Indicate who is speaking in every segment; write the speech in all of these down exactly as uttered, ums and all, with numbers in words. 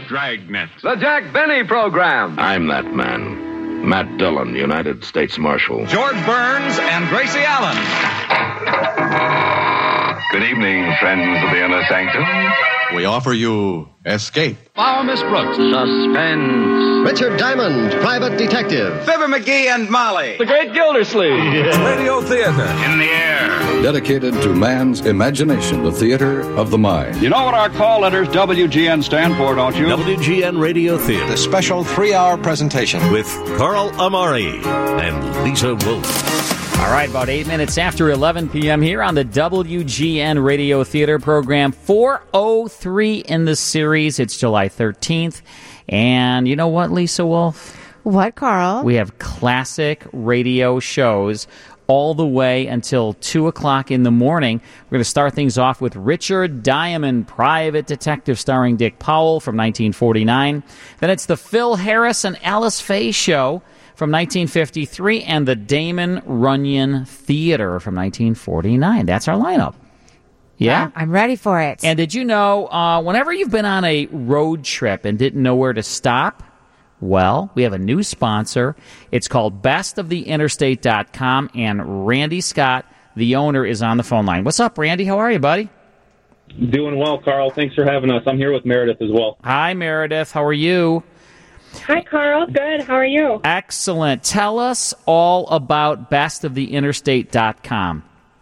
Speaker 1: Dragnet.
Speaker 2: The Jack Benny Program.
Speaker 3: I'm that man. Matt Dillon, United States Marshal.
Speaker 4: George Burns and Gracie Allen.
Speaker 5: Good evening, friends of the Inner Sanctum.
Speaker 6: We offer you Escape.
Speaker 7: Follow Miss Brooks.
Speaker 8: Suspense. Richard Diamond, Private Detective.
Speaker 4: Fibber McGee and Molly.
Speaker 2: The Great Gildersleeve.
Speaker 4: Yeah. Radio Theater.
Speaker 5: In the air.
Speaker 9: Dedicated to man's imagination, the theater of the mind.
Speaker 7: You know what our call letters W G N stand for, don't you?
Speaker 10: W G N Radio Theater.
Speaker 4: The special three-hour presentation
Speaker 10: with Carl Amari and Lisa Wolf.
Speaker 11: All right, about eight minutes after eleven p.m. here on the W G N Radio Theater program, four oh three in the series. It's July thirteenth. And you know what, Lisa Wolf?
Speaker 12: What, Carl?
Speaker 11: We have classic radio shows all the way until two o'clock in the morning. We're going to start things off with Richard Diamond, Private Detective, starring Dick Powell from nineteen forty-nine. Then it's the Phil Harris and Alice Faye Show from nineteen fifty-three, and the Damon Runyon Theater from nineteen forty-nine. That's our lineup. Yeah?
Speaker 12: I'm ready for it.
Speaker 11: And did you know, uh, whenever you've been on a road trip and didn't know where to stop, well, we have a new sponsor. It's called best of the interstate dot com, and Randy Scott, the owner, is on the phone line. What's up, Randy? How are you, buddy?
Speaker 13: Doing well, Carl. Thanks for having us. I'm here with Meredith as well.
Speaker 11: Hi, Meredith. How are you?
Speaker 14: Hi, Carl. Good. How are you?
Speaker 11: Excellent. Tell us all about best of the interstate dot com.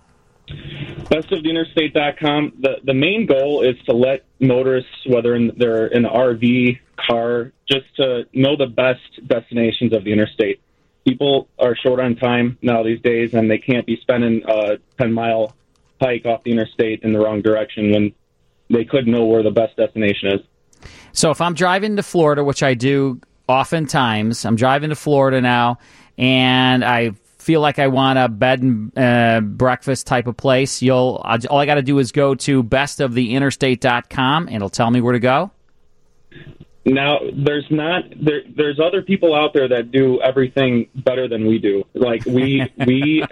Speaker 13: best of the interstate dot com, the, the main goal is to let motorists, whether in, they're in an R V, car, just to know the best destinations of the interstate. People are short on time now these days, and they can't be spending a ten-mile hike off the interstate in the wrong direction when they could know where the best destination is.
Speaker 11: So if I'm driving to Florida, which I do oftentimes, I'm driving to Florida now, and I feel like I want a bed and uh, breakfast type of place, you'll all I got to do is go to best of the interstate dot com, and it'll tell me where to go?
Speaker 13: Now, there's not there. There's other people out there that do everything better than we do. Like we we.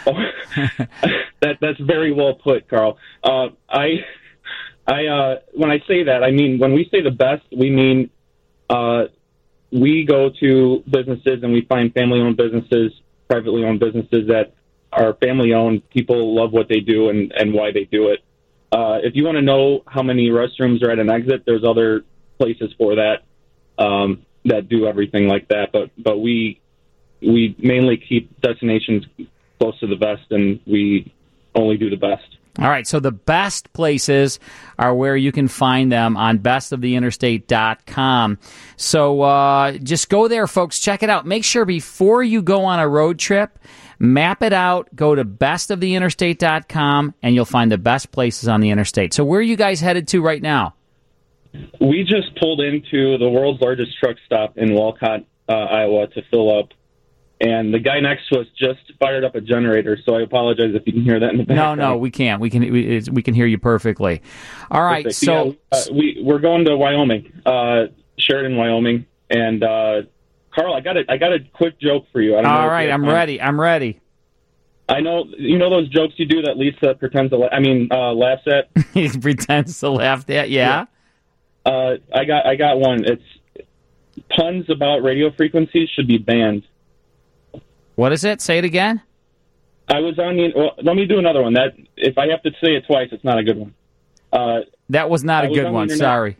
Speaker 13: that that's very well put, Carl. Uh, I. I uh, when I say that, I mean, when we say the best, we mean uh, we go to businesses and we find family-owned businesses, privately owned businesses that are family-owned. People love what they do and, and why they do it. Uh, if you want to know how many restrooms are at an exit, there's other places for that um, that do everything like that. But but we we mainly keep destinations close to the best, and we only do the best.
Speaker 11: All right, so the best places are where you can find them on best of the interstate dot com. So uh, just go there, folks. Check it out. Make sure before you go on a road trip, map it out, go to best of the interstate dot com, and you'll find the best places on the interstate. So where are you guys headed to right now?
Speaker 13: We just pulled into the world's largest truck stop in Walcott, uh, Iowa, to fill up. And the guy next to us just fired up a generator, so I apologize if you can hear that in the background.
Speaker 11: No, no, we can't. We can we, we can hear you perfectly. All right,
Speaker 13: Perfect.
Speaker 11: so
Speaker 13: yeah, uh, we we're going to Wyoming, uh, Sheridan, Wyoming, and uh, Carl, I got a I got a quick joke for you. I don't
Speaker 11: all
Speaker 13: know
Speaker 11: right, I'm time. ready. I'm ready.
Speaker 13: I know you know those jokes you do that Lisa pretends to. La- I mean, uh, laughs at.
Speaker 11: He pretends to laugh at. Yeah.
Speaker 13: yeah. Uh, I got I got one. It's puns about radio frequencies should be banned.
Speaker 11: What is it? Say it again.
Speaker 13: I was on the. Well, let me do another one. That if I have to say it twice, it's not a good one. Uh,
Speaker 11: that was not a good one. Sorry.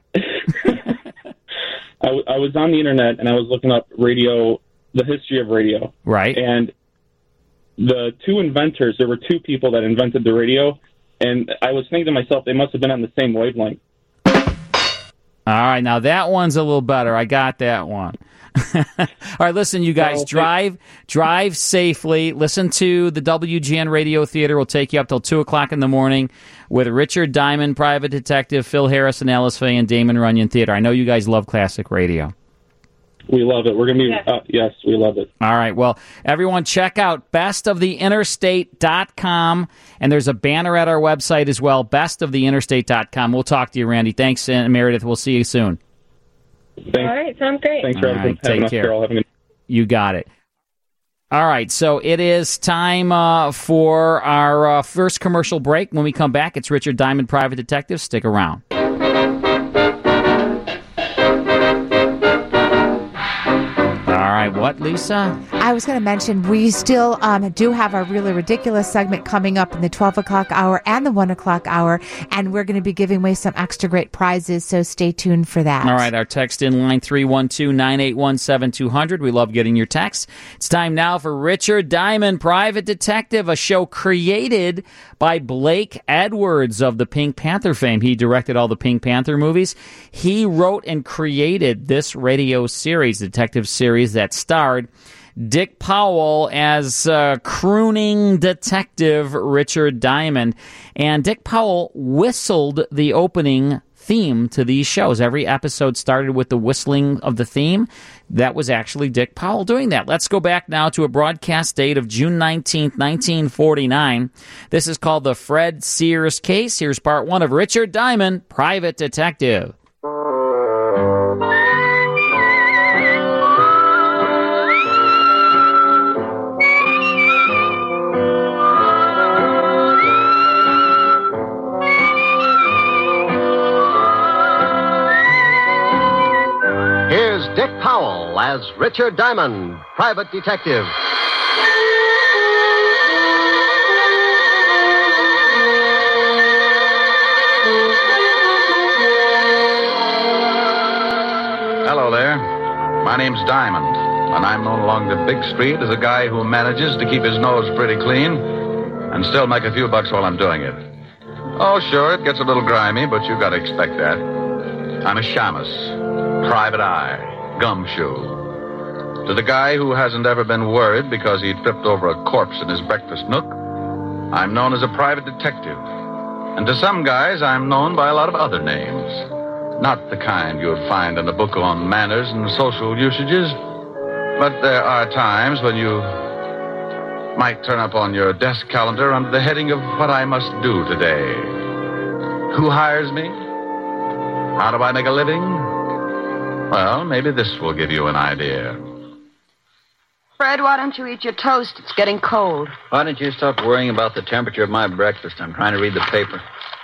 Speaker 13: I, w- I was on the internet and I was looking up radio, the history of radio.
Speaker 11: Right.
Speaker 13: And the two inventors, there were two people that invented the radio, and I was thinking to myself, they must have been on the same wavelength.
Speaker 11: All right, now that one's a little better. I got that one. All right, listen, you guys, drive drive safely. Listen to the W G N Radio Theater. We'll take you up till two o'clock in the morning with Richard Diamond, Private Detective, Phil Harris and Alice Faye, and Damon Runyon Theater. I know you guys love classic radio.
Speaker 13: We love it. We're going to be, uh, yes, we love it.
Speaker 11: All right, well, everyone check out best of the interstate dot com, and there's a banner at our website as well, best of the interstate dot com. We'll talk to you, Randy. Thanks, and Meredith. We'll see you soon.
Speaker 13: Thanks.
Speaker 14: All right, sounds great.
Speaker 13: Thanks for
Speaker 11: All
Speaker 13: having,
Speaker 11: right,
Speaker 13: having
Speaker 11: take
Speaker 13: us,
Speaker 11: care.
Speaker 13: Carol. Having a-
Speaker 11: you got it. All right, so it is time uh, for our uh, first commercial break. When we come back, it's Richard Diamond, Private Detective. Stick around. Lisa?
Speaker 1: I was going to mention we still um, do have our Really Ridiculous segment coming up in the twelve o'clock hour and the one o'clock hour, and we're going to be giving away some extra great prizes, so stay tuned for that.
Speaker 11: All right, our text in line three one two, nine eight one, seven two zero zero. We love getting your texts. It's time now for Richard Diamond, Private Detective, a show created by Blake Edwards of the Pink Panther fame. He directed all the Pink Panther movies. He wrote and created this radio series, detective series that starred Dick Powell as uh, crooning detective Richard Diamond. And Dick Powell whistled the opening theme to these shows. Every episode started with the whistling of the theme. That was actually Dick Powell doing that. Let's go back now to a broadcast date of June nineteenth, nineteen forty-nine. This is called the Fred Sears Case. Here's part one of Richard Diamond, Private Detective.
Speaker 8: Dick Powell as Richard Diamond, Private Detective.
Speaker 6: Hello there. My name's Diamond, and I'm known along the big street as a guy who manages to keep his nose pretty clean and still make a few bucks while I'm doing it. Oh, sure, it gets a little grimy, but you've got to expect that. I'm a shamus, private eye, gumshoe. To the guy who hasn't ever been worried because he tripped over a corpse in his breakfast nook, I'm known as a private detective. And to some guys, I'm known by a lot of other names. Not the kind you would find in a book on manners and social usages, but there are times when you might turn up on your desk calendar under the heading of what I must do today. Who hires me? How do I make a living? Well, maybe this will give you an idea.
Speaker 12: Fred, why don't you eat your toast? It's getting cold.
Speaker 15: Why don't you stop worrying about the temperature of my breakfast? I'm trying to read the paper.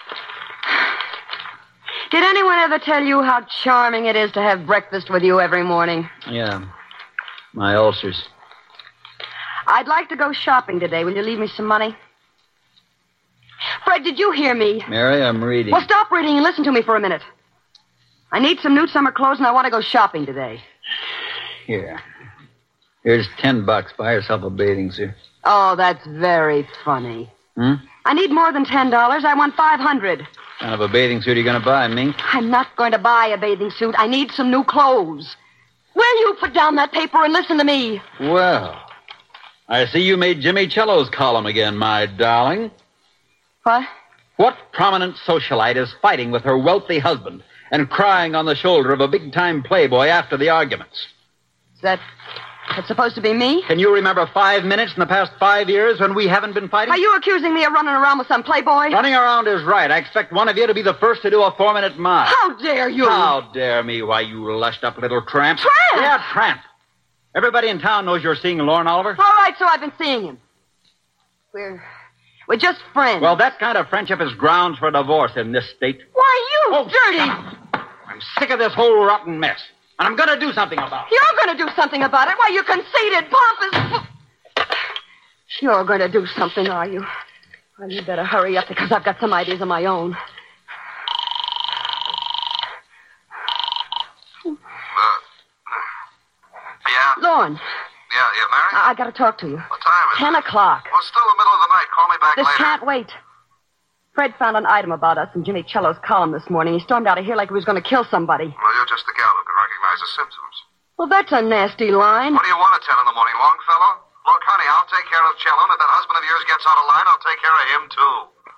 Speaker 12: Did anyone ever tell you how charming it is to have breakfast with you every morning?
Speaker 15: Yeah, my ulcers.
Speaker 12: I'd like to go shopping today. Will you leave me some money? Fred, did you hear me?
Speaker 15: Mary, I'm reading.
Speaker 12: Well, stop reading and listen to me for a minute. I need some new summer clothes, and I want to go shopping today.
Speaker 15: Here. Here's ten bucks. Buy yourself a bathing suit.
Speaker 12: Oh, that's very funny.
Speaker 15: Hmm?
Speaker 12: I need more than ten dollars. I want five hundred.
Speaker 15: What kind of a bathing suit are you going to buy, Mink?
Speaker 12: I'm not going to buy a bathing suit. I need some new clothes. Will you put down that paper and listen to me?
Speaker 15: Well, I see you made Jimmy Cello's column again, my darling.
Speaker 12: What?
Speaker 15: What prominent socialite is fighting with her wealthy husband and crying on the shoulder of a big-time playboy after the arguments?
Speaker 12: Is that... that's supposed to be me?
Speaker 15: Can you remember five minutes in the past five years when we haven't been fighting?
Speaker 12: Are you accusing me of running around with some playboy?
Speaker 15: Running around is right. I expect one of you to be the first to do a four-minute mile.
Speaker 12: How dare you?
Speaker 15: How dare me? Why, you lushed-up little tramp.
Speaker 12: Tramp?
Speaker 15: Yeah, tramp. Everybody in town knows you're seeing Lorne Oliver.
Speaker 12: All right, so I've been seeing him. We're... we're just friends.
Speaker 15: Well, that kind of friendship is grounds for divorce in this state.
Speaker 12: Why, you
Speaker 15: oh,
Speaker 12: dirty...
Speaker 15: I'm sick of this whole rotten mess. And I'm going to do something about it.
Speaker 12: You're going to do something about it? Why, you conceited, pompous... You're going to do something, are you? Well, you better hurry up because I've got some ideas of my own.
Speaker 16: Uh, yeah?
Speaker 12: Lorne.
Speaker 16: Yeah, yeah, Mary?
Speaker 12: I, I got to talk to you.
Speaker 16: What time is
Speaker 12: Ten
Speaker 16: it?
Speaker 12: o'clock.
Speaker 16: Well, it's still the middle of the night. Call me back
Speaker 12: This
Speaker 16: later.
Speaker 12: can't wait. Fred found an item about us in Jimmy Cello's column this morning. He stormed out of here like he was going to kill somebody.
Speaker 16: Well, you're just the gal who can recognize the symptoms.
Speaker 12: Well, that's a nasty line.
Speaker 16: What do you want at ten in the morning, Longfellow? Look, honey, I'll take care of Cello, and if that husband of yours gets out of line, I'll take care of him, too.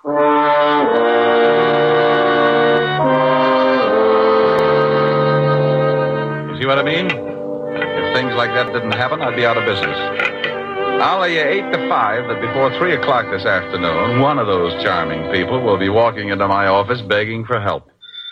Speaker 6: You see what I mean? If things like that didn't happen, I'd be out of business. I'll lay you eight to five that before three o'clock this afternoon, one of those charming people will be walking into my office begging for help.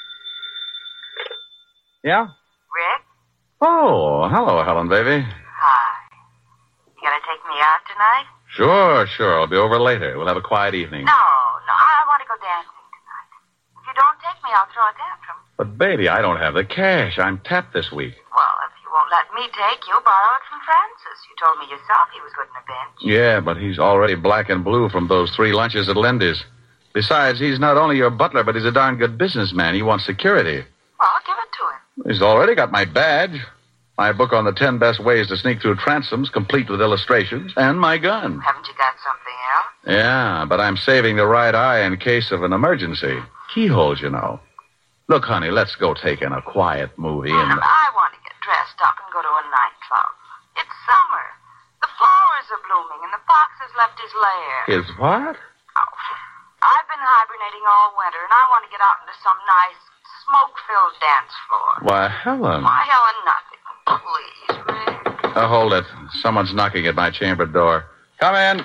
Speaker 6: Yeah?
Speaker 17: Rick?
Speaker 6: Oh, hello, Helen, baby.
Speaker 17: Hi. You gonna take me out tonight?
Speaker 6: Sure, sure. I'll be over later. We'll have a quiet evening.
Speaker 17: No, no. I want to go dancing tonight. If you don't take me, I'll throw a tantrum.
Speaker 6: But, baby, I don't have the cash. I'm tapped this week.
Speaker 17: Well, if you won't let me, me take you, borrow it from Francis. You told me yourself he was good in a bench.
Speaker 6: Yeah, but he's already black and blue from those three lunches at Lindy's. Besides, he's not only your butler, but he's a darn good businessman. He wants security.
Speaker 17: Well, give it to him.
Speaker 6: He's already got my badge, my book on the ten best ways to sneak through transoms, complete with illustrations, and my gun.
Speaker 17: Haven't you got something else?
Speaker 6: Yeah, but I'm saving the right eye in case of an emergency. Keyholes, you know. Look, honey, let's go take in a quiet movie. And...
Speaker 17: I want to get dressed up and go to a nightclub. It's summer. The flowers are blooming, and the fox has left his lair.
Speaker 6: His what?
Speaker 17: Oh, I've been hibernating all winter, and I want to get out into some nice, smoke-filled dance floor.
Speaker 6: Why, Helen.
Speaker 17: Why, Helen, nothing. Please, Rick.
Speaker 6: Uh, hold it. Someone's knocking at my chamber door. Come in.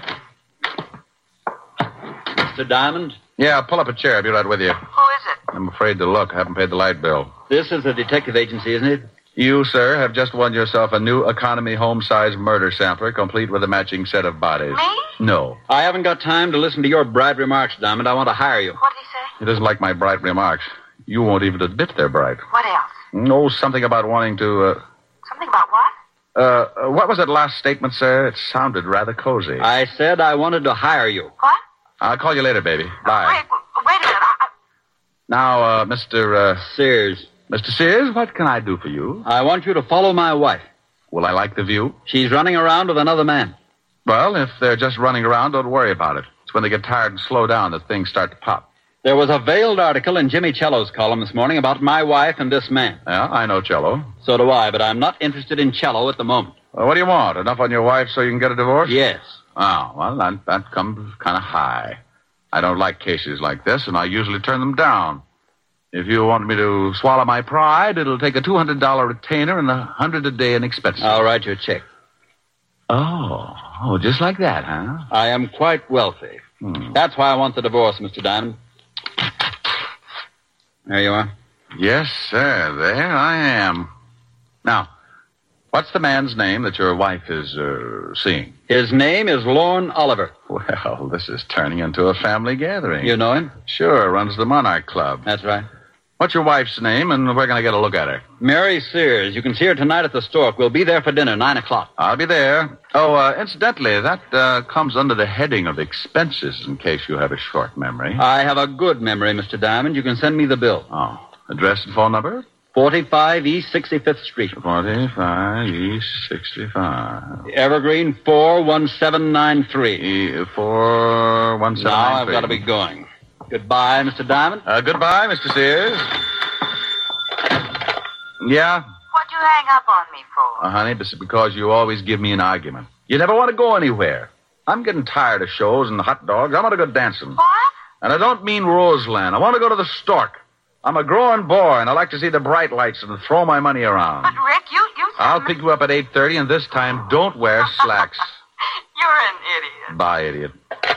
Speaker 15: Mister Diamond?
Speaker 6: Yeah, pull up a chair. I'll be right with you.
Speaker 17: Who is it?
Speaker 6: I'm afraid to look. I haven't paid the light bill.
Speaker 15: This is a detective agency, isn't it?
Speaker 6: You, sir, have just won yourself a new economy home-size murder sampler, complete with a matching set of bodies.
Speaker 17: Me?
Speaker 6: No.
Speaker 15: I haven't got time to listen to your bright remarks, Diamond. I want to hire you.
Speaker 17: What did he say?
Speaker 6: He doesn't like my bright remarks. You won't even admit they're bright.
Speaker 17: What else?
Speaker 6: No, something about wanting to, uh...
Speaker 17: Something about what?
Speaker 6: Uh, what was that last statement, sir? It sounded rather cozy.
Speaker 15: I said I wanted to hire you.
Speaker 17: What?
Speaker 6: I'll call you later, baby. Bye.
Speaker 17: Wait, wait a minute. I...
Speaker 6: Now, uh, Mister Uh...
Speaker 15: Sears.
Speaker 6: Mister Sears, what can I do for you?
Speaker 15: I want you to follow my wife.
Speaker 6: Will I like the view?
Speaker 15: She's running around with another man.
Speaker 6: Well, if they're just running around, don't worry about it. It's when they get tired and slow down that things start to pop.
Speaker 15: There was a veiled article in Jimmy Cello's column this morning about my wife and this man.
Speaker 6: Yeah, I know Cello.
Speaker 15: So do I, but I'm not interested in Cello at the moment.
Speaker 6: Well, what do you want? Enough on your wife so you can get a divorce?
Speaker 15: Yes.
Speaker 6: Oh, well, that, that comes kind of high. I don't like cases like this, and I usually turn them down. If you want me to swallow my pride, it'll take a two hundred dollars retainer and a one hundred dollars a day in expenses.
Speaker 15: I'll write you a check.
Speaker 6: Oh, oh, just like that, huh?
Speaker 15: I am quite wealthy.
Speaker 6: Hmm.
Speaker 15: That's why I want the divorce, Mister Diamond. There you are.
Speaker 6: Yes, sir. There I am. Now, what's the man's name that your wife is uh, seeing?
Speaker 15: His name is Lorne Oliver.
Speaker 6: Well, this is turning into a family gathering.
Speaker 15: You know him?
Speaker 6: Sure, runs the Monarch Club.
Speaker 15: That's right.
Speaker 6: What's your wife's name, and we're going to get a look at her?
Speaker 15: Mary Sears. You can see her tonight at the Stork. We'll be there for dinner, nine o'clock.
Speaker 6: I'll be there. Oh, uh, incidentally, that uh, comes under the heading of expenses, in case you have a short memory.
Speaker 15: I have a good memory, Mister Diamond. You can send me the bill.
Speaker 6: Oh. Address and phone number?
Speaker 15: forty-five East sixty-fifth Street.
Speaker 6: forty-five East sixty-five.
Speaker 15: Evergreen four one seven nine three.
Speaker 6: four one seven nine three.
Speaker 15: Now I've got to be going. Goodbye, Mister Diamond.
Speaker 6: Uh, goodbye, Mister Sears. Yeah?
Speaker 17: What'd you hang up on me for?
Speaker 6: Uh, honey, this is because you always give me an argument. You never want to go anywhere. I'm getting tired of shows and hot dogs. I want to go dancing.
Speaker 17: What?
Speaker 6: And I don't mean Roseland. I want to go to the Stork. I'm a growing boy, and I like to see the bright lights and throw my money around.
Speaker 17: But, Rick, you... you
Speaker 6: I'll pick you up at eight thirty, and this time, don't wear slacks.
Speaker 17: You're an idiot.
Speaker 6: Bye, idiot.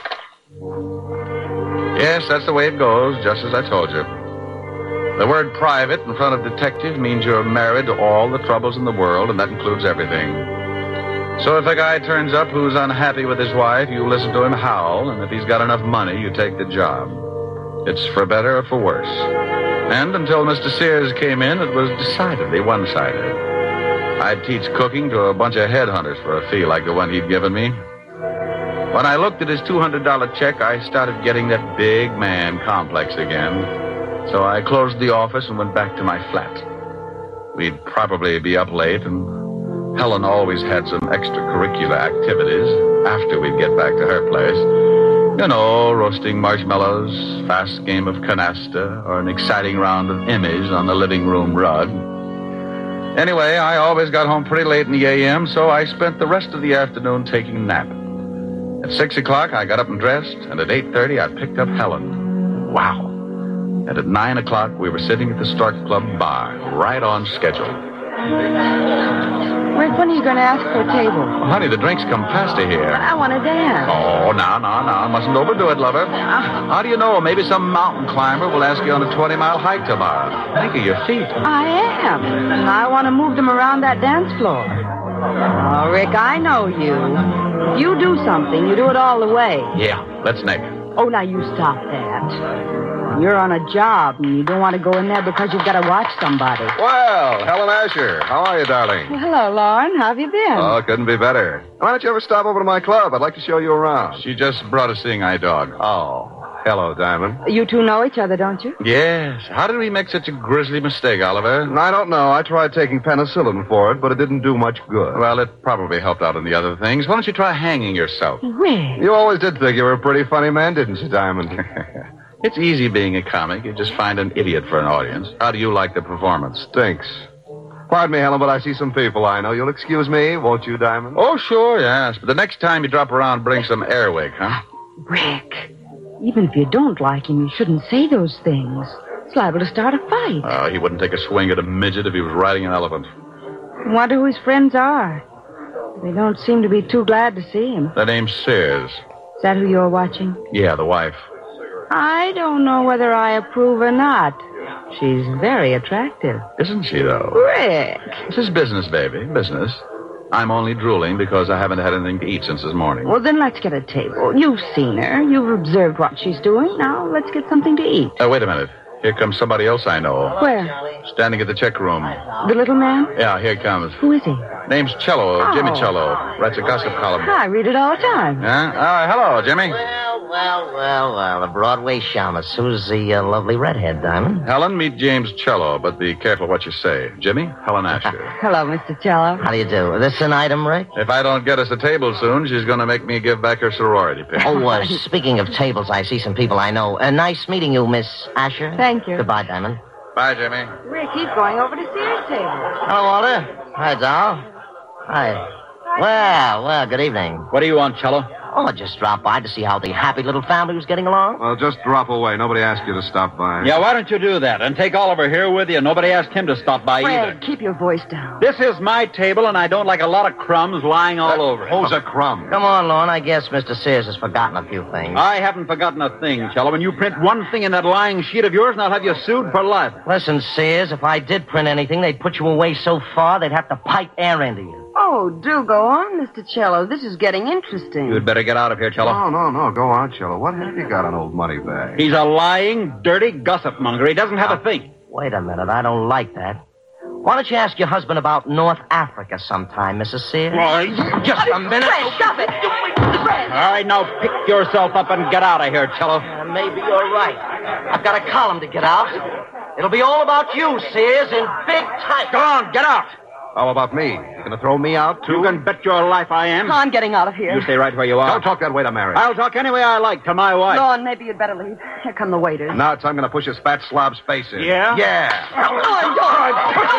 Speaker 6: Yes, that's the way it goes, just as I told you. The word private in front of detective means you're married to all the troubles in the world, and that includes everything. So if a guy turns up who's unhappy with his wife, you listen to him howl, and if he's got enough money, you take the job. It's for better or for worse. And until Mister Sears came in, it was decidedly one-sided. I'd teach cooking to a bunch of headhunters for a fee like the one he'd given me. When I looked at his two hundred dollars check, I started getting that big man complex again. So I closed the office and went back to my flat. We'd probably be up late, and Helen always had some extracurricular activities after we'd get back to her place. You know, roasting marshmallows, fast game of canasta, or an exciting round of image on the living room rug. Anyway, I always got home pretty late in the a m, so I spent the rest of the afternoon taking a nap. At six o'clock, I got up and dressed, and at eight thirty, I picked up Helen. Wow. And at nine o'clock, we were sitting at the Stork Club bar, right on schedule.
Speaker 12: Rick, when are you going to ask for a table?
Speaker 6: Well, honey, the drinks come faster here.
Speaker 12: But I want to dance.
Speaker 6: Oh, no, no, no. Mustn't overdo it, lover. How do you know? Maybe some mountain climber will ask you on a twenty-mile hike tomorrow. Think of your feet.
Speaker 12: I am. I want to move them around that dance floor. Oh, Rick, I know you. If you do something, you do it all the way.
Speaker 6: Yeah, let's Nick.
Speaker 12: Oh, now you stop that. You're on a job, and you don't want to go in there because you've got to watch somebody.
Speaker 6: Well, Helen Asher, how are you, darling?
Speaker 12: Well, hello, Lauren. How have you been?
Speaker 6: Oh, couldn't be better. Why don't you ever stop over to my club? I'd like to show you around. She just brought a seeing eye dog. Oh, hello, Diamond.
Speaker 12: You two know each other, don't you?
Speaker 6: Yes. How did we make such a grisly mistake, Oliver? I don't know. I tried taking penicillin for it, but it didn't do much good. Well, it probably helped out in the other things. Why don't you try hanging yourself?
Speaker 12: Rick.
Speaker 6: You always did think you were a pretty funny man, didn't you, Diamond? It's easy being a comic. You just find an idiot for an audience. How do you like the performance? Stinks. Pardon me, Helen, but I see some people I know. You'll excuse me, won't you, Diamond? Oh, sure, yes. But the next time you drop around, bring some Airwick, huh?
Speaker 12: Rick, even if you don't like him, you shouldn't say those things. It's liable to start a fight.
Speaker 6: Oh, he wouldn't take a swing at a midget if he was riding an elephant.
Speaker 12: I wonder who his friends are. They don't seem to be too glad to see him.
Speaker 6: Their name's Sears.
Speaker 12: Is that who you're watching?
Speaker 6: Yeah, the wife.
Speaker 12: I don't know whether I approve or not. She's very attractive.
Speaker 6: Isn't she, though?
Speaker 12: Rick.
Speaker 6: This is business, baby. Business. I'm only drooling because I haven't had anything to eat since this morning.
Speaker 12: Well, then let's get a table. You've seen her. You've observed what she's doing. Now let's get something to eat.
Speaker 6: Oh, wait a minute. Here comes somebody else I know.
Speaker 12: Where?
Speaker 6: Standing at the check room.
Speaker 12: The little man?
Speaker 6: Yeah, here he comes.
Speaker 12: Who is he?
Speaker 6: Name's Cello,
Speaker 12: Oh.
Speaker 6: Jimmy Cello. Writes a gossip column.
Speaker 12: I read it all the time.
Speaker 6: Huh? Oh, hello, Jimmy.
Speaker 18: Well, well, well, well, the Broadway shamus. Who's the uh, lovely redhead, Diamond?
Speaker 6: Helen, meet James Cello, but be careful what you say. Jimmy, Helen Asher.
Speaker 12: Hello, Mister Cello.
Speaker 18: How do you do? Is this an item, Rick?
Speaker 6: If I don't get us a table soon, she's going to make me give back her sorority pin.
Speaker 18: Oh, uh, speaking of tables, I see some people I know. Uh, nice meeting you, Miss Asher.
Speaker 12: Thank you.
Speaker 18: Goodbye, Diamond.
Speaker 6: Bye, Jimmy.
Speaker 12: Rick, he's going over to Sears' table.
Speaker 18: Hello, Walter. Hi, Doll. Hi. Well, well, good evening.
Speaker 15: What do you want, Cello?
Speaker 18: Oh, I just dropped by to see how the happy little family was getting along.
Speaker 6: Well, just drop away. Nobody asked you to stop by.
Speaker 15: Yeah, why don't you do that? And take Oliver here with you. Nobody asked him to stop by
Speaker 12: Fred,
Speaker 15: either.
Speaker 12: keep your voice down.
Speaker 15: This is my table, and I don't like a lot of crumbs lying all
Speaker 6: Uh,
Speaker 15: over it.
Speaker 6: Who's a crumb?
Speaker 18: Come on, Lorne. I guess Mister Sears has forgotten a few things.
Speaker 15: I haven't forgotten a thing, Cello. When you print one thing in that lying sheet of yours, and I'll have you sued for life.
Speaker 18: Listen, Sears, if I did print anything, they'd put you away so far they'd have to pipe air into you.
Speaker 12: Oh, do go on, Mister Cello. This is getting interesting.
Speaker 15: You'd better get out of here, Cello.
Speaker 6: No, no, no. Go on, Cello. What have you got on old Moneybag?
Speaker 15: He's a lying, dirty gossip monger. He doesn't have a thing.
Speaker 18: Wait a minute. I don't like that. Why don't you ask your husband about North Africa sometime, Missus Sears?
Speaker 15: Well, just a minute.
Speaker 12: Fred, stop it. Fred.
Speaker 15: All right, now pick yourself up and get out of here, Cello.
Speaker 18: Uh, maybe you're right. I've got a column to get out. It'll be all about you, Sears, in big type.
Speaker 15: Go on, get out.
Speaker 6: How about me? You going to throw me out, too?
Speaker 15: You can bet your life I am.
Speaker 12: I'm getting out of here.
Speaker 15: You stay right where you are.
Speaker 6: Don't talk that way to Mary.
Speaker 15: I'll talk any way I like to my wife.
Speaker 12: Lorne, maybe you'd better leave. Here come the waiters.
Speaker 6: Now it's time I'm going to push his fat slob's face in.
Speaker 15: Yeah?
Speaker 6: Yeah.
Speaker 12: Oh, Lorne,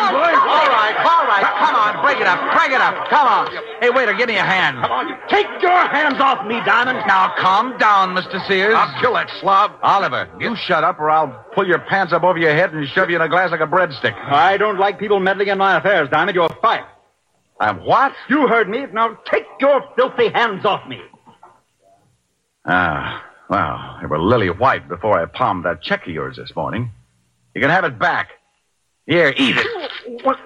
Speaker 15: All right, all right. Come on, break it up. Break it up. Come on. Hey, waiter, give me a hand. Come on. Take your hands off me, Diamond.
Speaker 6: Now, calm down, Mister Sears. I'll kill that slob. Oliver, you shut up or I'll pull your pants up over your head and shove you in a glass like a breadstick.
Speaker 15: I don't like people meddling in my affairs, Diamond. You're fired.
Speaker 6: I'm what?
Speaker 15: You heard me. Now take your filthy hands off me.
Speaker 6: Ah, well, they were lily white before I palmed that check of yours this morning. You can have it back. Here, eat it.
Speaker 15: What?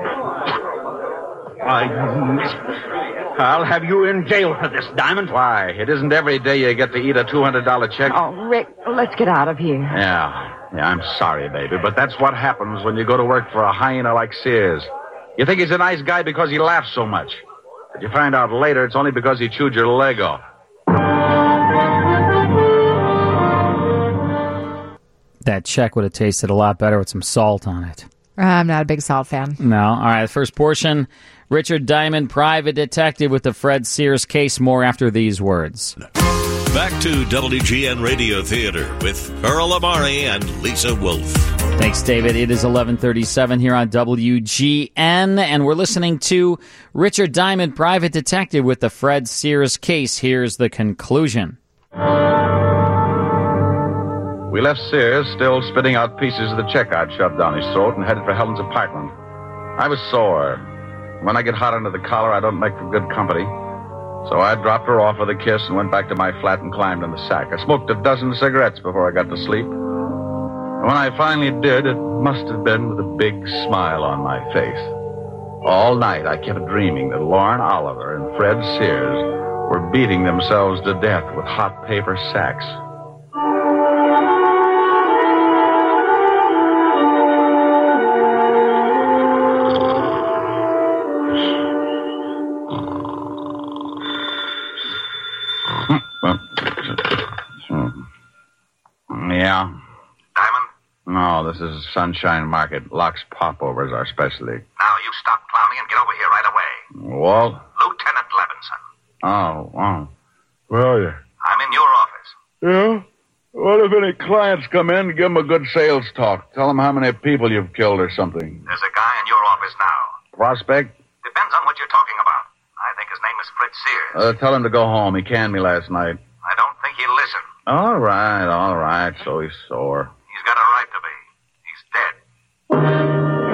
Speaker 15: I... I'll have you in jail for this, Diamond.
Speaker 6: Why? It isn't every day you get to eat a two hundred dollars check.
Speaker 12: Oh, Rick, let's get out of here.
Speaker 6: Yeah, yeah, I'm sorry, baby, but that's what happens when you go to work for a hyena like Sears. You think he's a nice guy because he laughs so much. But you find out later it's only because he chewed your leg off.
Speaker 11: That check would have tasted a lot better with some salt on it.
Speaker 1: I'm not a big salt fan.
Speaker 11: No. All right, first portion, Richard Diamond, private detective with the Fred Sears case. More after these words.
Speaker 10: Back to W G N Radio Theater with Earl Amari and Lisa Wolf.
Speaker 11: Thanks, David. It is eleven thirty-seven here on W G N, and we're listening to Richard Diamond, private detective with the Fred Sears case. Here's the conclusion.
Speaker 6: We left Sears still spitting out pieces of the check I'd shoved down his throat and headed for Helen's apartment. I was sore. When I get hot under the collar, I don't make for good company. So I dropped her off with a kiss and went back to my flat and climbed in the sack. I smoked a dozen cigarettes before I got to sleep. And when I finally did, it must have been with a big smile on my face. All night I kept dreaming that Lauren Oliver and Fred Sears were beating themselves to death with hot paper sacks. is Sunshine Market. Locks popovers are specialty.
Speaker 16: Now, you stop clowning and get over here right away.
Speaker 6: Walt?
Speaker 16: Lieutenant Levinson.
Speaker 6: Oh, oh. Where are you?
Speaker 16: I'm in your office.
Speaker 6: Yeah? What if any clients come in, give them a good sales talk. Tell them how many people you've killed or something.
Speaker 16: There's a guy in your office now.
Speaker 6: Prospect?
Speaker 16: Depends on what you're talking about. I think his name is Fritz Sears.
Speaker 6: Uh, tell him to go home. He canned me last night.
Speaker 16: I don't think he'll listen.
Speaker 6: All right, all right. So he's sore.
Speaker 16: He's got a right to be. He's dead.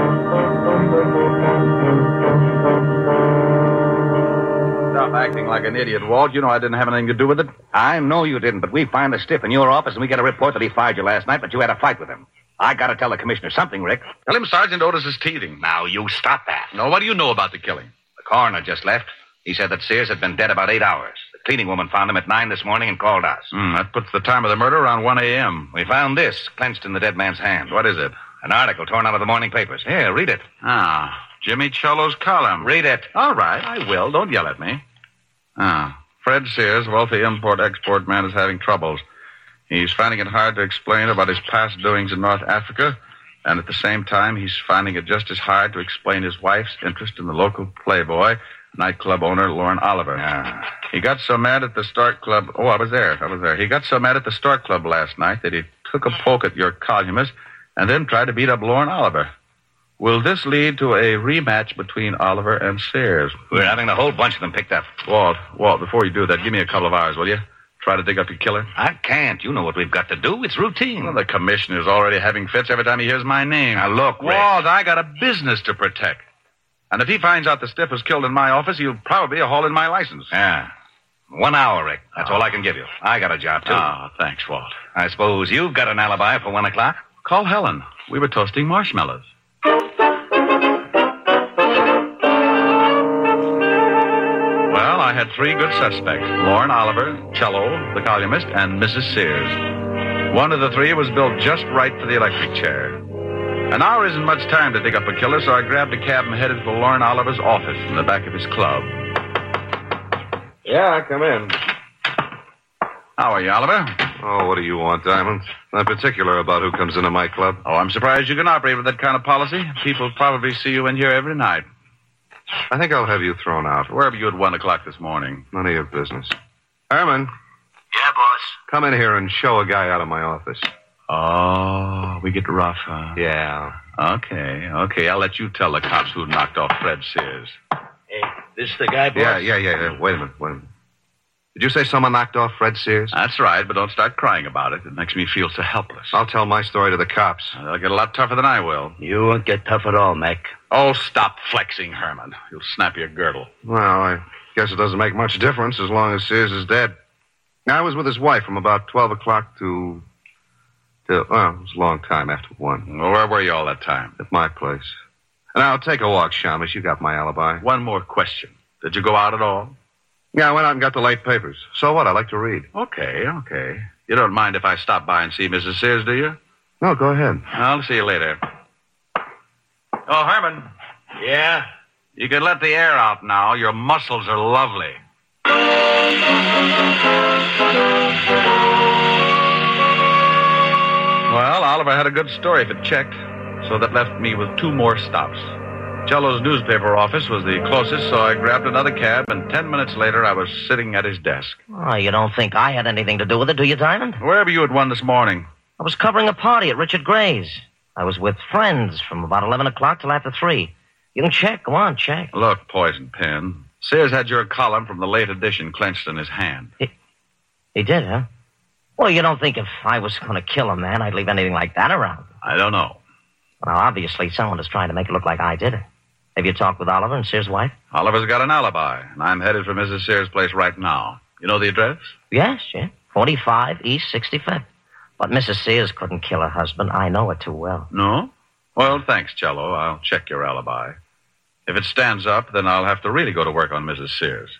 Speaker 6: Stop acting like an idiot, Walt. You know I didn't have anything to do with it.
Speaker 15: I know you didn't, but we find the stiff in your office, and we get a report that he fired you last night, but you had a fight with him. I gotta tell the commissioner something, Rick.
Speaker 6: Tell him Sergeant Otis is teething.
Speaker 15: Now, you stop that.
Speaker 6: No, what do you know about the killing?
Speaker 15: The coroner just left. He said that Sears had been dead about eight hours. The cleaning woman found him at nine this morning and called us.
Speaker 6: Mm, that puts the time of the murder around one a.m.
Speaker 15: We found this clenched in the dead man's hand.
Speaker 6: What is it?
Speaker 15: An article torn out of the morning papers. Here, read it.
Speaker 6: Ah, Jimmy Cello's column.
Speaker 15: Read it.
Speaker 6: All right, I will. Don't yell at me. Ah, Fred Sears, wealthy import-export man, is having troubles. He's finding it hard to explain about his past doings in North Africa, and at the same time, he's finding it just as hard to explain his wife's interest in the local playboy, nightclub owner Lauren Oliver.
Speaker 15: Ah.
Speaker 6: He got so mad at the Stork Club... Oh, I was there. I was there. He got so mad at the Stork Club last night that he took a poke at your columnist and then tried to beat up Lauren Oliver. Will this lead to a rematch between Oliver and Sears?
Speaker 15: We're having a whole bunch of them picked up.
Speaker 6: Walt, Walt, before you do that, give me a couple of hours, will you? Try to dig up your killer.
Speaker 15: I can't. You know what we've got to do. It's routine.
Speaker 6: Well, the commissioner's already having fits every time he hears my name.
Speaker 15: Now, look, Rick.
Speaker 6: Walt, I got a business to protect. And if he finds out the stiff was killed in my office, he'll probably haul in my license.
Speaker 15: Yeah. One hour, Rick. That's oh. all I can give you. I got a job, too.
Speaker 6: Oh, thanks, Walt.
Speaker 15: I suppose you've got an alibi for one o'clock?
Speaker 6: Call Helen. We were toasting marshmallows. Well, I had three good suspects. Lauren Oliver, Cello, the columnist, and Missus Sears. One of the three was built just right for the electric chair. An hour isn't much time to dig up a killer, so I grabbed a cab and headed for Lauren Oliver's office in the back of his club.
Speaker 3: Yeah, come in.
Speaker 6: How are you, Oliver?
Speaker 3: Oh, what do you want, Diamond? Not particular about who comes into my club.
Speaker 6: Oh, I'm surprised you can operate with that kind of policy. People probably see you in here every night.
Speaker 3: I think I'll have you thrown out.
Speaker 6: Where were you at one o'clock this morning?
Speaker 3: None of your business. Herman.
Speaker 16: Yeah, boss?
Speaker 3: Come in here and show a guy out of my office.
Speaker 6: Oh, we get rough, huh?
Speaker 3: Yeah.
Speaker 6: Okay, okay. I'll let you tell the cops who knocked off Fred Sears.
Speaker 18: Hey, this the guy, boss?
Speaker 3: Yeah, yeah, yeah, yeah. Wait a minute, wait a minute. Did you say someone knocked off Fred Sears?
Speaker 6: That's right, but don't start crying about it. It makes me feel so helpless.
Speaker 3: I'll tell my story to the cops.
Speaker 6: They'll get a lot tougher than I will.
Speaker 18: You won't get tough at all, Mac.
Speaker 6: Oh, stop flexing, Herman. You'll snap your girdle.
Speaker 3: Well, I guess it doesn't make much difference as long as Sears is dead. I was with his wife from about twelve o'clock to... to well, it was a long time after one.
Speaker 6: Well, where were you all that time?
Speaker 3: At my place. Now, take a walk, Shamus. You got my alibi.
Speaker 6: One more question. Did you go out at all?
Speaker 3: Yeah, I went out and got the late papers. So what? I like to read.
Speaker 6: Okay, okay. You don't mind if I stop by and see Missus Sears, do you?
Speaker 3: No, go ahead.
Speaker 6: I'll see you later. Oh, Herman.
Speaker 18: Yeah?
Speaker 6: You can let the air out now. Your muscles are lovely. Well, Oliver had a good story if it checked, so that left me with two more stops. Cello's newspaper office was the closest, so I grabbed another cab, and ten minutes later, I was sitting at his desk.
Speaker 18: Oh, you don't think I had anything to do with it, do you, Diamond?
Speaker 6: Where were you at one this morning?
Speaker 18: I was covering a party at Richard Gray's. I was with friends from about eleven o'clock till after three. You can check. Go on, check.
Speaker 6: Look, Poison Pen. Sears had your column from the late edition clenched in his hand.
Speaker 18: He, he did, huh? Well, you don't think if I was going to kill a man, I'd leave anything like that around?
Speaker 6: I don't know.
Speaker 18: Well, obviously, someone is trying to make it look like I did it. Have you talked with Oliver and Sears' wife?
Speaker 6: Oliver's got an alibi, and I'm headed for Missus Sears' place right now. You know the address?
Speaker 18: Yes, yeah. forty-five East sixty-fifth. But Missus Sears couldn't kill her husband. I know it too well.
Speaker 6: No? Well, thanks, Cello. I'll check your alibi. If it stands up, then I'll have to really go to work on Missus Sears.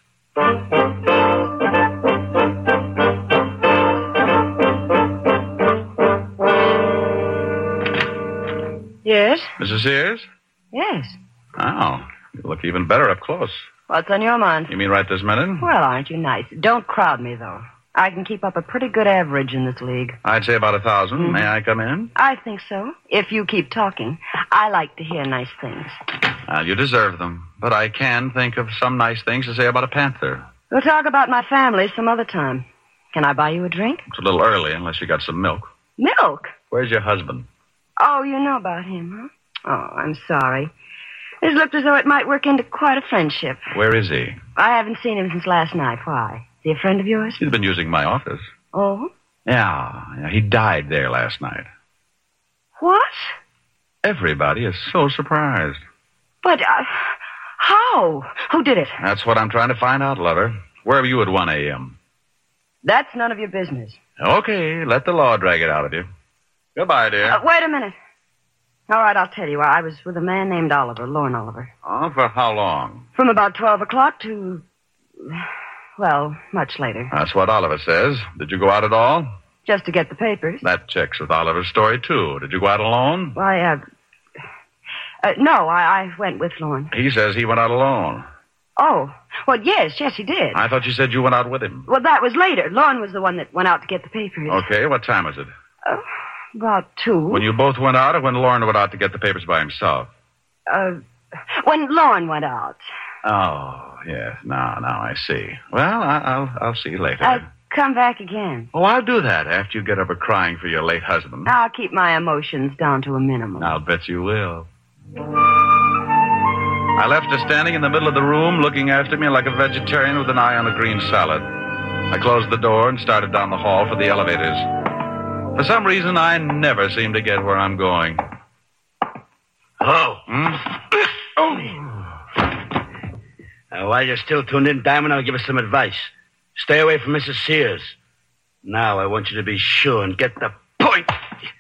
Speaker 12: Yes?
Speaker 6: Missus Sears?
Speaker 12: Yes.
Speaker 6: Oh, you look even better up close.
Speaker 12: What's on your mind?
Speaker 6: You mean right this minute?
Speaker 12: Well, aren't you nice? Don't crowd me, though. I can keep up a pretty good average in this league.
Speaker 6: I'd say about a thousand. Mm-hmm. May I come in?
Speaker 12: I think so. If you keep talking. I like to hear nice things.
Speaker 6: Well, you deserve them. But I can think of some nice things to say about a panther.
Speaker 12: We'll talk about my family some other time. Can I buy you a drink?
Speaker 6: It's a little early, unless you got some milk.
Speaker 12: Milk?
Speaker 6: Where's your husband?
Speaker 12: Oh, you know about him, huh? Oh, I'm sorry. It looked as though it might work into quite a friendship.
Speaker 6: Where is he?
Speaker 12: I haven't seen him since last night. Why? Is he a friend of yours?
Speaker 6: He's been using my office.
Speaker 12: Oh?
Speaker 6: Yeah, yeah, he died there last night.
Speaker 12: What?
Speaker 6: Everybody is so surprised.
Speaker 12: But, uh, how? Who did it?
Speaker 6: That's what I'm trying to find out, lover. Where were you at one a.m.?
Speaker 12: That's none of your business.
Speaker 6: Okay, let the law drag it out of you. Goodbye, dear.
Speaker 12: Uh, wait a minute. All right, I'll tell you. I was with a man named Oliver, Lorne Oliver.
Speaker 6: Oh, for how long?
Speaker 12: From about twelve o'clock to, well, much later.
Speaker 6: That's what Oliver says. Did you go out at all?
Speaker 12: Just to get the papers.
Speaker 6: That checks with Oliver's story, too. Did you go out alone?
Speaker 12: Why, uh... uh no, I, I went with Lorne.
Speaker 6: He says he went out alone.
Speaker 12: Oh, well, yes, yes, he did.
Speaker 6: I thought you said you went out with him.
Speaker 12: Well, that was later. Lorne was the one that went out to get the papers.
Speaker 6: Okay, what time was it?
Speaker 12: Uh, about two.
Speaker 6: When you both went out or when Lorne went out to get the papers by himself?
Speaker 12: Uh, when Lorne went out.
Speaker 6: Oh, yes, now, now I see. Well, I, I'll, I'll see you later.
Speaker 12: Uh, come back again.
Speaker 6: Oh, I'll do that after you get over crying for your late husband.
Speaker 12: I'll keep my emotions down to a minimum.
Speaker 6: I'll bet you will. I left her standing in the middle of the room, looking after me like a vegetarian with an eye on a green salad. I closed the door and started down the hall for the elevators. For some reason, I never seem to get where I'm going.
Speaker 19: Hello.
Speaker 6: Hmm?
Speaker 19: Oh. Uh, while you're still tuned in, Diamond, I'll give us some advice. Stay away from Missus Sears. Now I want you to be sure and get the point.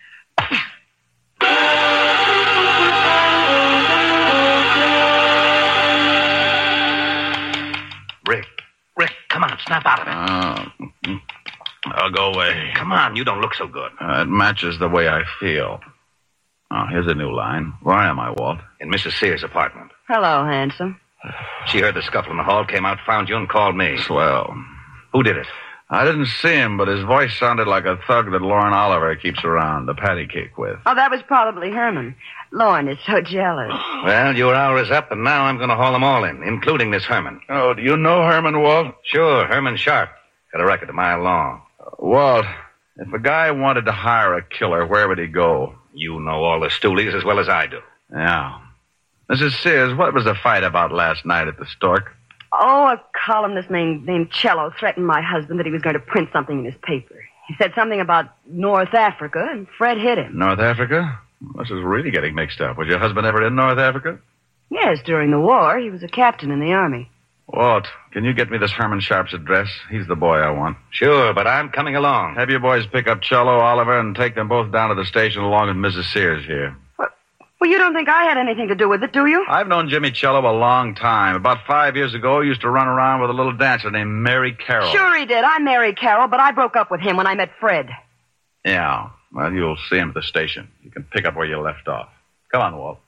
Speaker 19: Rick, Rick, come on, snap out of it.
Speaker 6: Uh, I'll go away.
Speaker 19: Come on, you don't look so good.
Speaker 6: Uh, it matches the way I feel. Oh, here's a new line. Where am I, Walt?
Speaker 19: In Missus Sears' apartment.
Speaker 12: Hello, handsome.
Speaker 19: She heard the scuffle in the hall, came out, found you, and called me.
Speaker 6: Swell.
Speaker 19: Who did it?
Speaker 6: I didn't see him, but his voice sounded like a thug that Lorne Oliver keeps around the patty cake with.
Speaker 12: Oh, that was probably Herman. Lorne is so jealous.
Speaker 19: Well, your hour is up, and now I'm going to haul them all in, including this Herman.
Speaker 6: Oh, do you know Herman, Walt?
Speaker 19: Sure, Herman Sharp. Got a record a mile long.
Speaker 6: Uh, Walt, if a guy wanted to hire a killer, where would he go?
Speaker 19: You know all the stoolies as well as I do.
Speaker 6: Yeah. Missus Sears, what was the fight about last night at the Stork?
Speaker 12: Oh, a columnist named, named Cello threatened my husband that he was going to print something in his paper. He said something about North Africa, and Fred hit him.
Speaker 6: North Africa? This is really getting mixed up. Was your husband ever in North Africa?
Speaker 12: Yes, during the war. He was a captain in the army.
Speaker 6: Walt, can you get me this Herman Sharp's address? He's the boy I want.
Speaker 19: Sure, but I'm coming along.
Speaker 6: Have your boys pick up Cello, Oliver, and take them both down to the station along with Missus Sears here.
Speaker 12: Well, you don't think I had anything to do with it, do you?
Speaker 6: I've known Jimmy Cello a long time. About five years ago, he used to run around with a little dancer named Mary Carroll.
Speaker 12: Sure he did. I married Carroll, but I broke up with him when I met Fred.
Speaker 6: Yeah. Well, you'll see him at the station. You can pick up where you left off. Come on, Walt.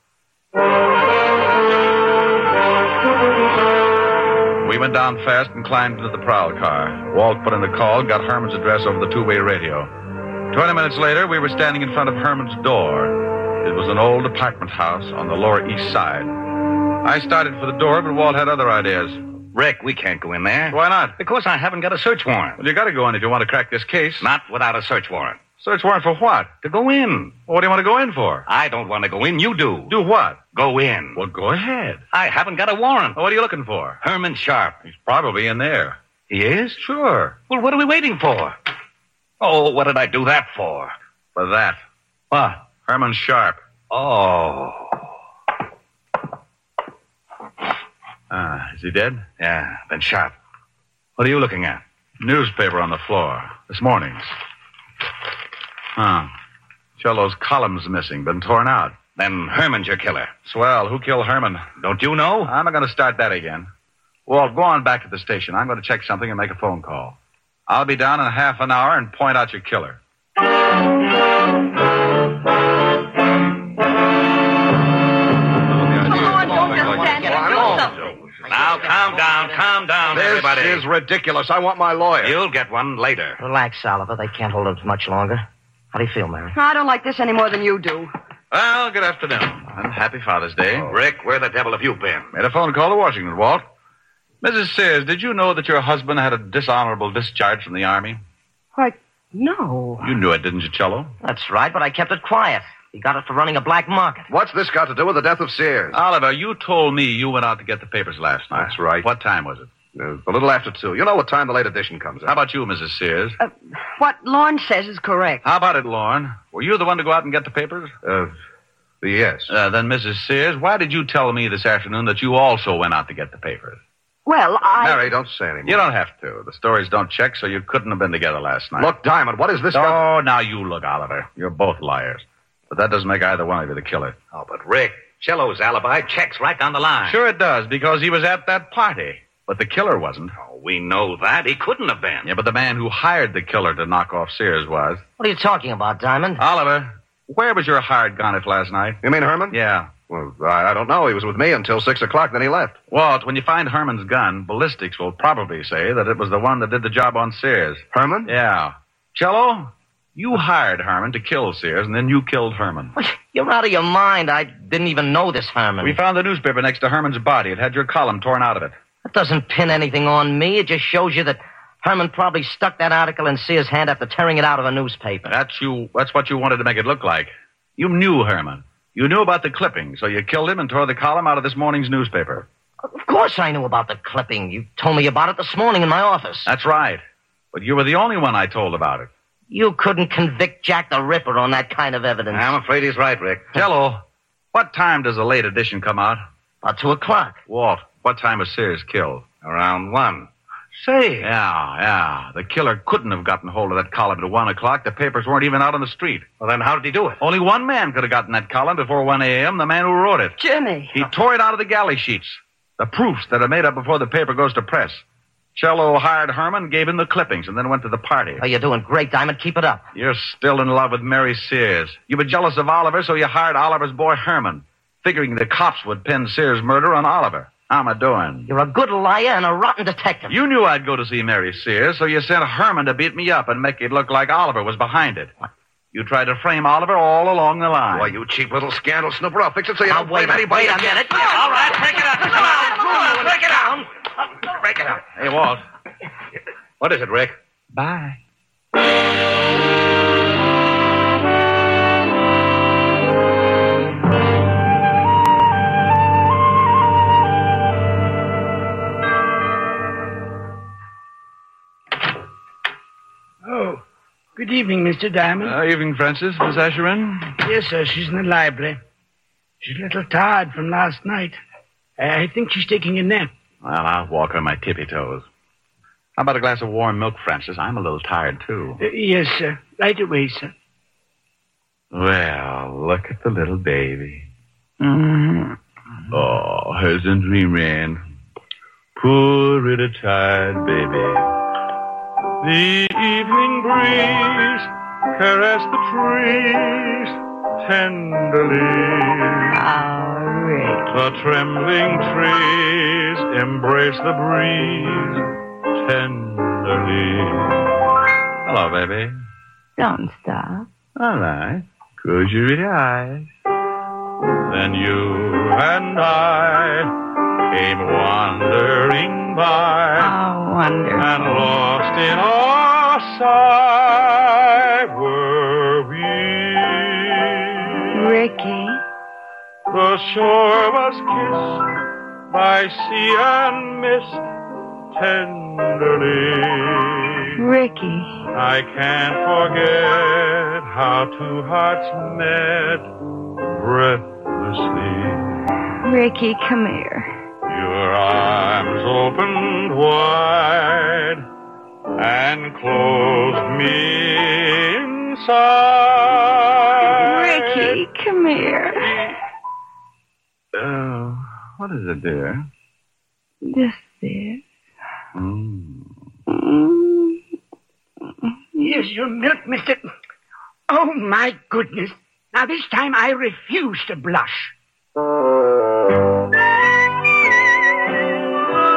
Speaker 6: We went down fast and climbed into the prowl car. Walt put in a call, got Herman's address over the two-way radio. Twenty minutes later, we were standing in front of Herman's door. It was an old apartment house on the Lower East Side. I started for the door, but Walt had other ideas.
Speaker 19: Rick, we can't go in there.
Speaker 6: Why not?
Speaker 19: Because I haven't got a search warrant.
Speaker 6: Well, you got to go in if you want to crack this case.
Speaker 19: Not without a search warrant.
Speaker 6: Search warrant for what?
Speaker 19: To go in.
Speaker 6: Well, what do you want to go in for?
Speaker 19: I don't want to go in. You do.
Speaker 6: Do what?
Speaker 19: Go in.
Speaker 6: Well, go ahead.
Speaker 19: I haven't got a warrant.
Speaker 6: Well, what are you looking for?
Speaker 19: Herman Sharp.
Speaker 6: He's probably in there.
Speaker 19: He is?
Speaker 6: Sure.
Speaker 19: Well, what are we waiting for? Oh, what did I do that for?
Speaker 6: For that.
Speaker 19: What?
Speaker 6: Herman Sharp.
Speaker 19: Oh.
Speaker 6: Ah, is he dead?
Speaker 19: Yeah, been shot. What are you looking at?
Speaker 6: Newspaper on the floor. This morning's. Huh. Cello's column's missing. Been torn out.
Speaker 19: Then Herman's your killer.
Speaker 6: Swell. Who killed Herman?
Speaker 19: Don't you know?
Speaker 6: I'm not going to start that again. Walt, go on back to the station. I'm going to check something and make a phone call. I'll be down in half an hour and point out your killer.
Speaker 19: Now,
Speaker 20: now, calm down, calm down,
Speaker 3: This
Speaker 20: everybody.
Speaker 3: is ridiculous. I want my lawyer.
Speaker 20: You'll get one later.
Speaker 18: Relax, Oliver. They can't hold us much longer. How do you feel, Mary?
Speaker 12: I don't like this any more than you do.
Speaker 6: Well, good afternoon. And happy Father's Day.
Speaker 20: Oh. Rick, where the devil have you been?
Speaker 6: Made a phone call to Washington, Walt. Missus Sears, did you know that your husband had a dishonorable discharge from the Army?
Speaker 12: Why, no.
Speaker 6: You knew it, didn't you, Cello?
Speaker 18: That's right, but I kept it quiet. He got it for running a black market.
Speaker 3: What's this got to do with the death of Sears?
Speaker 6: Oliver, you told me you went out to get the papers last night.
Speaker 3: That's right.
Speaker 6: What time was it?
Speaker 3: Uh, a little after two. You know what time the late edition comes out.
Speaker 6: How about you, Missus Sears?
Speaker 12: Uh, what Lorne says is correct.
Speaker 6: How about it, Lorne? Were you the one to go out and get the papers?
Speaker 3: Uh, yes.
Speaker 6: Uh, then, Missus Sears, why did you tell me this afternoon that you also went out to get the papers?
Speaker 12: Well, I...
Speaker 3: Mary, don't say anymore.
Speaker 6: You don't have to. The stories don't check, so you couldn't have been together last night.
Speaker 3: Look, Diamond, what is this?
Speaker 6: Oh,
Speaker 3: got-
Speaker 6: now you look, Oliver. You're both liars. But that doesn't make either one of you the killer.
Speaker 20: Oh, but Rick, Cello's alibi checks right down the line.
Speaker 6: Sure it does, because he was at that party. But the killer wasn't.
Speaker 20: Oh, we know that. He couldn't have been.
Speaker 6: Yeah, but the man who hired the killer to knock off Sears was.
Speaker 18: What are you talking about, Diamond?
Speaker 6: Oliver, where was your hired gun at last night?
Speaker 3: You mean Herman?
Speaker 6: Yeah.
Speaker 3: Well, I, I don't know. He was with me until six o'clock, then he left.
Speaker 6: Walt, when you find Herman's gun, ballistics will probably say that it was the one that did the job on Sears.
Speaker 3: Herman?
Speaker 6: Yeah. Cello, you hired Herman to kill Sears, and then you killed Herman.
Speaker 18: You're out of your mind. I didn't even know this Herman.
Speaker 6: We found the newspaper next to Herman's body. It had your column torn out of it.
Speaker 18: That doesn't pin anything on me. It just shows you that Herman probably stuck that article in Sears' hand after tearing it out of a newspaper.
Speaker 6: That's you. That's what you wanted to make it look like. You knew Herman. You knew about the clipping, so you killed him and tore the column out of this morning's newspaper.
Speaker 18: Of course I knew about the clipping. You told me about it this morning in my office.
Speaker 6: That's right. But you were the only one I told about it.
Speaker 18: You couldn't convict Jack the Ripper on that kind of evidence.
Speaker 20: I'm afraid he's right, Rick.
Speaker 6: Cello, what time does the late edition come out?
Speaker 18: About two o'clock.
Speaker 6: Walt, what time was Sears killed?
Speaker 20: Around one. Say.
Speaker 6: Yeah, yeah. The killer couldn't have gotten hold of that column at one o'clock. The papers weren't even out on the street.
Speaker 20: Well, then how did he do it?
Speaker 6: Only one man could have gotten that column before one a.m., the man who wrote it.
Speaker 12: Jimmy.
Speaker 6: He tore it out of the galley sheets. The proofs that are made up before the paper goes to press. Cello hired Herman, gave him the clippings, and then went to the party.
Speaker 18: Oh, you're doing great, Diamond. Keep it up.
Speaker 6: You're still in love with Mary Sears. You were jealous of Oliver, so you hired Oliver's boy Herman, figuring the cops would pin Sears' murder on Oliver. How am I doing?
Speaker 18: You're a good liar and a rotten detective.
Speaker 6: You knew I'd go to see Mary Sears, so you sent Herman to beat me up and make it look like Oliver was behind it. What? You tried to frame Oliver all along the line.
Speaker 3: Why, you cheap little scandal snooper. I'll fix it so you
Speaker 18: Now,
Speaker 3: don't
Speaker 18: wait
Speaker 3: blame
Speaker 18: a,
Speaker 3: anybody.
Speaker 18: wait a minute.
Speaker 20: All right, break it up. Come on, come on, break it up. Break it up.
Speaker 6: Hey, Walt.
Speaker 20: What is it, Rick?
Speaker 6: Bye.
Speaker 21: Oh, good evening, Mister Diamond.
Speaker 6: Uh, evening, Francis. Miss Asherin?
Speaker 21: Yes, sir. She's in the library. She's a little tired from last night. I think she's taking a nap.
Speaker 6: Well, I'll walk on my tippy toes. How about a glass of warm milk, Francis? I'm a little tired, too.
Speaker 21: Uh, yes, sir. Right away, sir.
Speaker 6: Well, look at the little baby.
Speaker 21: Mm-hmm.
Speaker 6: Oh, hasn't dreaming. Poor little tired baby. The evening breeze caress the trees tenderly.
Speaker 12: Oh, Rick.
Speaker 6: The trembling trees embrace the breeze tenderly. Hello, baby.
Speaker 12: Don't stop.
Speaker 6: All right. Close your pretty eyes. Then you and I came wandering by.
Speaker 12: Oh, wonderful.
Speaker 6: And lost in our sight were we.
Speaker 12: Ricky.
Speaker 6: The shore was kissed by sea and mist tenderly.
Speaker 12: Ricky.
Speaker 6: I can't forget how two hearts met breathlessly.
Speaker 12: Ricky, come here.
Speaker 6: Your arms opened wide and closed me inside.
Speaker 12: Ricky, come here.
Speaker 6: Oh, what is it, dear?
Speaker 12: Just this.
Speaker 6: Mm.
Speaker 12: Mm.
Speaker 21: Here's your milk, mister. Oh, my goodness. Now, this time I refuse to blush.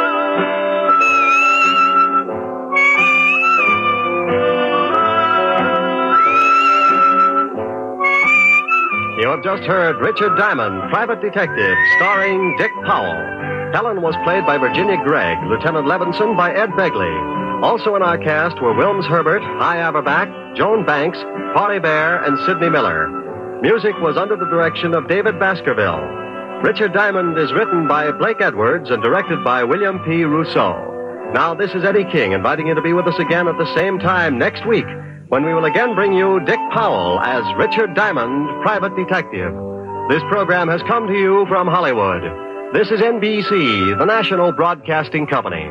Speaker 8: have just heard Richard Diamond, Private Detective, starring Dick Powell. Helen was played by Virginia Gregg, Lieutenant Levinson by Ed Begley. Also in our cast were Wilms Herbert, Hy Averback, Joan Banks, Parley Bear, and Sidney Miller. Music was under the direction of David Baskerville. Richard Diamond is written by Blake Edwards and directed by William P. Rousseau. Now, this is Eddie King inviting you to be with us again at the same time next week, when we will again bring you Dick Powell as Richard Diamond, Private Detective. This program has come to you from Hollywood. This is N B C, the national broadcasting company.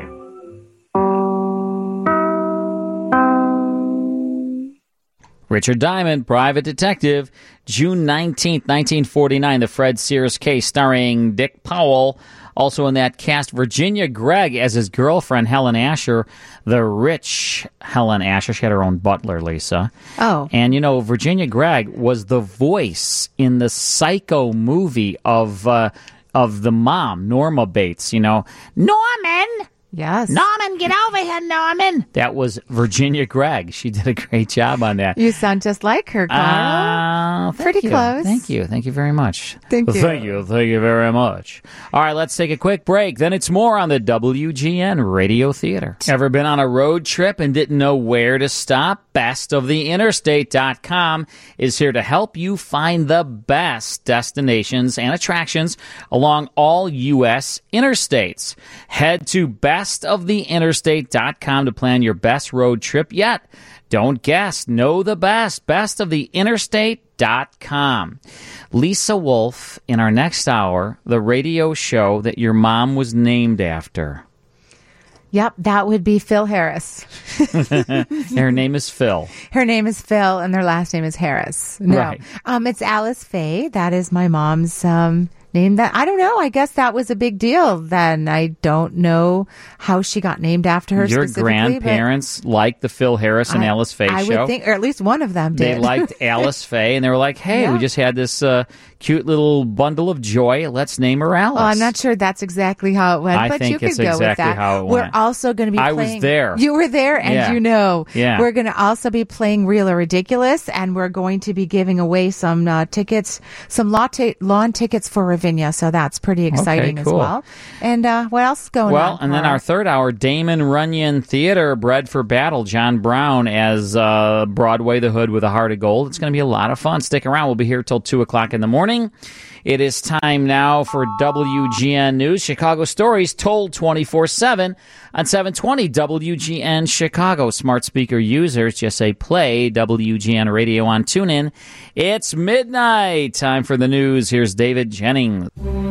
Speaker 11: Richard Diamond, Private Detective, June nineteenth, nineteen forty-nine, the Fred Sears case, starring Dick Powell. Also in that cast, Virginia Gregg as his girlfriend, Helen Asher, the rich Helen Asher. She had her own butler, Lisa.
Speaker 1: Oh.
Speaker 11: And, you know, Virginia Gregg was the voice in the Psycho movie of uh, of the mom, Norma Bates, you know. Norman!
Speaker 1: Yes.
Speaker 11: Norman, get over here, Norman! That was Virginia Gregg. She did a great job on that.
Speaker 1: You sound just like her, Carl.
Speaker 11: Uh,
Speaker 1: Pretty
Speaker 11: you.
Speaker 1: close.
Speaker 11: Thank you. Thank you very much.
Speaker 1: Thank you.
Speaker 11: Thank you. Thank you very much. All right, let's take a quick break. Then it's more on the W G N Radio Theater. Ever been on a road trip and didn't know where to stop? best of the interstate dot com is here to help you find the best destinations and attractions along all U S interstates. Head to best of the interstate dot com to plan your best road trip yet. Don't guess. Know the best. best of the interstate dot com. Lisa Wolf, in our next hour, the radio show that your mom was named after.
Speaker 1: Yep, that would be Phil Harris.
Speaker 11: Her name is Phil.
Speaker 1: Her name is Phil, and their last name is Harris. No,
Speaker 11: right.
Speaker 1: um, it's Alice Faye. That is my mom's um, name. That I don't know. I guess that was a big deal then. I don't know how she got named after her
Speaker 11: Your
Speaker 1: specifically.
Speaker 11: grandparents liked the Phil Harris and
Speaker 1: I,
Speaker 11: Alice Faye
Speaker 1: I
Speaker 11: show.
Speaker 1: would think, or at least one of them did.
Speaker 11: They liked Alice Faye, and they were like, hey,
Speaker 1: Yeah.
Speaker 11: we just had this uh, cute little bundle of joy. Let's name her Alice.
Speaker 1: Well, I'm not sure that's exactly how it went,
Speaker 11: I
Speaker 1: but
Speaker 11: think
Speaker 1: you could
Speaker 11: it's
Speaker 1: go with
Speaker 11: exactly
Speaker 1: that.
Speaker 11: how it
Speaker 1: We're
Speaker 11: went.
Speaker 1: also going to be
Speaker 11: I was
Speaker 1: playing.
Speaker 11: there.
Speaker 1: You were there, and
Speaker 11: Yeah.
Speaker 1: you know.
Speaker 11: Yeah.
Speaker 1: We're going to also be playing Real or Ridiculous, and we're going to be giving away some uh, tickets, some law t- lawn tickets for Ravinia, so that's pretty exciting
Speaker 11: Okay, cool.
Speaker 1: as well. And uh, what else is going
Speaker 11: Well,
Speaker 1: on?
Speaker 11: and then
Speaker 1: Laura?
Speaker 11: our third hour, Damon Runyon Theater, Bred for Battle, John Brown as uh, Broadway the Hood with a Heart of Gold. It's going to be a lot of fun. Stick around. We'll be here till two o'clock in the morning. It is time now for W G N News, Chicago stories told twenty-four seven on seven twenty W G N Chicago. Smart speaker users just say play W G N Radio on TuneIn. It's midnight. Time for the news. Here's David Jennings.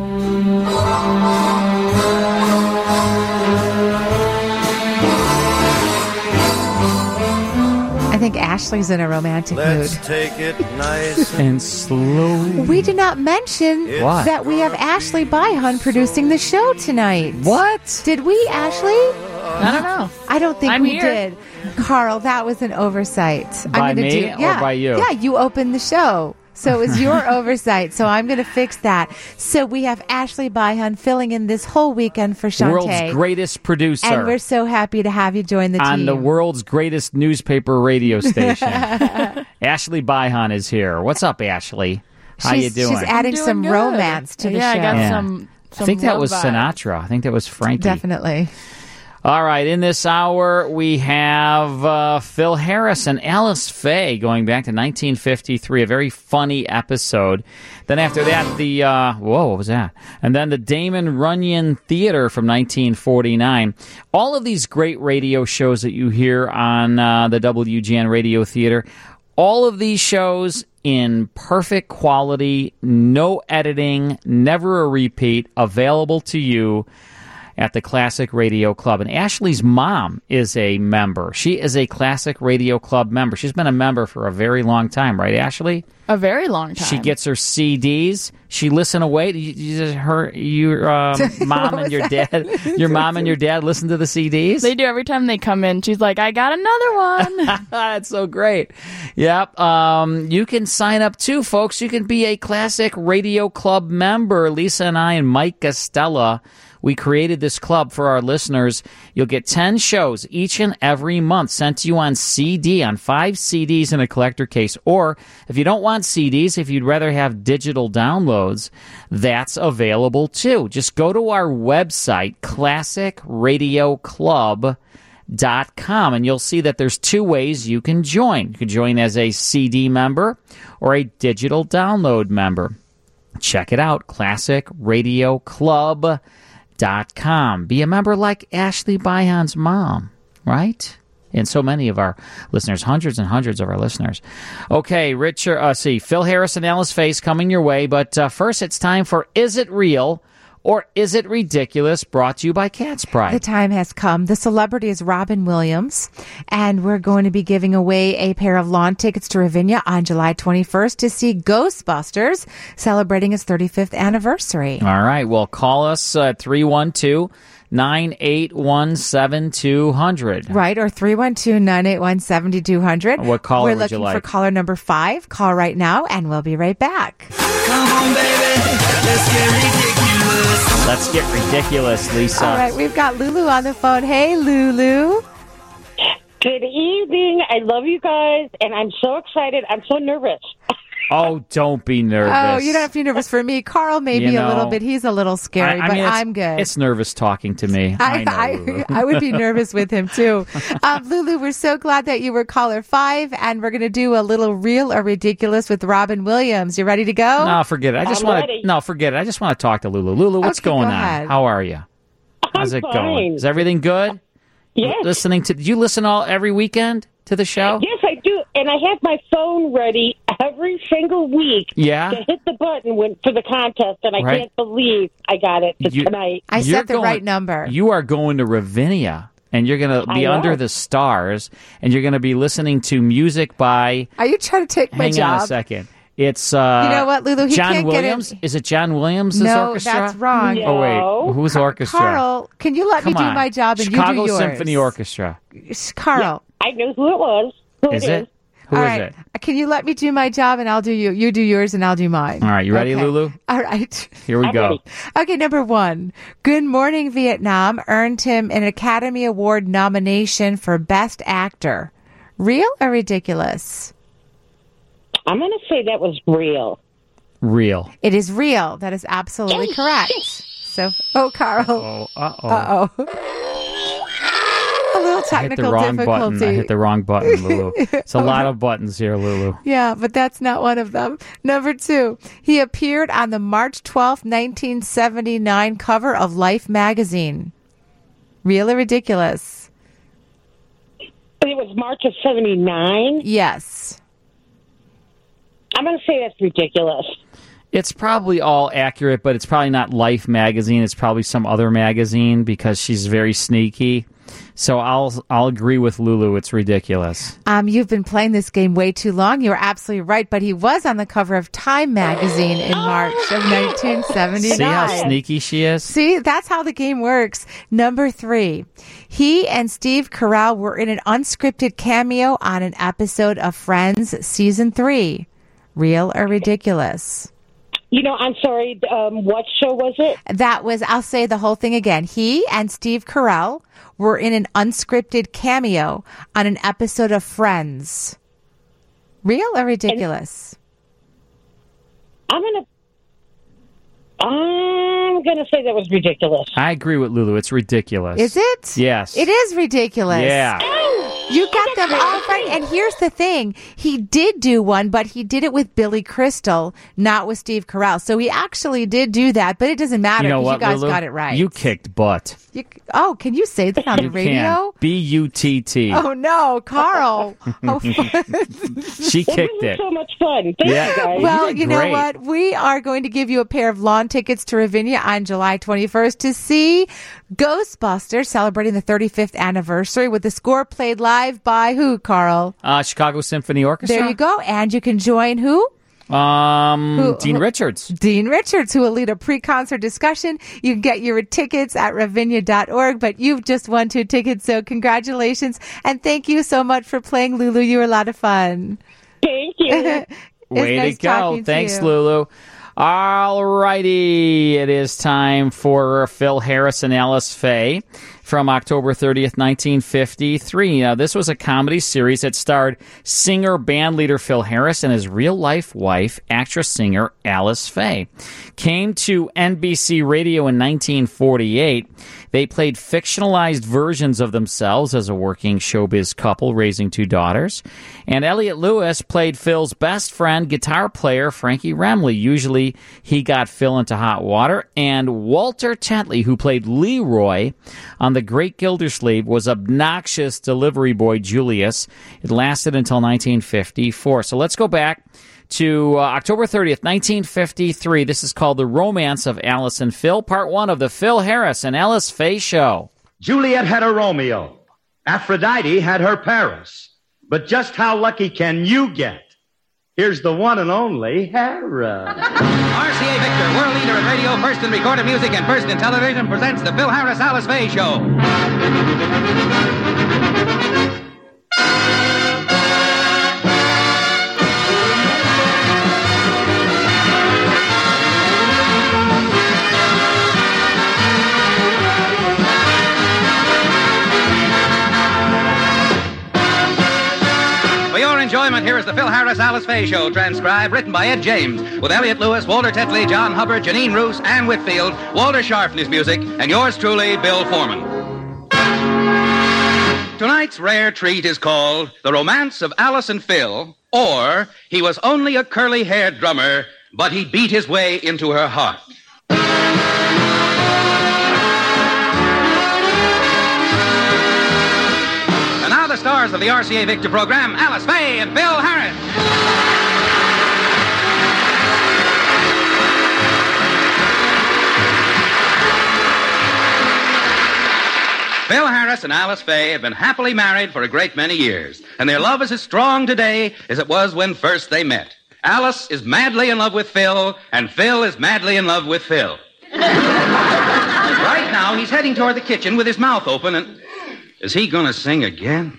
Speaker 1: I think Ashley's in a romantic
Speaker 2: Let's
Speaker 1: mood.
Speaker 2: take it nice
Speaker 11: and slow.
Speaker 1: We did not mention
Speaker 11: What?
Speaker 1: that we have Ashley Byhun producing the show tonight.
Speaker 11: What?
Speaker 1: Did we, Ashley?
Speaker 22: I don't know.
Speaker 1: I don't think
Speaker 22: I'm
Speaker 1: we
Speaker 22: here.
Speaker 1: did. Carl, that was an oversight.
Speaker 11: By
Speaker 1: I'm gonna
Speaker 11: me
Speaker 1: do,
Speaker 11: or
Speaker 1: yeah,
Speaker 11: by you?
Speaker 1: Yeah, you opened the show. So it was your oversight. So I'm going to fix that. So we have Ashley Byhun filling in this whole weekend for Shantae.
Speaker 11: World's greatest producer.
Speaker 1: And we're so happy to have you join the
Speaker 11: on
Speaker 1: team.
Speaker 11: the world's greatest newspaper radio station. Ashley Byhun is here. What's up, Ashley? How
Speaker 1: she's,
Speaker 11: you doing?
Speaker 1: She's adding
Speaker 22: Doing
Speaker 1: some
Speaker 22: good.
Speaker 1: romance to the
Speaker 22: yeah,
Speaker 1: show.
Speaker 22: I got
Speaker 11: Yeah.
Speaker 22: some, some
Speaker 11: I think that
Speaker 22: love
Speaker 11: was
Speaker 22: vibes.
Speaker 11: Sinatra. I think that was Frankie.
Speaker 1: Definitely.
Speaker 11: All right, in this hour, we have uh, Phil Harris and Alice Faye going back to nineteen fifty-three, a very funny episode. Then after that, the, uh, whoa, what was that? And then the Damon Runyon Theater from nineteen forty-nine. All of these great radio shows that you hear on uh, the W G N Radio Theater, all of these shows in perfect quality, no editing, never a repeat, available to you at the Classic Radio Club. And Ashley's mom is a member. She is a Classic Radio Club member. She's been a member for a very long time, right, Ashley?
Speaker 22: A very long time.
Speaker 11: She gets her C Ds. She listen away. You, you, her, your um, mom and your dad, your mom and your dad listen to the C Ds.
Speaker 22: They do every time they come in. She's like, I got another one.
Speaker 11: That's so great. Yep. Um, you can sign up too, folks. You can be a Classic Radio Club member. Lisa and I and Mike Costella, we created this club for our listeners. You'll get ten shows each and every month sent to you on C D, on five C Ds in a collector case. Or if you don't want want C Ds, if you'd rather have digital downloads, that's available too. Just go to our website, classic radio club dot com, and you'll see that there's two ways you can join. You can join as a C D member or a digital download member. Check it out, classic radio club dot com. Be a member like Ashley Byon's mom, right? And so many of our listeners, hundreds and hundreds of our listeners. Okay, Richard, uh, see, Phil Harris and Alice Faye coming your way, but uh, first it's time for Is It Real or Is It Ridiculous, brought to you by Cat's Pride.
Speaker 1: The time has come. The celebrity is Robin Williams, and we're going to be giving away a pair of lawn tickets to Ravinia on July twenty-first to see Ghostbusters, celebrating its thirty-fifth anniversary.
Speaker 11: All right, well, call us at three one two, nine eight one, seven two zero zero.
Speaker 1: Right, or three one two, nine eight one, seven two zero zero.
Speaker 11: What caller
Speaker 1: We're
Speaker 11: would you
Speaker 1: looking
Speaker 11: like?
Speaker 1: for caller number five. Call right now, and we'll be right back.
Speaker 20: Come on, baby. Let's get ridiculous.
Speaker 11: Let's get ridiculous, Lisa.
Speaker 1: All right, we've got Lulu on the phone. Hey, Lulu.
Speaker 2: Good evening. I love you guys, and I'm so excited. I'm so nervous.
Speaker 11: Oh, don't be nervous.
Speaker 1: Oh, you don't have to be nervous for me. Carl may
Speaker 11: You
Speaker 1: be
Speaker 11: know,
Speaker 1: a little bit. He's a little scary,
Speaker 11: I- I
Speaker 1: but
Speaker 11: mean, it's-
Speaker 1: I'm good.
Speaker 11: It's nervous talking to me. I, know,
Speaker 1: I,
Speaker 11: Lulu.
Speaker 1: I would be nervous with him, too. Um, Lulu, we're so glad that you were caller five, and we're going to do a little real or ridiculous with Robin Williams. You ready to go?
Speaker 11: No, forget it. I just
Speaker 2: I'm
Speaker 11: want to.
Speaker 2: ready.
Speaker 11: No, forget it. I just want to talk to Lulu. Lulu, what's
Speaker 1: Okay,
Speaker 11: going
Speaker 1: go
Speaker 11: on?
Speaker 1: ahead.
Speaker 11: How are you? How's
Speaker 2: I'm
Speaker 11: it
Speaker 2: fine.
Speaker 11: going? Is everything good?
Speaker 2: Yes.
Speaker 11: Listening to? Do you listen all every weekend to the show?
Speaker 2: Yes, I do. And I have my phone ready every single week
Speaker 11: Yeah?
Speaker 2: to hit the button when, for the contest, and I
Speaker 11: Right.
Speaker 2: can't believe I got it
Speaker 11: You-
Speaker 2: tonight.
Speaker 1: I
Speaker 11: You're
Speaker 1: set the
Speaker 11: going-
Speaker 1: right number.
Speaker 11: You are going to Ravinia, and you're going to
Speaker 2: I
Speaker 11: be
Speaker 2: know.
Speaker 11: under the stars, and you're going to be listening to music by.
Speaker 1: Are you trying to take my
Speaker 11: Hang
Speaker 1: job?
Speaker 11: on a second. It's uh,
Speaker 1: You know what, Lulu? He
Speaker 11: John
Speaker 1: can't get
Speaker 11: Williams.
Speaker 1: it.
Speaker 11: Is it John Williams'
Speaker 1: No,
Speaker 11: orchestra?
Speaker 1: that's wrong.
Speaker 11: Oh wait, who's orchestra?
Speaker 1: Carl, can you let
Speaker 11: Come
Speaker 1: me do
Speaker 11: on.
Speaker 1: my job and
Speaker 11: Chicago
Speaker 1: you do yours?
Speaker 11: Symphony Orchestra.
Speaker 1: Carl.
Speaker 2: I knew who it was. Who
Speaker 11: Is
Speaker 2: it
Speaker 11: it?
Speaker 2: is.
Speaker 11: Who
Speaker 1: All
Speaker 11: is
Speaker 1: right.
Speaker 11: it?
Speaker 1: Can you let me do my job and I'll do you? You do yours and I'll do mine.
Speaker 11: All right, you ready,
Speaker 1: Okay.
Speaker 11: Lulu?
Speaker 1: All right.
Speaker 11: Here we
Speaker 2: I'm
Speaker 11: go.
Speaker 2: ready.
Speaker 1: Okay, number one. Good Morning Vietnam earned him an Academy Award nomination for Best Actor. Real or ridiculous?
Speaker 2: I'm going to say that was real.
Speaker 11: Real.
Speaker 1: It is real. That is absolutely
Speaker 2: Yes,
Speaker 1: correct.
Speaker 2: yes.
Speaker 1: So, oh, Carl.
Speaker 11: Oh, uh oh.
Speaker 1: Uh oh. A little
Speaker 11: I hit
Speaker 1: technical
Speaker 11: the wrong
Speaker 1: difficulty.
Speaker 11: button. I hit the wrong button, Lulu. It's a lot of buttons here, Lulu.
Speaker 1: Yeah, but that's not one of them. Number two, he appeared on the March twelfth, nineteen seventy-nine cover of Life magazine. Real or ridiculous?
Speaker 2: It was March of seventy-nine.
Speaker 1: Yes.
Speaker 2: I'm going to say that's ridiculous.
Speaker 11: It's probably all accurate, but it's probably not Life magazine. It's probably some other magazine because she's very sneaky. So I'll I'll agree with Lulu. It's ridiculous.
Speaker 1: Um, you've been playing this game way too long. You were absolutely right, but he was on the cover of Time magazine in March of nineteen seventy-nine.
Speaker 11: See how sneaky she is?
Speaker 1: See, that's how the game works. Number three, he and Steve Carell were in an unscripted cameo on an episode of Friends season three. Real or ridiculous?
Speaker 2: You know, I'm sorry. Um, what show was it?
Speaker 1: That was, I'll say the whole thing again. He and Steve Carell were in an unscripted cameo on an episode of Friends. Real or ridiculous?
Speaker 2: I'm going to. I'm going to say that was ridiculous.
Speaker 11: I agree with Lulu. It's ridiculous.
Speaker 1: Is it?
Speaker 11: Yes.
Speaker 1: It is ridiculous.
Speaker 11: Yeah.
Speaker 1: You got them all right. And here's the thing. He did do one, but he did it with Billy Crystal, not with Steve Carell. So he actually did do that, but it doesn't matter
Speaker 11: You know
Speaker 1: because
Speaker 11: what,
Speaker 1: you guys
Speaker 11: Lulu?
Speaker 1: got it right.
Speaker 11: You kicked butt.
Speaker 1: You, oh, can you say that on the
Speaker 11: You
Speaker 1: radio?
Speaker 11: can. B U T T.
Speaker 1: Oh, no, Carl. How fun.
Speaker 11: She
Speaker 2: Well,
Speaker 11: kicked
Speaker 2: this
Speaker 11: it.
Speaker 2: was so much fun. Thank
Speaker 11: Yeah.
Speaker 2: you, guys.
Speaker 1: Well,
Speaker 11: did
Speaker 1: you know
Speaker 11: great.
Speaker 1: what? We are going to give you a pair of lawn tickets to Ravinia on July twenty-first to see Ghostbusters celebrating the thirty-fifth anniversary with the score played live by who, Carl?
Speaker 11: Uh, Chicago Symphony Orchestra.
Speaker 1: There you go. And you can join who?
Speaker 11: Um,
Speaker 1: Who-
Speaker 11: Dean
Speaker 1: who-
Speaker 11: Richards.
Speaker 1: Dean Richards, who will lead a pre-concert discussion. You can get your tickets at ravinia dot org, but you've just won two tickets, so congratulations. And thank you so much for playing, Lulu. You were a lot of fun.
Speaker 2: Thank you.
Speaker 11: Way
Speaker 1: nice
Speaker 11: to go.
Speaker 1: talking to
Speaker 11: Thanks,
Speaker 1: you.
Speaker 11: Lulu. All righty. It is time for Phil Harris and Alice Faye from October thirtieth, nineteen fifty-three. Now, this was a comedy series that starred singer-bandleader Phil Harris and his real-life wife, actress-singer Alice Faye. Came to N B C Radio in nineteen forty-eight. They played fictionalized versions of themselves as a working showbiz couple raising two daughters. And Elliot Lewis played Phil's best friend, guitar player Frankie Remley. Usually he got Phil into hot water. And Walter Tetley, who played Leroy on The Great Gildersleeve, was obnoxious delivery boy Julius. It lasted until nineteen fifty-four. So let's go back to uh, October thirtieth, nineteen fifty-three. This is called The Romance of Alice and Phil, part one of the Phil Harris and Alice Faye Show.
Speaker 5: Juliet had her Romeo. Aphrodite had her Paris. But just how lucky can you get? Here's the one and only Hera.
Speaker 9: R C A Victor, world leader in radio, first in recorded music, and first in television, presents the Phil Harris Alice Faye Show. Enjoyment, here is the Phil Harris Alice Faye Show, transcribed, written by Ed James, with Elliot Lewis, Walter Tetley, John Hubbard, Janine Roos, Ann Whitfield, Walter Scharf in his music, and yours truly, Bill Foreman. Tonight's rare treat is called The Romance of Alice and Phil, or He Was Only a Curly-Haired Drummer, But He Beat His Way into Her Heart. The stars of the R C A Victor program, Alice Faye and Phil Harris. Phil Harris and Alice Faye have been happily married for a great many years, and their love is as strong today as it was when first they met. Alice is madly in love with Phil, and Phil is madly in love with Phil. Right now, he's heading toward the kitchen with his mouth open, and is he going to sing again?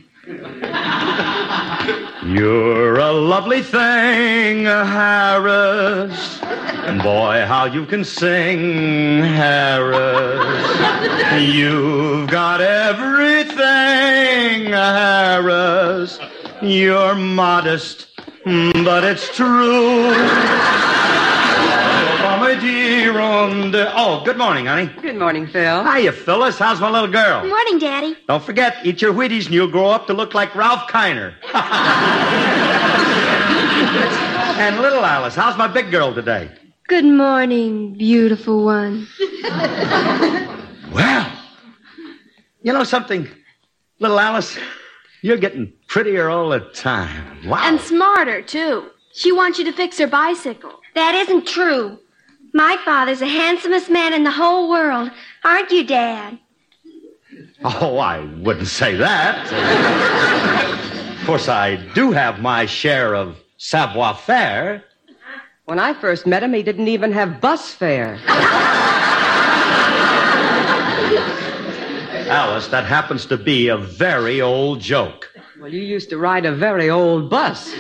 Speaker 5: You're a lovely thing, Harris. And boy, how you can sing, Harris. You've got everything, Harris. You're modest, but it's true. Oh, good morning, honey.
Speaker 23: Good morning, Phil.
Speaker 5: Hiya, Phyllis. How's my little girl?
Speaker 23: Good morning, Daddy.
Speaker 5: Don't forget, eat your Wheaties and you'll grow up to look like Ralph Kiner. And little Alice, how's my big girl today?
Speaker 24: Good morning, beautiful one.
Speaker 5: Well, you know something, little Alice, you're getting prettier all the time. Wow.
Speaker 24: And smarter, too. She wants you to fix her bicycle. That isn't true. My father's the handsomest man in the whole world. Aren't you, Dad?
Speaker 5: Oh, I wouldn't say that. Of course, I do have my share of savoir-faire.
Speaker 23: When I first met him, he didn't even have bus fare.
Speaker 5: Alice, that happens to be a very old joke.
Speaker 23: Well, you used to ride a very old bus.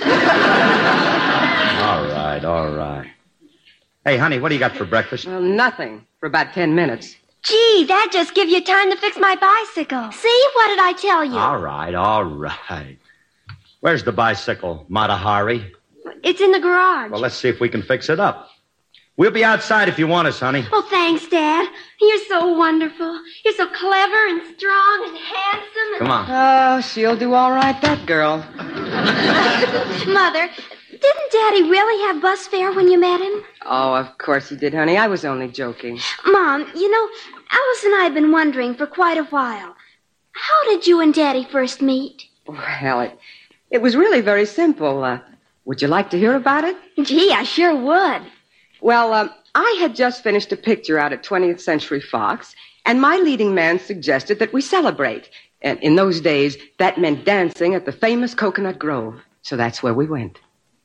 Speaker 5: All right, all right. Hey, honey, what do you got for breakfast?
Speaker 23: Well, nothing. For about ten minutes.
Speaker 24: Gee, that just give you time to fix my bicycle. See? What did I tell you?
Speaker 5: All right, all right. Where's the bicycle, Mata Hari?
Speaker 24: It's in the garage.
Speaker 5: Well, let's see if we can fix it up. We'll be outside if you want us, honey.
Speaker 24: Oh, thanks, Dad. You're so wonderful. You're so clever and strong and handsome. And...
Speaker 5: Come on.
Speaker 23: Oh, she'll do all right, that girl.
Speaker 24: Mother, didn't Daddy really have bus fare when you met him?
Speaker 23: Oh, of course he did, honey. I was only joking.
Speaker 24: Mom, you know, Alice and I have been wondering for quite a while. How did you and Daddy first meet?
Speaker 23: Well, it, it was really very simple. Uh, would you like to hear about it?
Speaker 24: Gee, I sure would.
Speaker 23: Well, um, I had just finished a picture out at twentieth Century Fox, and my leading man suggested that we celebrate. And in those days, that meant dancing at the famous Coconut Grove. So that's where we went.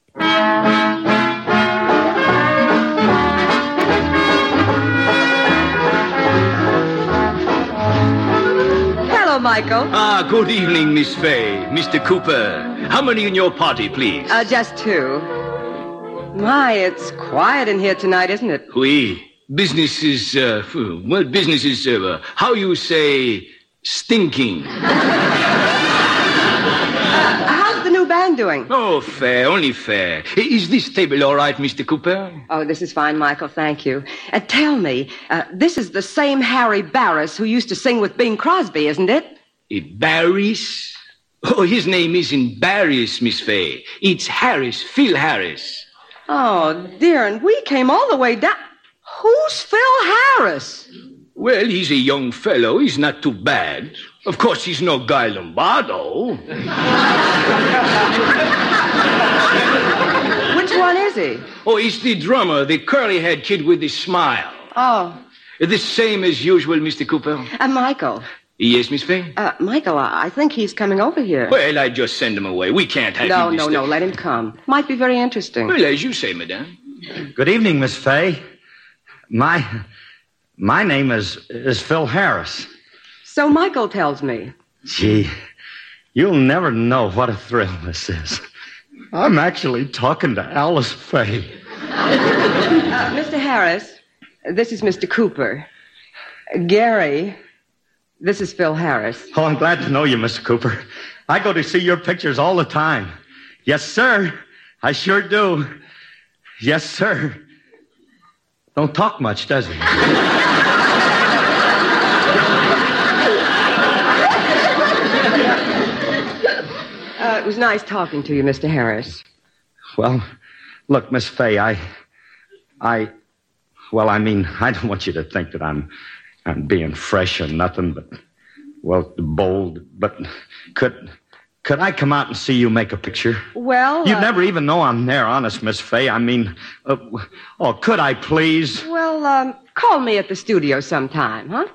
Speaker 23: Hello, Michael.
Speaker 25: Ah, good evening, Miss Faye. Mister Cooper. How many in your party, please?
Speaker 23: Uh, just two. My, it's quiet in here tonight, isn't it?
Speaker 25: Oui. Business is, uh, well, business is, uh, how you say, Stinking.
Speaker 23: How's the new band doing?
Speaker 25: Oh, fair, only fair. Is this table all right, Mister Cooper?
Speaker 23: Oh, this is fine, Michael, thank you. Uh, tell me, uh, this is the same Harry Barris who used to sing with Bing Crosby, isn't it?
Speaker 25: Uh, Barris? Oh, his name isn't Barris, Miss Fay. It's Harris, Phil Harris.
Speaker 23: Oh, dear, and we came all the way down. Who's Phil Harris?
Speaker 25: Well, he's a young fellow. He's not too bad. Of course, he's no Guy Lombardo.
Speaker 23: Which one is he?
Speaker 25: Oh, he's the drummer, the curly-haired kid with the smile.
Speaker 23: Oh.
Speaker 25: The same as usual, Mister Cooper.
Speaker 23: Uh, Michael.
Speaker 25: Yes, Miss Fay?
Speaker 23: Uh, Michael, I I think he's coming over here.
Speaker 25: Well, I just send him away. We can't have
Speaker 23: No,
Speaker 25: him
Speaker 23: no,
Speaker 25: disturb-
Speaker 23: no, let him come. Might be very interesting.
Speaker 25: Well, as you say, madame.
Speaker 5: Good evening, Miss Fay. My my name is is Phil Harris.
Speaker 23: So Michael tells me.
Speaker 5: Gee, you'll never know what a thrill this is. I'm actually talking to Alice Fay.
Speaker 23: Uh, Mister Harris, this is Mister Cooper. Gary, this is Phil Harris.
Speaker 5: Oh, I'm glad to know you, Mister Cooper. I go to see your pictures all the time. Yes, sir. I sure do. Yes, sir. Don't talk much, does he?
Speaker 23: Uh, it was nice talking to you, Mister Harris.
Speaker 5: Well, look, Miss Fay, I... I... Well, I mean, I don't want you to think that I'm... I'm being fresh or nothing, but... Well, bold, but... Could... Could I come out and see you make a picture?
Speaker 23: Well,
Speaker 5: You'd
Speaker 23: uh,
Speaker 5: never even know I'm there, honest, Miss Fay. I mean... Uh, oh, could I, please?
Speaker 23: Well, um, call me at the studio sometime, huh?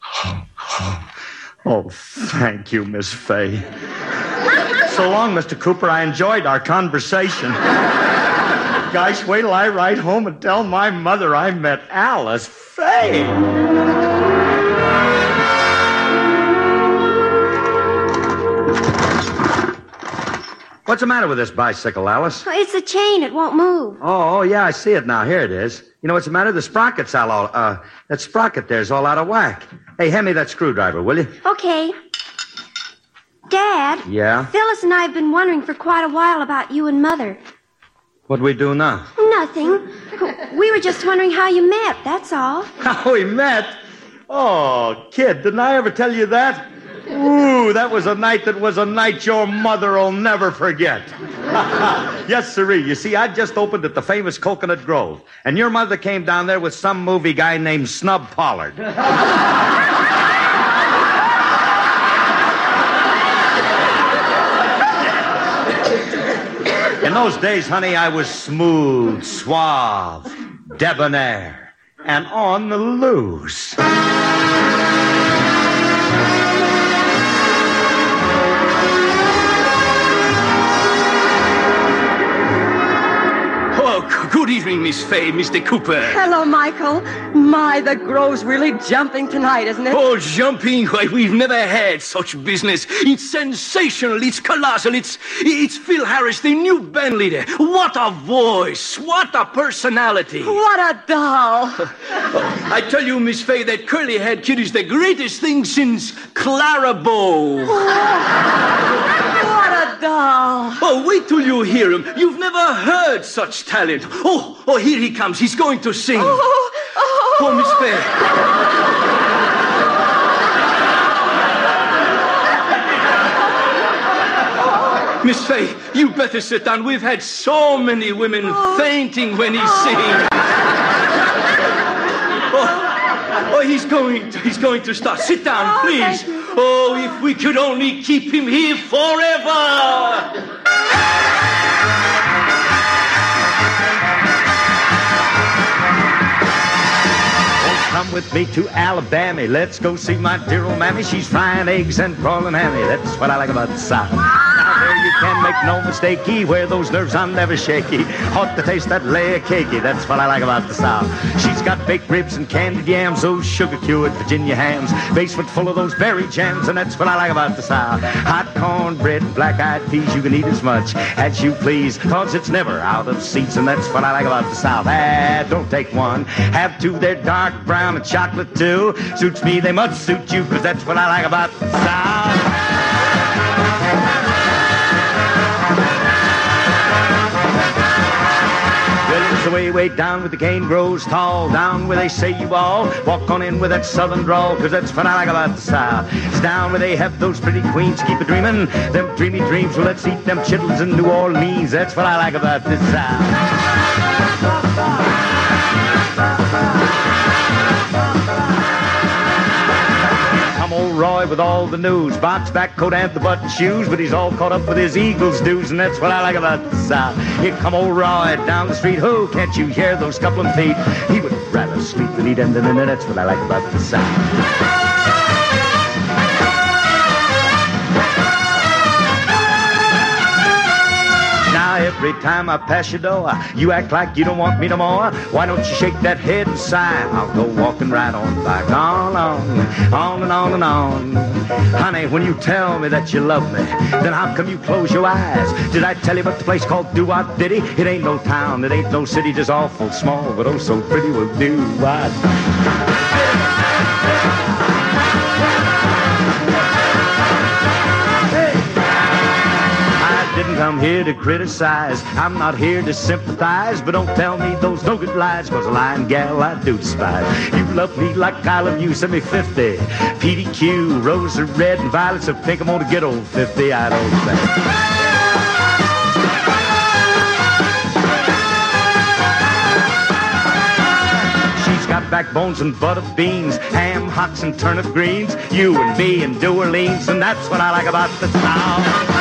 Speaker 5: Oh, thank you, Miss Fay. So long, Mister Cooper. I enjoyed our conversation. Gosh, wait till I ride home and tell my mother I met Alice Fay. What's the matter with this bicycle, Alice?
Speaker 24: Oh, it's a chain. It won't move.
Speaker 5: Oh, oh, yeah, I see it now. Here it is. You know what's the matter? The sprocket's all, all uh, that sprocket there's all out of whack. Hey, hand me that screwdriver, will you?
Speaker 24: Okay. Dad?
Speaker 5: Yeah?
Speaker 24: Phyllis and I have been wondering for quite a while about you and Mother.
Speaker 5: What'd we do now?
Speaker 24: Nothing. We were just wondering how you met, that's all.
Speaker 5: How we met? Oh, kid, didn't I ever tell you that? Ooh, that was a night that was a night your mother'll never forget. Yes, sirree. You see, I just opened at the famous Coconut Grove, and your mother came down there with some movie guy named Snub Pollard. In those days, honey, I was smooth, suave, debonair, and on the loose.
Speaker 25: Good evening, Miss Fay, Mister Cooper.
Speaker 23: Hello, Michael. My, the Grove's really jumping tonight, isn't it?
Speaker 25: Oh, jumping? Why, we've never had such business. It's sensational. It's colossal. It's it's Phil Harris, the new band leader. What a voice. What a personality.
Speaker 23: What a doll.
Speaker 25: Oh, I tell you, Miss Fay, that curly-haired kid is the greatest thing since Clara Bow.
Speaker 23: What a doll.
Speaker 25: Oh, wait till you hear him. You've never heard such talent. Oh, oh, here he comes. He's going to sing.
Speaker 23: Oh, oh.
Speaker 25: Oh, Miss Fay. Miss Fay, you better sit down. We've had so many women oh. fainting when he
Speaker 23: oh.
Speaker 25: sings. Oh, oh, he's going to, he's going to start. Sit down,
Speaker 23: oh,
Speaker 25: please. Oh, if we could only keep him here forever.
Speaker 5: Come with me to Alabama. Let's go see my dear old mammy. She's frying eggs and broiling hammy. That's what I like about the South. Now, there you can make no mistakey. Where those nerves are never shaky. Hot to taste that layer cakey. That's what I like about the South. She's got baked ribs and candied yams, those sugar-cured Virginia hams, basement full of those berry jams, and that's what I like about the South. Hot cornbread and black-eyed peas, you can eat as much as you please, cause it's never out of seats, and that's what I like about the South. Ah, don't take one, have two, they're dark brown and chocolate too. Suits me, they must suit you, cause that's what I like about the South. Way, way down where the cane grows tall, down where they say you all walk on in with that southern drawl, cause that's what I like about the South. It's down where they have those pretty queens keep a dreaming, them dreamy dreams, well let's eat them chitlins in New Orleans, that's what I like about the South. Old Roy with all the news, box back coat and the button shoes, but he's all caught up with his Eagles dues, and that's what I like about the South. Here come old Roy down the street, who can't you hear those scuffling feet? He would rather sleep than eat, and that's what I like about the South. Every time I pass your door, you act like you don't want me no more. Why don't you shake that head and sigh? I'll go walking right on by. On, on, on and on and on. Honey, when you tell me that you love me, then how come you close your eyes? Did I tell you about the place called Do-Wop Diddy? It ain't no town, it ain't no city, just awful small, but oh so pretty with do-wop. Didn't come here to criticize, I'm not here to sympathize, but don't tell me those no good lies, cause a lying gal I do despise. You love me like I love you, send me fifty. P D Q, roses are red and violets are pink, I'm gonna get old fifty, I don't think. Got backbones and butter beans, ham, hocks, and turnip greens. You and me in New Orleans, and that's what I like about the South.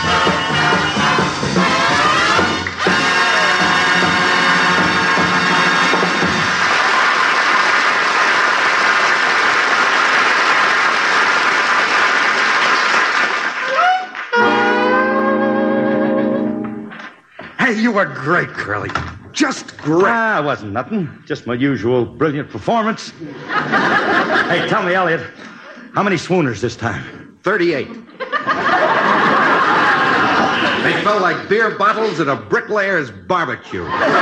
Speaker 4: Hey, you were great, Curly. Just great.
Speaker 5: Ah, it wasn't nothing. Just my usual brilliant performance. Hey, tell me, Elliot, how many swooners this time?
Speaker 4: thirty-eight. They felt like beer bottles at a bricklayer's barbecue.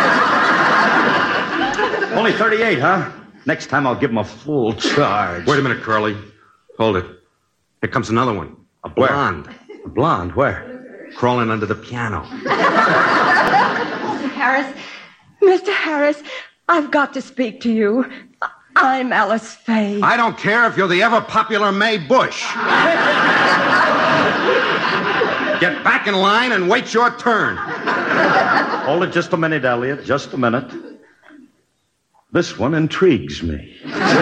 Speaker 5: Only thirty-eight, huh? Next time I'll give them a full charge.
Speaker 4: Wait a minute, Curly. Hold it. Here comes another one. A blonde.
Speaker 5: Where? A blonde? Where?
Speaker 4: Crawling under the piano.
Speaker 23: Mister Harris, Mister Harris, I've got to speak to you. I'm Alice Faye.
Speaker 4: I don't care if you're the ever-popular Mae Bush. Get back in line and wait your turn.
Speaker 5: Hold it just a minute, Elliot. Just a minute. This one intrigues me.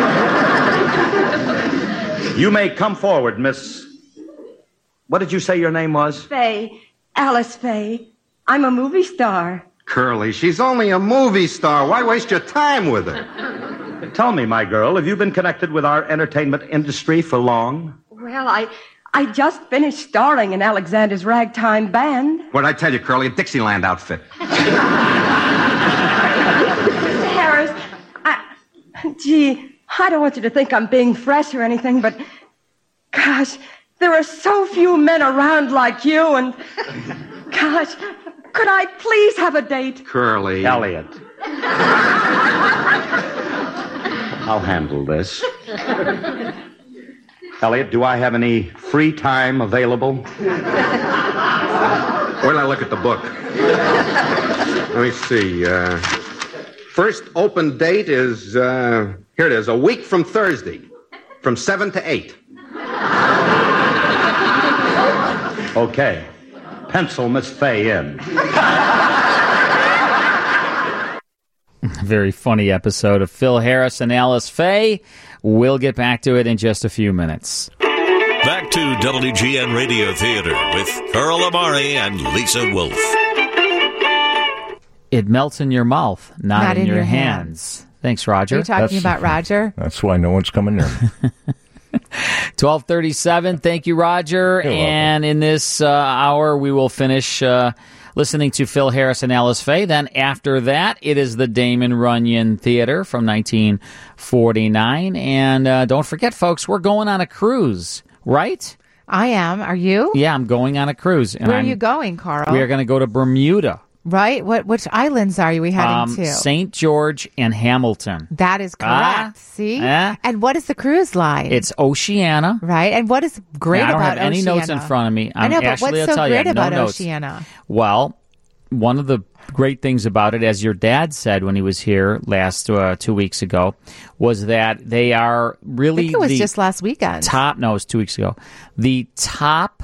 Speaker 5: You may come forward, Miss... What did you say your name was?
Speaker 23: Faye. Alice Faye. I'm a movie star.
Speaker 4: Curly, she's only a movie star. Why waste your time with her?
Speaker 5: Tell me, my girl, have you been connected with our entertainment industry for long?
Speaker 23: Well, I I just finished starring in Alexander's Ragtime Band.
Speaker 4: What'd I tell you, Curly? A Dixieland outfit.
Speaker 23: Mister Harris, I... Gee, I don't want you to think I'm being fresh or anything, but... Gosh, there are so few men around like you, and... Gosh, could I please have a date?
Speaker 4: Curly.
Speaker 5: Elliot. I'll handle this. Elliot, do I have any free time available?
Speaker 4: Wait till I look at the book. Let me see. Uh, first open date is, uh, here it is, a week from Thursday, from seven to eight.
Speaker 5: Okay. Pencil Miss Faye in.
Speaker 11: Very funny episode of Phil Harris and Alice Faye. We'll get back to it in just a few minutes.
Speaker 10: Back to W G N Radio Theater with Earl Amari and Lisa Wolf.
Speaker 11: It melts in your mouth, not,
Speaker 1: Not
Speaker 11: in,
Speaker 1: in
Speaker 11: your,
Speaker 1: your
Speaker 11: hands. Thanks, Roger.
Speaker 1: Are you talking
Speaker 7: That's-
Speaker 1: about Roger?
Speaker 7: That's why no one's coming near me.
Speaker 11: twelve thirty-seven. Thank you, Roger.
Speaker 7: You're
Speaker 11: and in this uh, hour, we will finish uh, listening to Phil Harris and Alice Faye. Then after that, it is the Damon Runyon Theater from nineteen forty-nine. And uh, don't forget, folks, we're going on a cruise, right?
Speaker 1: I am. Are you?
Speaker 11: Yeah, I'm going on a cruise. And
Speaker 1: Where
Speaker 11: I'm,
Speaker 1: are you going, Carl?
Speaker 11: We are going to go to Bermuda.
Speaker 1: Right? What? Which islands are you we heading
Speaker 11: Um,
Speaker 1: to?
Speaker 11: Saint George and Hamilton.
Speaker 1: That is correct.
Speaker 11: Ah,
Speaker 1: See?
Speaker 11: eh?
Speaker 1: And what is the cruise line?
Speaker 11: It's Oceana.
Speaker 1: Right? And what is great
Speaker 11: Now, I don't
Speaker 1: about
Speaker 11: have any
Speaker 1: Oceana?
Speaker 11: notes in front of me.
Speaker 1: I
Speaker 11: Um,
Speaker 1: know, but
Speaker 11: Ashley,
Speaker 1: what's
Speaker 11: I'll
Speaker 1: so
Speaker 11: tell you, I
Speaker 1: great
Speaker 11: have no
Speaker 1: about
Speaker 11: notes.
Speaker 1: Oceana?
Speaker 11: Well, one of the great things about it, as your dad said when he was here last uh, two weeks ago, was that they are really
Speaker 1: I think it was
Speaker 11: the
Speaker 1: just last weekend.
Speaker 11: top. No, it was two weeks ago. The top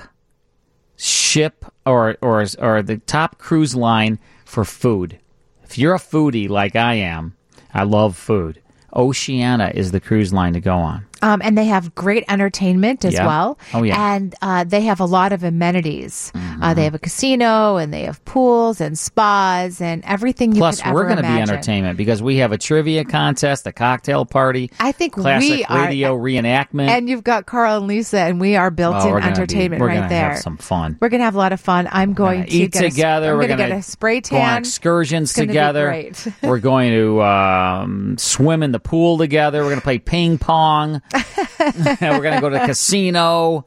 Speaker 11: ship or or or the top cruise line for food. If you're a foodie like I am, I love food. Oceana is the cruise line to go on.
Speaker 1: Um, and they have great entertainment as
Speaker 11: Yeah.
Speaker 1: well.
Speaker 11: Oh, yeah.
Speaker 1: And uh, they have a lot of amenities. Uh, they have a casino, and they have pools and spas and everything you
Speaker 11: Plus,
Speaker 1: could ever
Speaker 11: we're going to be
Speaker 1: imagine.
Speaker 11: entertainment because we have a trivia contest, a cocktail party,
Speaker 1: I think
Speaker 11: classic
Speaker 1: we are,
Speaker 11: radio reenactment.
Speaker 1: And you've got Carl and Lisa, and we are
Speaker 11: Oh,
Speaker 1: built-in
Speaker 11: we're gonna be-
Speaker 1: entertainment
Speaker 11: we're
Speaker 1: right
Speaker 11: gonna
Speaker 1: there.
Speaker 11: Have some fun.
Speaker 1: We're going to have a lot of fun. I'm going to
Speaker 11: Eat
Speaker 1: get a,
Speaker 11: together.
Speaker 1: I'm
Speaker 11: we're
Speaker 1: going to
Speaker 11: gonna
Speaker 1: get a spray
Speaker 11: Go on
Speaker 1: tan.
Speaker 11: excursions
Speaker 1: It's gonna be
Speaker 11: together.
Speaker 1: great.
Speaker 11: We're going to um, swim in the pool together. We're going to play ping pong. We're going to go to the casino.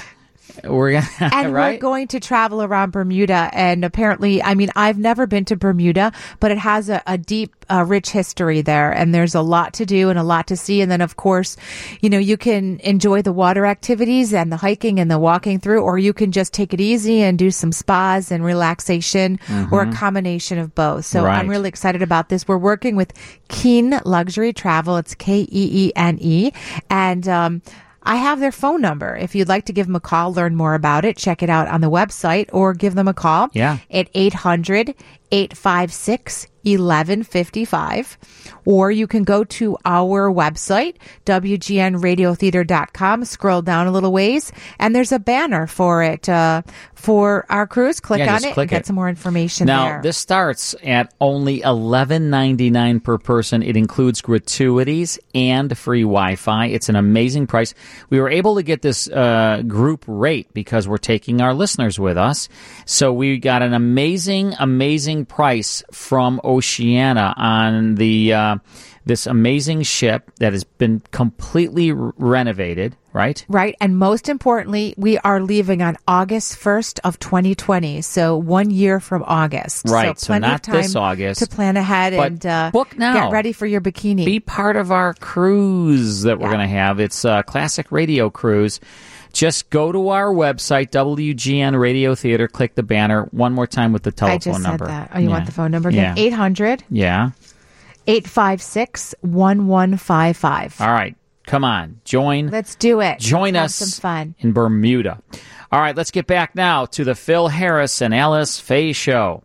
Speaker 11: We're gonna,
Speaker 1: And
Speaker 11: right?
Speaker 1: we're going to travel around Bermuda. And apparently, I mean, I've never been to Bermuda, but it has a, a deep, uh, rich history there. And there's a lot to do and a lot to see. And then, of course, you know, you can enjoy the water activities and the hiking and the walking through, or you can just take it easy and do some spas and relaxation, or a
Speaker 13: Mhm.
Speaker 1: combination of both. So
Speaker 13: Right.
Speaker 1: I'm really excited about this. We're working with Keen Luxury Travel. It's K E E N E. And, um, I have their phone number. If you'd like to give them a call, learn more about it, check it out on the website or give them a call
Speaker 11: Yeah.
Speaker 1: at eight hundred, eight five six, eleven fifty-five. Or you can go to our website, W G N radio theater dot com, scroll down a little ways, and there's a banner for it, uh, for our cruise. Click
Speaker 11: Yeah,
Speaker 1: on
Speaker 11: just
Speaker 1: it
Speaker 11: click
Speaker 1: and get
Speaker 11: it.
Speaker 1: some more information
Speaker 11: Now,
Speaker 1: there.
Speaker 11: this starts at only eleven ninety-nine per person. It includes gratuities and free Wi-Fi. It's an amazing price. We were able to get this uh, group rate because we're taking our listeners with us. So we got an amazing, amazing price from Oceana on the uh, this amazing ship that has been completely r- renovated, right?
Speaker 1: Right. And most importantly, we are leaving on August first of twenty twenty. So one year from August.
Speaker 11: Right, so
Speaker 1: plenty
Speaker 11: not
Speaker 1: of time
Speaker 11: this August.
Speaker 1: to plan ahead
Speaker 11: But
Speaker 1: and uh,
Speaker 11: book now.
Speaker 1: get ready for your bikini.
Speaker 11: Be part of our cruise that we're going to have. It's a classic radio cruise. Just go to our website, W G N Radio Theater, click the banner one more time with the telephone
Speaker 1: I just
Speaker 11: number.
Speaker 1: said that. Oh, you
Speaker 11: Yeah.
Speaker 1: want the phone number again?
Speaker 11: Yeah.
Speaker 1: eight hundred,
Speaker 11: Yeah.
Speaker 1: eight five six, one one five five.
Speaker 11: All right. Come on. Join.
Speaker 1: Let's do it.
Speaker 11: Join
Speaker 1: Have
Speaker 11: us
Speaker 1: some fun.
Speaker 11: in Bermuda. All right. Let's get back now to the Phil Harris and Alice Faye Show.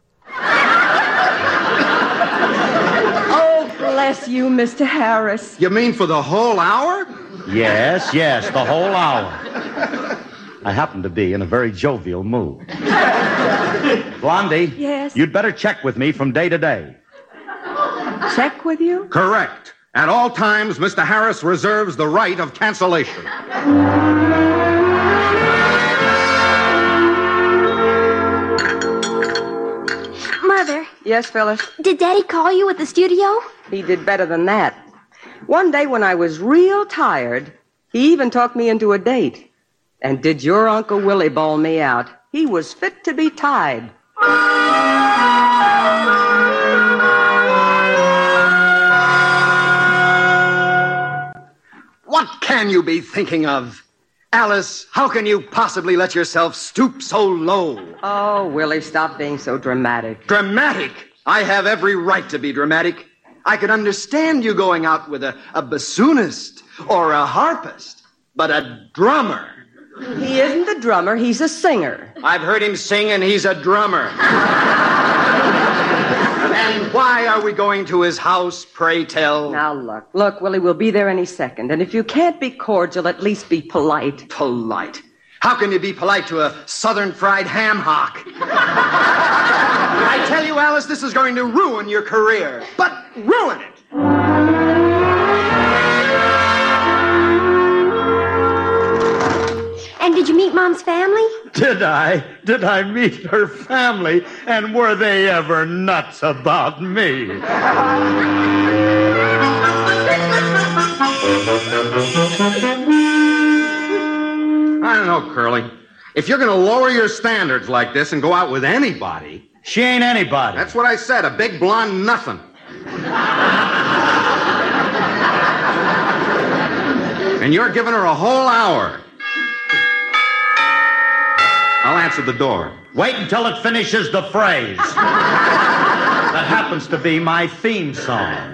Speaker 23: Oh, bless you, Mister Harris.
Speaker 4: You mean for the whole hour?
Speaker 5: Yes, yes, the whole hour. I happen to be in a very jovial mood. Blondie.
Speaker 23: Yes?
Speaker 5: You'd better check with me from day to day.
Speaker 23: Check with you?
Speaker 4: Correct. At all times, Mister Harris reserves the right of cancellation.
Speaker 24: Mother,
Speaker 23: Yes, Phyllis?
Speaker 24: did Daddy call you at the studio?
Speaker 23: He did better than that. One day when I was real tired, he even talked me into a date. And did your Uncle Willie bawl me out? He was fit to be tied.
Speaker 7: What can you be thinking of? Alice, how can you possibly let yourself stoop so low?
Speaker 23: Oh, Willie, stop being so dramatic.
Speaker 7: Dramatic? I have every right to be dramatic. I could understand you going out with a, a bassoonist or a harpist, but a drummer.
Speaker 23: He isn't a drummer, he's a singer.
Speaker 7: I've heard him sing, and he's a drummer. And why are we going to his house, pray tell?
Speaker 23: Now, look. Look, Willie, we'll be there any second. And if you can't be cordial, at least be polite.
Speaker 7: Polite? How can you be polite to a southern fried ham hock? I tell you, Alice, this is going to ruin your career. But ruin it!
Speaker 5: Did I? Did I meet her family? And were they ever nuts about me?
Speaker 4: I don't know, Curly. If you're going to lower your standards like this and go out with anybody...
Speaker 5: She ain't anybody.
Speaker 4: That's what I said, a big blonde nothing. And you're giving her a whole hour. I'll answer the door.
Speaker 5: Wait until it finishes the phrase. That happens to be my theme song.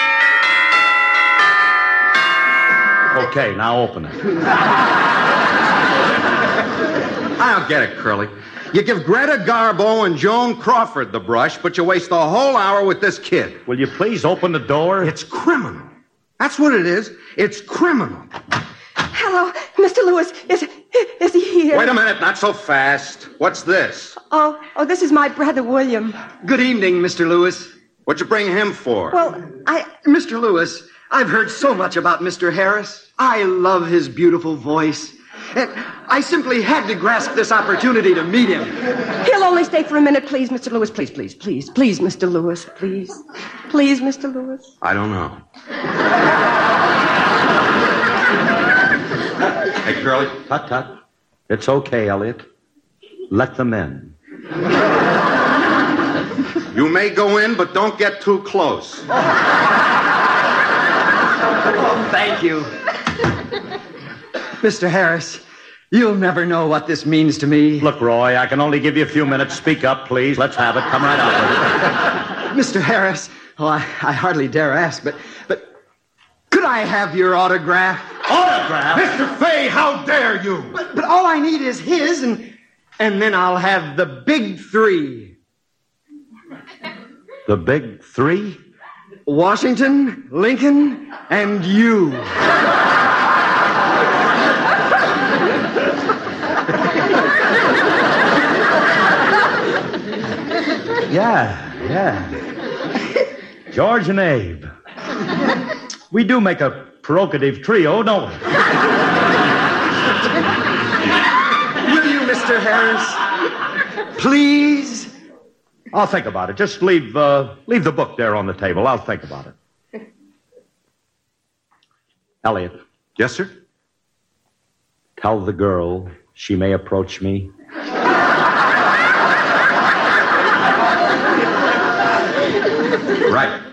Speaker 5: Okay, now open it.
Speaker 4: I don't get it, Curly. You give Greta Garbo and Joan Crawford the brush, but you waste a whole hour with this kid.
Speaker 5: Will you please open the door?
Speaker 4: It's criminal. That's what it is. It's criminal.
Speaker 23: Hello, Mister Lewis. Is is he here?
Speaker 4: Wait a minute, not so fast. What's this?
Speaker 23: Oh, oh, this is my brother, William.
Speaker 7: Good evening, Mister Lewis.
Speaker 4: What'd you bring him for?
Speaker 23: Well, I...
Speaker 7: Mister Lewis, I've heard so much about Mister Harris. I love his beautiful voice. And I simply had to grasp this opportunity to meet him.
Speaker 23: He'll only stay for a minute, please, Mister Lewis. Please, please, please, please, Mister Lewis, please. Please, Mister Lewis.
Speaker 4: I don't know. Hey, Curly.
Speaker 5: Tut, tut. It's okay, Elliot. Let them in.
Speaker 4: You may go in, but don't get too close.
Speaker 7: Oh, thank you. Mister Harris, you'll never know what this means to me.
Speaker 5: Look, Roy, I can only give you a few minutes. Speak up, please. Let's have it. Come right out.
Speaker 7: Mister Harris, well, I, I hardly dare ask, but, but could I have your autograph?
Speaker 5: Autograph?
Speaker 4: Mister Fay, how dare you?
Speaker 7: But, but all I need is his, and, and then I'll have the big three.
Speaker 5: The big three?
Speaker 7: Washington, Lincoln, and you.
Speaker 5: Yeah, yeah. George and Abe. We do make a prerogative trio, don't we?
Speaker 7: Will you, Mister Harris? Please?
Speaker 5: I'll think about it. Just leave, uh, leave the book there on the table. I'll think about it. Elliot.
Speaker 4: Yes, sir?
Speaker 5: Tell the girl she may approach me.
Speaker 4: Right.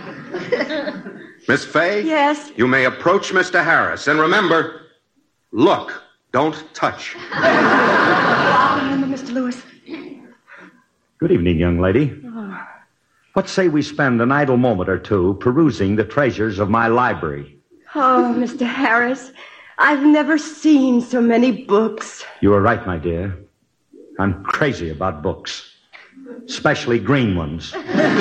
Speaker 4: Miss Fay?
Speaker 23: Yes?
Speaker 4: You may approach Mister Harris. And remember, look, don't touch.
Speaker 23: Remember, Mister Lewis.
Speaker 5: Good evening, young lady.
Speaker 23: Oh.
Speaker 5: What say we spend an idle moment or two perusing the treasures of my library?
Speaker 23: Oh, Mister Harris, I've never seen so many books.
Speaker 5: You are right, my dear. I'm crazy about books, especially green ones.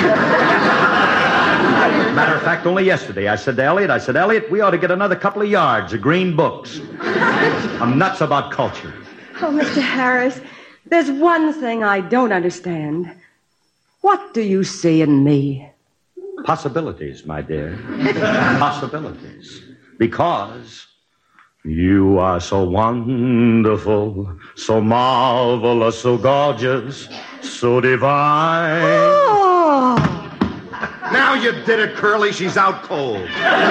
Speaker 5: Matter of fact, only yesterday I said to Elliot, I said, Elliot, we ought to get another couple of yards of green books. I'm nuts about culture.
Speaker 23: Oh, Mister Harris, there's one thing I don't understand. What do you see in me?
Speaker 5: Possibilities, my dear. Possibilities. Because you are so wonderful, so marvelous, so gorgeous, so divine.
Speaker 23: Oh!
Speaker 4: Now you did it, Curly. She's out cold.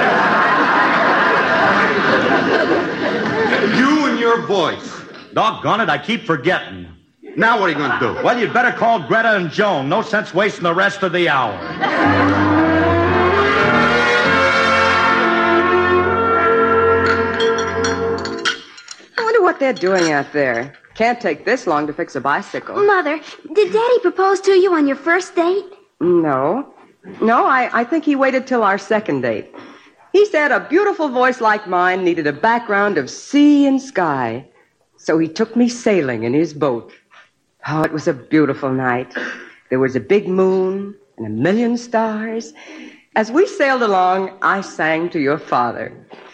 Speaker 4: You and your voice.
Speaker 5: Doggone it, I keep forgetting.
Speaker 4: Now what are you going to do?
Speaker 5: Well, you'd better call Greta and Joan. No sense wasting the rest of the hour.
Speaker 23: I wonder what they're doing out there. Can't take this long to fix a bicycle.
Speaker 24: Mother, did Daddy propose to you on your first date?
Speaker 23: No. No, I, I think he waited till our second date. He said a beautiful voice like mine needed a background of sea and sky. So he took me sailing in his boat. Oh, it was a beautiful night. There was a big moon and a million stars. As we sailed along, I sang to your father.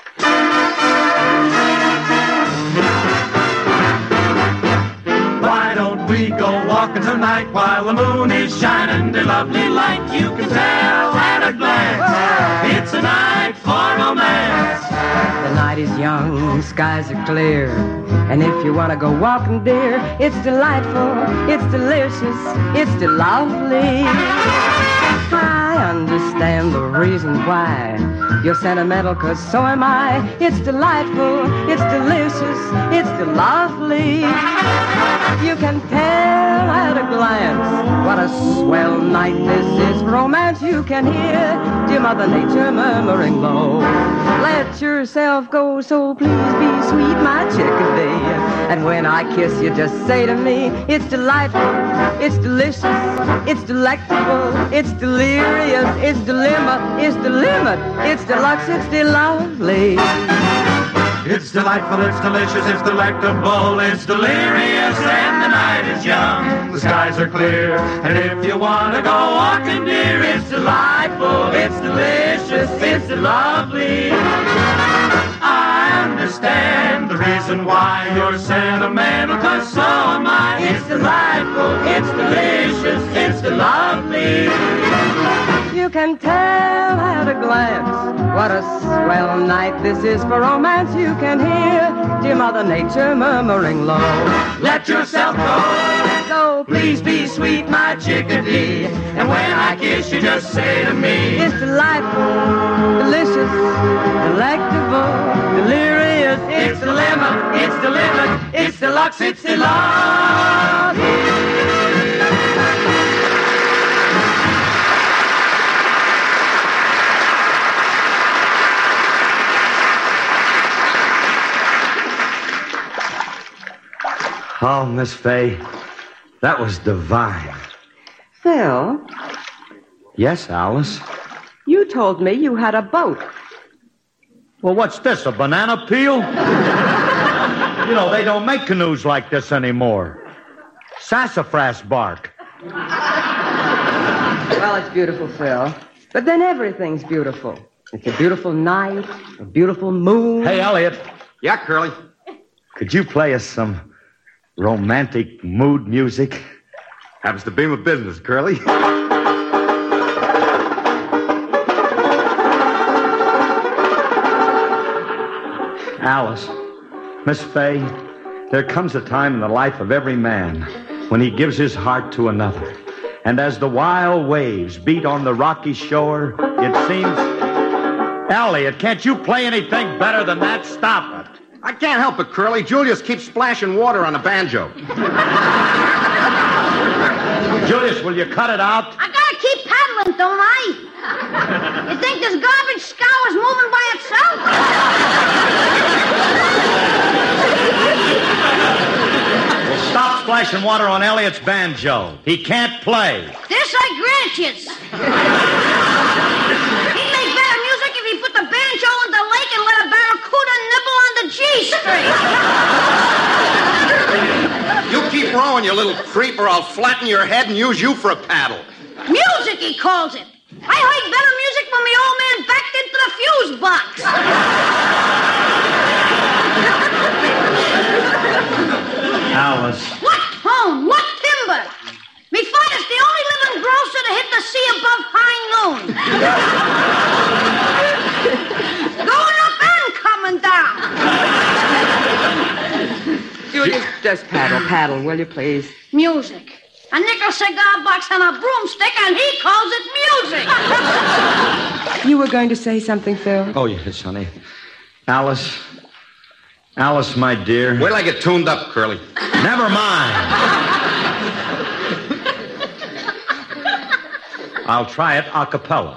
Speaker 13: Why don't we go walking tonight while the moon is shining? The lovely light you can tell at a glance. It's a night for romance.
Speaker 23: The night night is young, skies are clear. And if you want to go walking, dear, it's delightful, it's delicious, it's lovely. I understand the reason why you're sentimental, 'cause so am I. It's delightful, it's delicious, it's lovely. You can tell at a glance what a swell night this is. Romance you can hear dear Mother Nature murmuring low. Let yourself go, so please be sweet, my chickadee. And when I kiss you, just say to me, it's delightful, it's delicious, it's delectable, it's delirious, it's dilemma, it's the limit, it's deluxe, it's de-lovely.
Speaker 13: It's delightful, it's delicious, it's delectable, it's delirious, and the night is young. The skies are clear, and if you want to go walking, dear, it's delightful, it's delicious, it's lovely. I understand the reason why you're sentimental, 'cause so am I. It's delightful, it's delicious, it's lovely.
Speaker 23: You can tell at a glance what a swell night this is for romance. You can hear dear Mother Nature murmuring low.
Speaker 13: Let yourself go,
Speaker 23: So
Speaker 13: please be sweet, my chickadee. And when I kiss you, just say to me,
Speaker 23: it's delightful, delicious, delectable, delirious.
Speaker 13: It's the limit, it's the limit, it's deluxe, it's the love.
Speaker 5: Oh, Miss Fay, that was divine.
Speaker 23: Phil,
Speaker 5: Yes, Alice?
Speaker 23: you told me you had a boat.
Speaker 5: Well, what's this, a banana peel? You know, they don't make canoes like this anymore. Sassafras bark.
Speaker 23: Well, it's beautiful, Phil. But then everything's beautiful. It's a beautiful night, a beautiful moon.
Speaker 5: Hey, Elliot.
Speaker 4: Yeah, Curly.
Speaker 5: Could you play us some romantic mood music?
Speaker 4: Happens to be my business, Curly.
Speaker 5: Alice, Miss Fay, there comes a time in the life of every man when he gives his heart to another. And as the wild waves beat on the rocky shore, it seems... Elliot, can't you play anything better than that? Stop it.
Speaker 4: I can't help it, Curly. Julius keeps splashing water on a banjo.
Speaker 5: Julius, will you cut it out?
Speaker 14: I gotta keep paddling, don't I? You think this garbage scour's moving by itself?
Speaker 5: Well, stop splashing water on Elliot's banjo. He can't play.
Speaker 14: This I grant you. He'd make better music if he put the banjo in the lake and let a barracuda nibble on the G string.
Speaker 4: You keep rowing, you little creep, or I'll flatten your head and use you for a paddle.
Speaker 14: Music, he calls it. I heard better music when the old man backed into the fuse box.
Speaker 5: Alice.
Speaker 14: What tone? What timber? Me father's the only living grocer to hit the sea above high noon. Going up and coming down.
Speaker 23: Julius, just paddle, paddle, will you please?
Speaker 14: Music. A nickel cigar box and a broomstick, and he calls it music.
Speaker 23: You were going to say something, Phil?
Speaker 5: Oh, yes, honey. Alice. Alice, my dear.
Speaker 4: Wait till I get tuned up, Curly.
Speaker 5: Never mind. I'll try it a cappella.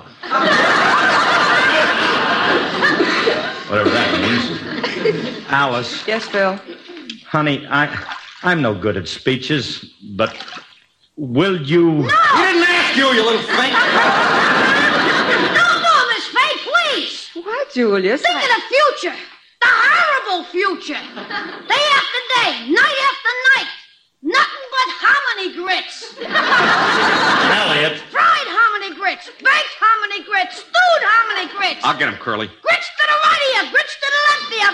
Speaker 5: Whatever that means. Alice.
Speaker 23: Yes, Phil?
Speaker 5: Honey, I, I'm no good at speeches, but will you...
Speaker 14: No!
Speaker 4: He didn't ask you, you little fake.
Speaker 14: No, no, Miss Fay, please.
Speaker 23: What, Julius?
Speaker 14: Think of the future. The horrible future. Day after day, night after night. Nothing but hominy grits.
Speaker 5: Elliot.
Speaker 14: Fried hominy grits, baked hominy grits, stewed hominy grits.
Speaker 4: I'll get him, Curly.
Speaker 14: Grits to the right of you, grits to the left of you,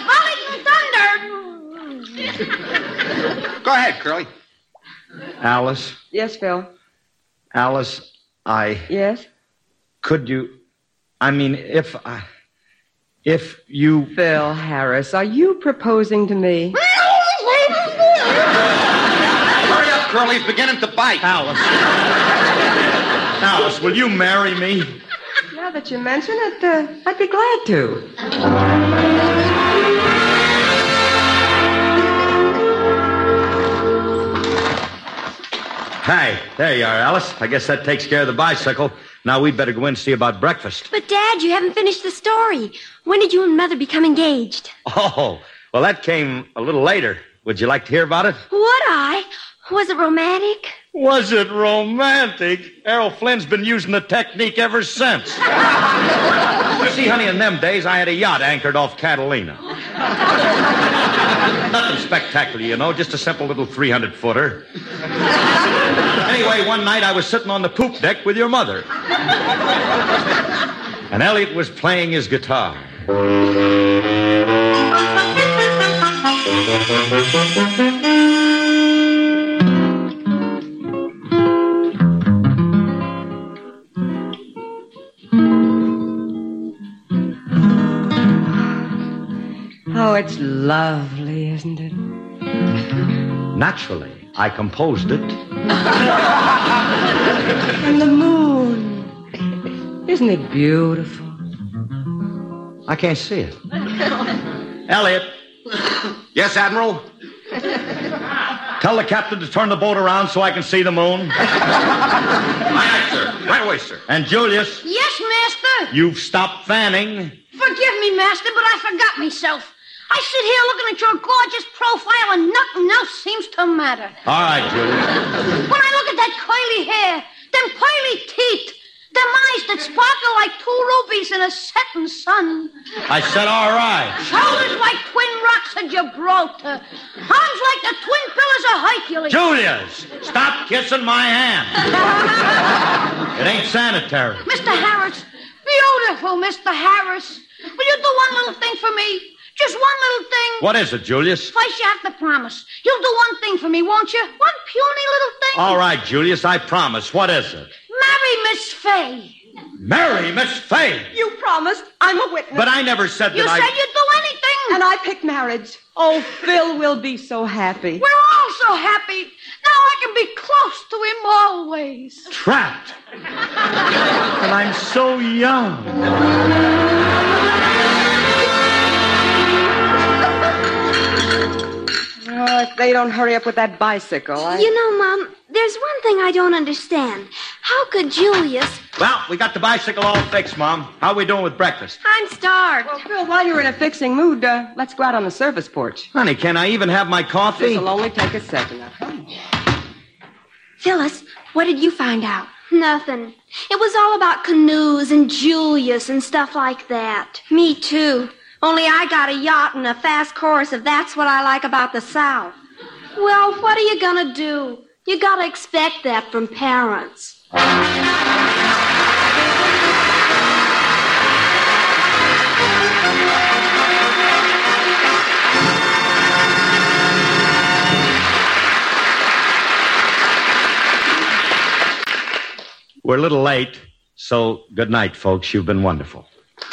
Speaker 14: volleyed and thunder.
Speaker 4: Go ahead, Curly.
Speaker 5: Alice.
Speaker 23: Yes, Phil?
Speaker 5: Alice, I...
Speaker 23: Yes?
Speaker 5: Could you... I mean, if I... If you...
Speaker 23: Phil Harris, are you proposing to me?
Speaker 4: Hurry up, Curly's beginning to bite.
Speaker 5: Alice. Alice, will you marry me?
Speaker 23: Now that you mention it, uh, I'd be glad to.
Speaker 5: Hi, there you are, Alice. I guess that takes care of the bicycle. Now we'd better go in and see about breakfast.
Speaker 24: But, Dad, you haven't finished the story. When did you and Mother become engaged?
Speaker 5: Oh, well, that came a little later. Would you like to hear about it?
Speaker 24: Would I? Was it romantic?
Speaker 5: Was it romantic? Errol Flynn's been using the technique ever since. You see, honey, in them days, I had a yacht anchored off Catalina. Nothing spectacular, you know, just a simple little three hundred footer. Anyway, one night I was sitting on the poop deck with your mother. And Elliot was playing his guitar.
Speaker 23: Oh, it's lovely, isn't it?
Speaker 5: Naturally, I composed it.
Speaker 23: And the moon. Isn't it beautiful?
Speaker 5: I can't see it. Elliot.
Speaker 4: Yes, Admiral?
Speaker 5: Tell the captain to turn the boat around so I can see the moon.
Speaker 4: Aye, aye, sir. Right away, sir.
Speaker 5: And Julius.
Speaker 14: Yes, Master.
Speaker 5: You've stopped fanning.
Speaker 14: Forgive me, Master, but I forgot myself. I sit here looking at your gorgeous profile and nothing else seems to matter.
Speaker 5: All right, Julius.
Speaker 14: When I look at that curly hair, them pearly teeth, them eyes that sparkle like two rubies in a setting sun.
Speaker 5: I said all right.
Speaker 14: Shoulders like twin rocks of Gibraltar. Arms like the twin pillars of Hercules.
Speaker 5: Julius, stop kissing my hand. It ain't sanitary.
Speaker 14: Mister Harris, beautiful Mister Harris. Will you do one little thing for me? Just one little thing.
Speaker 5: What is it, Julius?
Speaker 14: First, you have to promise. You'll do one thing for me, won't you? One puny little thing.
Speaker 5: All right, Julius, I promise. What is it?
Speaker 14: Marry Miss Fay.
Speaker 5: Marry Miss Fay.
Speaker 23: You promised. I'm a witness.
Speaker 5: But I never said that
Speaker 14: You
Speaker 5: I...
Speaker 14: said you'd do anything.
Speaker 23: And I picked marriage. Oh, Phil will be so happy.
Speaker 14: We're all so happy. Now I can be close to him always.
Speaker 5: Trapped. And I'm so young.
Speaker 23: Oh, if they don't hurry up with that bicycle, I...
Speaker 24: You know, Mom, there's one thing I don't understand. How could Julius...
Speaker 5: Well, we got the bicycle all fixed, Mom. How are we doing with breakfast?
Speaker 24: I'm starved.
Speaker 23: Well, Phil, while you're in a fixing mood, uh, let's go out on the service porch.
Speaker 5: Honey, can I even have my coffee?
Speaker 23: This'll only take a second. Now, come on.
Speaker 24: Phyllis, what did you find out? Nothing. It was all about canoes and Julius and stuff like that. Me too. Only I got a yacht and a fast course if that's what I like about the South. Well, what are you gonna do? You gotta expect that from parents.
Speaker 5: We're a little late, so good night, folks. You've been wonderful.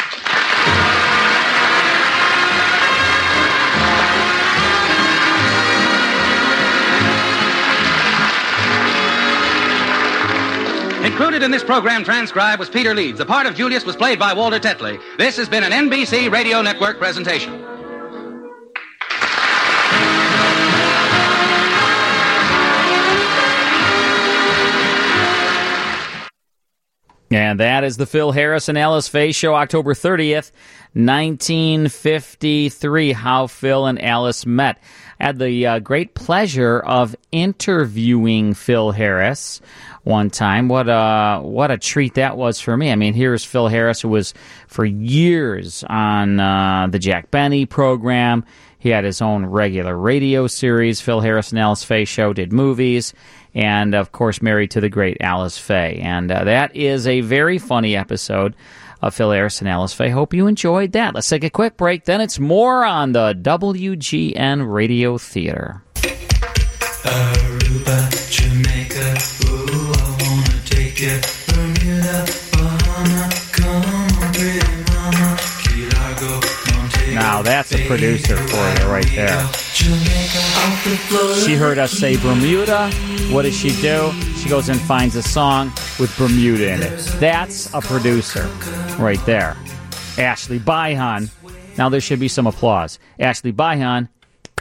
Speaker 9: Included in this program transcribed was Peter Leeds. The part of Julius was played by Walter Tetley. This has been an N B C Radio Network presentation.
Speaker 11: And that is the Phil Harris and Alice Faye Show, October thirtieth, nineteen fifty-three, how Phil and Alice met. I had the uh, great pleasure of interviewing Phil Harris one time. What a, what a treat that was for me. I mean, here's Phil Harris, who was for years on uh, the Jack Benny program. He had his own regular radio series, Phil Harris and Alice Faye Show, did movies, and, of course, married to the great Alice Faye. And uh, that is a very funny episode of Phil Harris and Alice Faye. Hope you enjoyed that. Let's take a quick break. Then it's more on the W G N Radio Theater.
Speaker 13: Aruba, Jamaica, ooh, I wanna take you. Bermuda, Bahama, come on, pretty mama. Key Largo,
Speaker 11: that's a producer for you right there. She heard us say Bermuda. What does she do? She goes and finds a song with Bermuda in it. That's a producer right there. Ashley Byhan. Now there should be some applause. Ashley Byhan.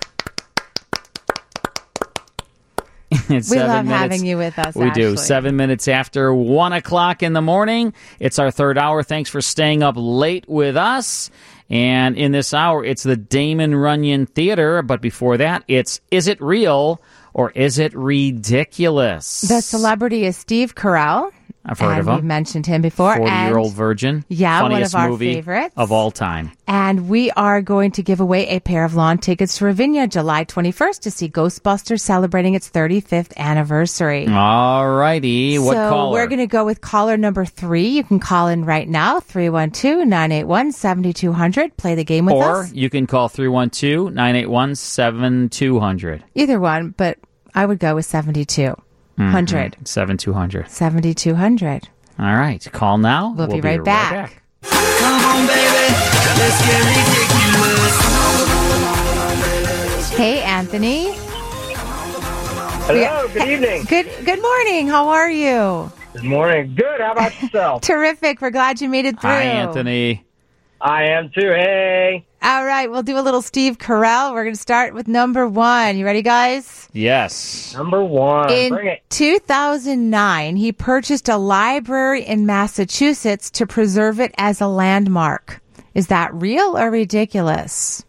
Speaker 11: It's
Speaker 1: we
Speaker 11: seven
Speaker 1: love
Speaker 11: minutes.
Speaker 1: having you with us,
Speaker 11: We
Speaker 1: Ashley.
Speaker 11: do. Seven minutes after one o'clock in the morning. It's our third hour. Thanks for staying up late with us. And in this hour, it's the Damon Runyon Theater. But before that, it's Is It Real or Is It Ridiculous?
Speaker 1: The celebrity is Steve Carell.
Speaker 11: I've heard
Speaker 1: and
Speaker 11: of him.
Speaker 1: We've mentioned him before.
Speaker 11: forty-year-old
Speaker 1: and-
Speaker 11: virgin.
Speaker 1: Yeah, one
Speaker 11: Funniest
Speaker 1: of our
Speaker 11: movie
Speaker 1: favorites.
Speaker 11: of all time.
Speaker 1: And we are going to give away a pair of lawn tickets to Ravinia July twenty-first to see Ghostbusters celebrating its thirty-fifth anniversary.
Speaker 11: All righty. What
Speaker 1: so
Speaker 11: caller?
Speaker 1: we're going to go with caller number three. You can call in right now, three one two, nine eight one, seven two zero zero. Play the game with
Speaker 11: or
Speaker 1: us.
Speaker 11: you can call three one two, nine eight one, seven two zero zero.
Speaker 1: Either one, but I would go with seventy-two hundred.
Speaker 11: Mm-hmm. seventy-two hundred.
Speaker 1: seventy-two hundred.
Speaker 11: All right. Call now.
Speaker 1: We'll be right back.
Speaker 13: Come on, baby. Let's get ridiculous.
Speaker 1: Hey, Anthony.
Speaker 3: Hello, good evening.
Speaker 1: Good good morning. How are you?
Speaker 3: Good morning. Good. How about yourself?
Speaker 1: Terrific. We're glad you made it through.
Speaker 11: Hi, Anthony.
Speaker 3: I am too. Hey.
Speaker 1: All right, we'll do a little Steve Carell. We're going to start with number one. You ready, guys?
Speaker 11: Yes.
Speaker 3: Number one.
Speaker 1: In
Speaker 3: Bring it.
Speaker 1: two thousand nine, he purchased a library in Massachusetts to preserve it as a landmark. Is that real or ridiculous?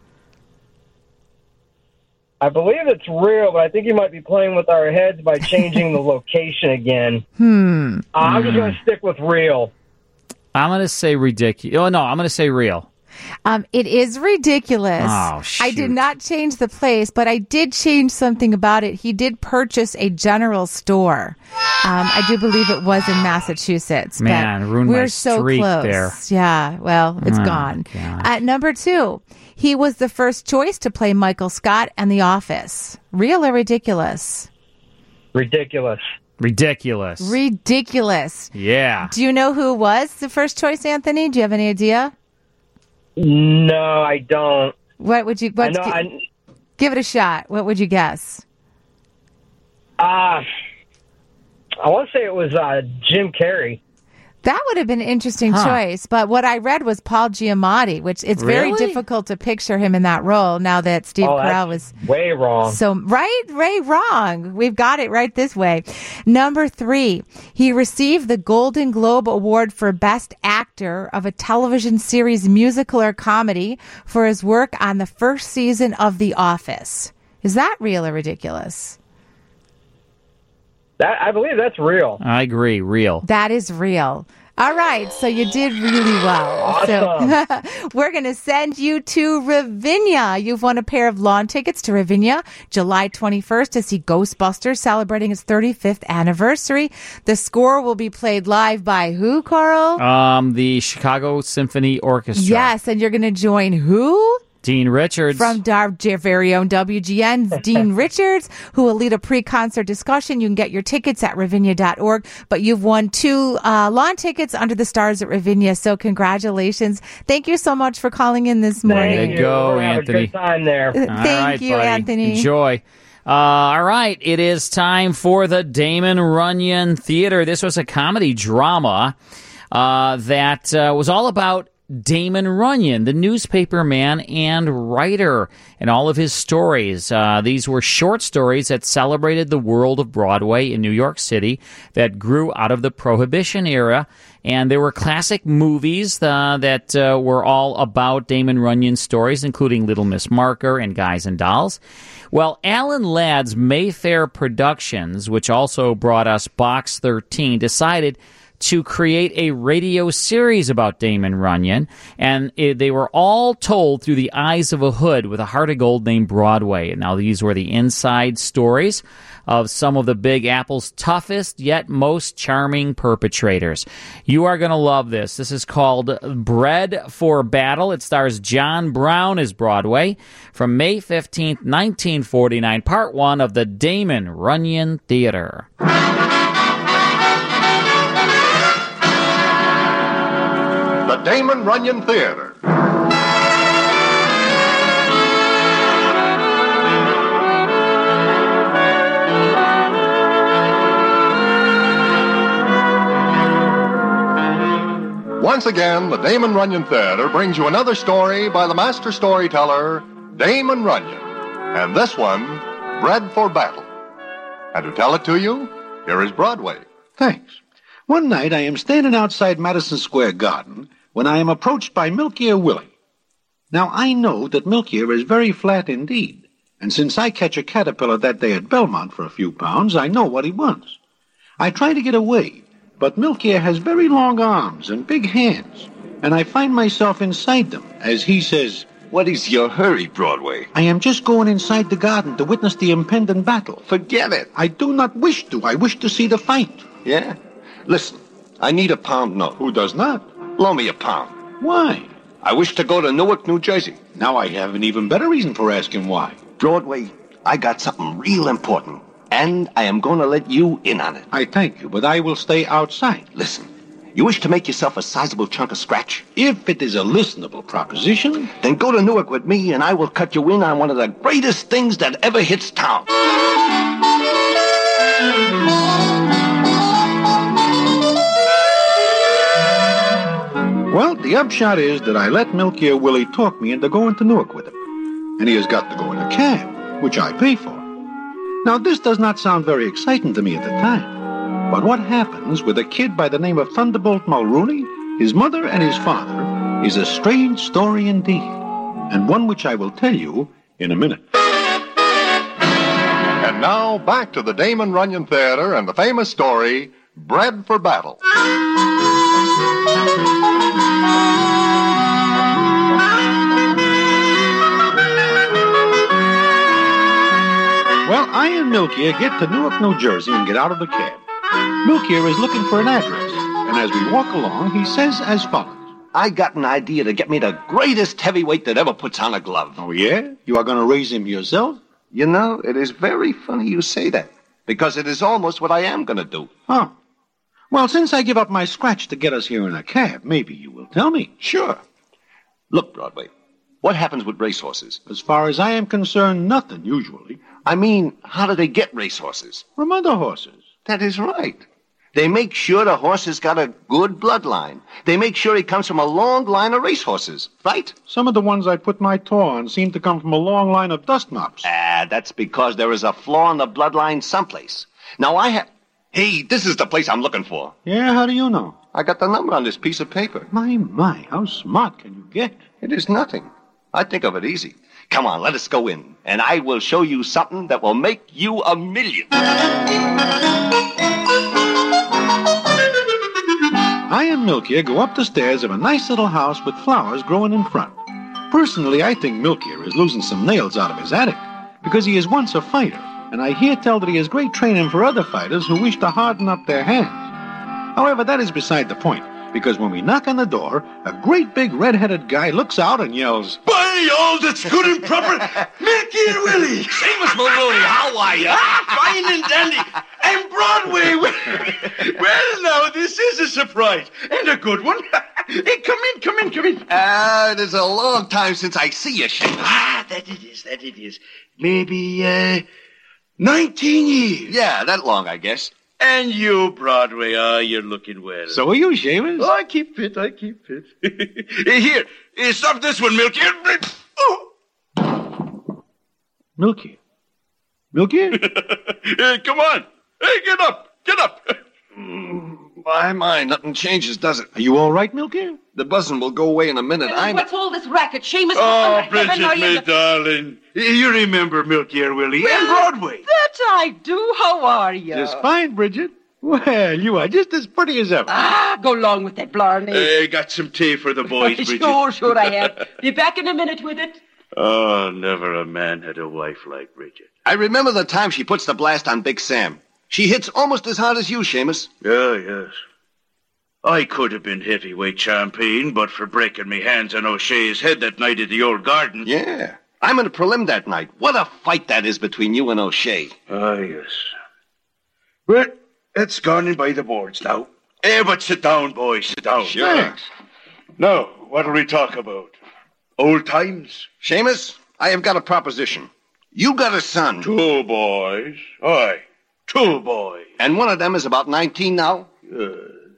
Speaker 3: I believe it's real, but I think you might be playing with our heads by changing the location again.
Speaker 1: Hmm.
Speaker 3: Uh, I'm just going to stick with real.
Speaker 11: I'm going to say ridiculous. Oh, no, I'm going to say real.
Speaker 1: Um, it is ridiculous.
Speaker 11: Oh,
Speaker 1: I did not change the place, but I did change something about it. He did purchase a general store. Um, I do believe it was in Massachusetts. but
Speaker 11: Man, ruined
Speaker 1: we're
Speaker 11: my
Speaker 1: so
Speaker 11: streak
Speaker 1: close.
Speaker 11: there.
Speaker 1: Yeah, well, it's
Speaker 11: Oh,
Speaker 1: gone.
Speaker 11: gosh.
Speaker 1: At number two, he was the first choice to play Michael Scott and The Office. Real or ridiculous?
Speaker 3: Ridiculous.
Speaker 11: Ridiculous.
Speaker 1: Ridiculous.
Speaker 11: Yeah.
Speaker 1: Do you know who was the first choice, Anthony? Do you have any idea?
Speaker 3: No, I don't.
Speaker 1: What would you? What's,
Speaker 3: I know. I,
Speaker 1: give it a shot. What would you guess?
Speaker 3: uh, I want to say it was uh, Jim Carrey.
Speaker 1: That would have been an interesting
Speaker 3: Huh.
Speaker 1: choice, but what I read was Paul Giamatti, which it's very
Speaker 3: Really?
Speaker 1: difficult to picture him in that role now that Steve
Speaker 3: Oh,
Speaker 1: Carell
Speaker 3: that's
Speaker 1: was
Speaker 3: way wrong.
Speaker 1: so right, right, wrong. We've got it right this way. Number three, he received the Golden Globe Award for Best Actor of a television series, musical or comedy, for his work on the first season of The Office. Is that real or ridiculous?
Speaker 3: That I believe that's real.
Speaker 11: I agree. Real.
Speaker 1: That is real. All right, so you did really well. So we're going to send you to Ravinia. You've won a pair of lawn tickets to Ravinia July twenty-first to see Ghostbusters celebrating its thirty-fifth anniversary. The score will be played live by who, Carl?
Speaker 11: Um, the Chicago Symphony Orchestra.
Speaker 1: Yes, and you're going to join who?
Speaker 11: Dean Richards.
Speaker 1: From our very own W G N's Dean Richards, who will lead a pre-concert discussion. You can get your tickets at ravinia dot org, but you've won two uh, lawn tickets under the stars at Ravinia, so congratulations. Thank you so much for calling in this morning.
Speaker 11: Way to go,
Speaker 3: Have a
Speaker 11: Anthony.
Speaker 3: good time there.
Speaker 1: Uh, thank you,
Speaker 11: buddy.
Speaker 1: Anthony.
Speaker 11: Enjoy. Uh, all right, it is time for the Damon Runyon Theater. This was a comedy drama uh, that uh, was all about Damon Runyon, the newspaper man and writer, and all of his stories. Uh, these were short stories that celebrated the world of Broadway in New York City that grew out of the Prohibition era. And there were classic movies uh, that uh, were all about Damon Runyon's stories, including Little Miss Marker and Guys and Dolls. Well, Alan Ladd's Mayfair Productions, which also brought us Box thirteen, decided to create a radio series about Damon Runyon, and it, they were all told through the eyes of a hood with a heart of gold named Broadway. And now these were the inside stories of some of the Big Apple's toughest yet most charming perpetrators. You are going to love this. This is called Bred for Battle. It stars John Brown as Broadway from May fifteenth, nineteen forty-nine, part one of the Damon Runyon Theater.
Speaker 15: The Damon Runyon Theater. Once again, the Damon Runyon Theater brings you another story by the master storyteller, Damon Runyon. And this one, Bred for Battle. And to tell it to you, here is Broadway.
Speaker 16: Thanks. One night I am standing outside Madison Square Garden when I am approached by Milky Ear Willie. Now, I know that Milky Ear is very flat indeed, and since I catch a caterpillar that day at Belmont for a few pounds, I know what he wants. I try to get away, but Milky Ear has very long arms and big hands, and I find myself inside them, as he says,
Speaker 17: "What is your hurry, Broadway?"
Speaker 16: "I am just going inside the garden to witness the impending battle."
Speaker 17: "Forget it."
Speaker 16: "I do not wish to. I wish to see the fight."
Speaker 17: "Yeah? Listen, I need a pound note."
Speaker 16: "Who does not?"
Speaker 17: "Loan me a pound."
Speaker 16: "Why?"
Speaker 17: "I wish to go to Newark, New Jersey."
Speaker 16: "Now I have an even better reason for asking why."
Speaker 17: "Broadway, I got something real important, and I am going to let you in on it."
Speaker 16: "I thank you, but I will stay outside."
Speaker 17: "Listen, you wish to make yourself a sizable chunk of scratch?"
Speaker 16: "If it is a listenable proposition."
Speaker 17: "Then go to Newark with me, and I will cut you in on one of the greatest things that ever hits town."
Speaker 16: Well, the upshot is that I let Milky Ear Willie talk me into going to Newark with him. And he has got to go in a cab, which I pay for. Now, this does not sound very exciting to me at the time. But what happens with a kid by the name of Thunderbolt Mulrooney, his mother and his father, is a strange story indeed. And one which I will tell you in a minute.
Speaker 15: And now, back to the Damon Runyon Theater and the famous story, Bred for Battle.
Speaker 16: Well, I and Milky Ear get to Newark, New Jersey, and get out of the cab. Milky Ear is looking for an address, and as we walk along, he says as follows.
Speaker 17: "I got an idea to get me the greatest heavyweight that ever puts on a glove."
Speaker 16: "Oh, yeah? You are going to raise him yourself?"
Speaker 17: "You know, it is very funny you say that, because it is almost what I am going to do."
Speaker 16: "Oh. Well, since I give up my scratch to get us here in a cab, maybe you will tell me."
Speaker 17: "Sure. Look, Broadway, what happens with racehorses?"
Speaker 16: "As far as I am concerned, nothing, usually."
Speaker 17: "I mean, how do they get racehorses?"
Speaker 16: "From other horses."
Speaker 17: "That is right. They make sure the horse has got a good bloodline. They make sure he comes from a long line of racehorses, right?"
Speaker 16: "Some of the ones I put my toe on seem to come from a long line of dust mops."
Speaker 17: "Ah, that's because there is a flaw in the bloodline someplace. Now, I have... Hey, this is the place I'm looking for."
Speaker 16: "Yeah, how do you know?"
Speaker 17: "I got the number on this piece of paper."
Speaker 16: "My, my, how smart can you get?"
Speaker 17: "It is nothing. I think of it easy. Come on, let us go in, and I will show you something that will make you a million."
Speaker 16: I and Milky Ear go up the stairs of a nice little house with flowers growing in front. Personally, I think Milky Ear is losing some nails out of his attic, because he is once a fighter, and I hear tell that he has great training for other fighters who wish to harden up their hands. However, that is beside the point, because when we knock on the door, a great big red-headed guy looks out and yells,
Speaker 25: "By all that's good and proper, Milky Ear Willie!
Speaker 17: Seamus Mulrooney, how are you?
Speaker 25: Fine and dandy! And Broadway! Well, now, this is a surprise, and a good one. Hey, come in, come in, come in.
Speaker 17: Ah, uh, it is a long time since I see you, Seamus.
Speaker 25: Ah, that it is, that it is. Maybe, uh, nineteen years.
Speaker 17: Yeah, that long, I guess.
Speaker 25: And you, Broadway, ah, oh, you're looking well.
Speaker 16: So are you, Seamus?
Speaker 25: Oh, I keep fit, I keep fit. Here, uh, stop this one, Milky. Oh.
Speaker 16: Milky. Milky?
Speaker 25: uh, come on. Hey, get up, get up.
Speaker 17: My, my, nothing changes, does it?
Speaker 16: Are you all right, Milky?
Speaker 17: The buzzing will go away in a minute. I'm...
Speaker 12: What's all this racket, Seamus?
Speaker 25: Oh, Bridget, my darling. You remember Milky Ear Willie and Broadway.
Speaker 12: That I do. How are you?
Speaker 16: Just fine, Bridget. Well, you are just as pretty as ever.
Speaker 12: Ah, go along with that, Blarney.
Speaker 25: I uh, got some tea for the boys, Bridget.
Speaker 12: Sure, sure I have. Be back in a minute with it.
Speaker 25: Oh, never a man had a wife like Bridget.
Speaker 17: I remember the time she puts the blast on Big Sam. She hits almost as hard as you, Seamus.
Speaker 25: Yeah, yes. I could have been heavyweight champion, but for breaking me hands on O'Shea's head that night at the old garden.
Speaker 17: Yeah. I'm in a prelim that night. What a fight that is between you and O'Shea.
Speaker 25: Ah, yes. Well, it's gone in by the boards now. Eh, but sit down, boys, sit down.
Speaker 17: Sure.
Speaker 25: Thanks. Now, what'll we talk about? Old times?
Speaker 17: Seamus, I have got a proposition. You got a son.
Speaker 25: Two boys. Aye, two boys.
Speaker 17: And one of them is about nineteen now?
Speaker 25: Yes, yes.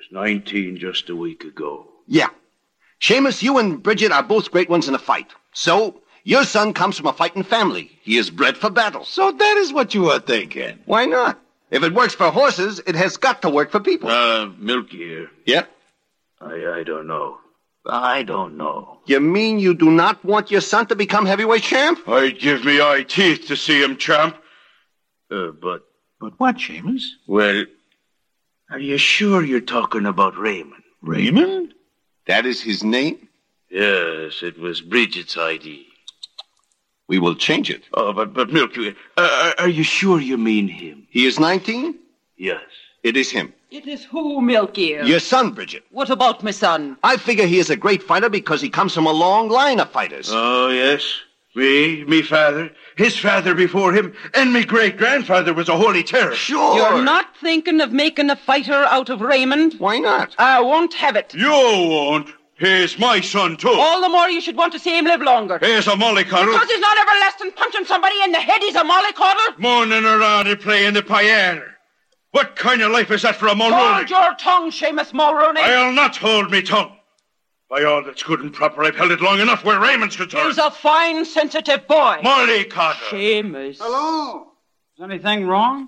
Speaker 6: was nineteen just a week ago.
Speaker 17: Yeah. Seamus, you and Bridget are both great ones in a fight. So, your son comes from a fighting family. He is bred for battle.
Speaker 16: So that is what you are thinking.
Speaker 17: Why not? If it works for horses, it has got to work for people.
Speaker 6: Uh, Milky here.
Speaker 17: Yeah?
Speaker 6: I, I don't know. I don't know.
Speaker 17: You mean you do not want your son to become heavyweight champ?
Speaker 6: I'd give me eye teeth to see him champ. Uh, but...
Speaker 16: But what, Seamus?
Speaker 6: Well, are you sure you're talking about Raymond?
Speaker 16: Raymond?
Speaker 17: That is his name?
Speaker 6: Yes, it was Bridget's I D.
Speaker 17: We will change it.
Speaker 6: Oh, but, but Milky, uh, are you sure you mean him?
Speaker 17: He is nineteen?
Speaker 6: Yes.
Speaker 17: It is him.
Speaker 23: It is who, Milky?
Speaker 17: Your son, Bridget.
Speaker 23: What about my son?
Speaker 17: I figure he is a great fighter because he comes from a long line of fighters.
Speaker 6: Oh, yes. Me, me father, his father before him, and me great-grandfather was a holy terror.
Speaker 17: Sure.
Speaker 23: You're not thinking of making a fighter out of Raymond?
Speaker 17: Why not?
Speaker 23: I won't have it.
Speaker 6: You won't. He's my son, too.
Speaker 23: All the more you should want to see him live longer.
Speaker 6: He's a mollycoddle.
Speaker 23: Because he's not everlasting punching somebody in the head, he's a mollycoddle.
Speaker 6: Moaning around and playing the piano. What kind of life is that for a Mulrooney?
Speaker 23: Hold your tongue, Seamus Mulrooney.
Speaker 6: I'll not hold me tongue. By all that's good and proper, I've held it long enough where Raymond's concerned.
Speaker 23: He's a fine, sensitive boy.
Speaker 6: Mollycoddle.
Speaker 23: Seamus.
Speaker 8: Hello? Is anything wrong?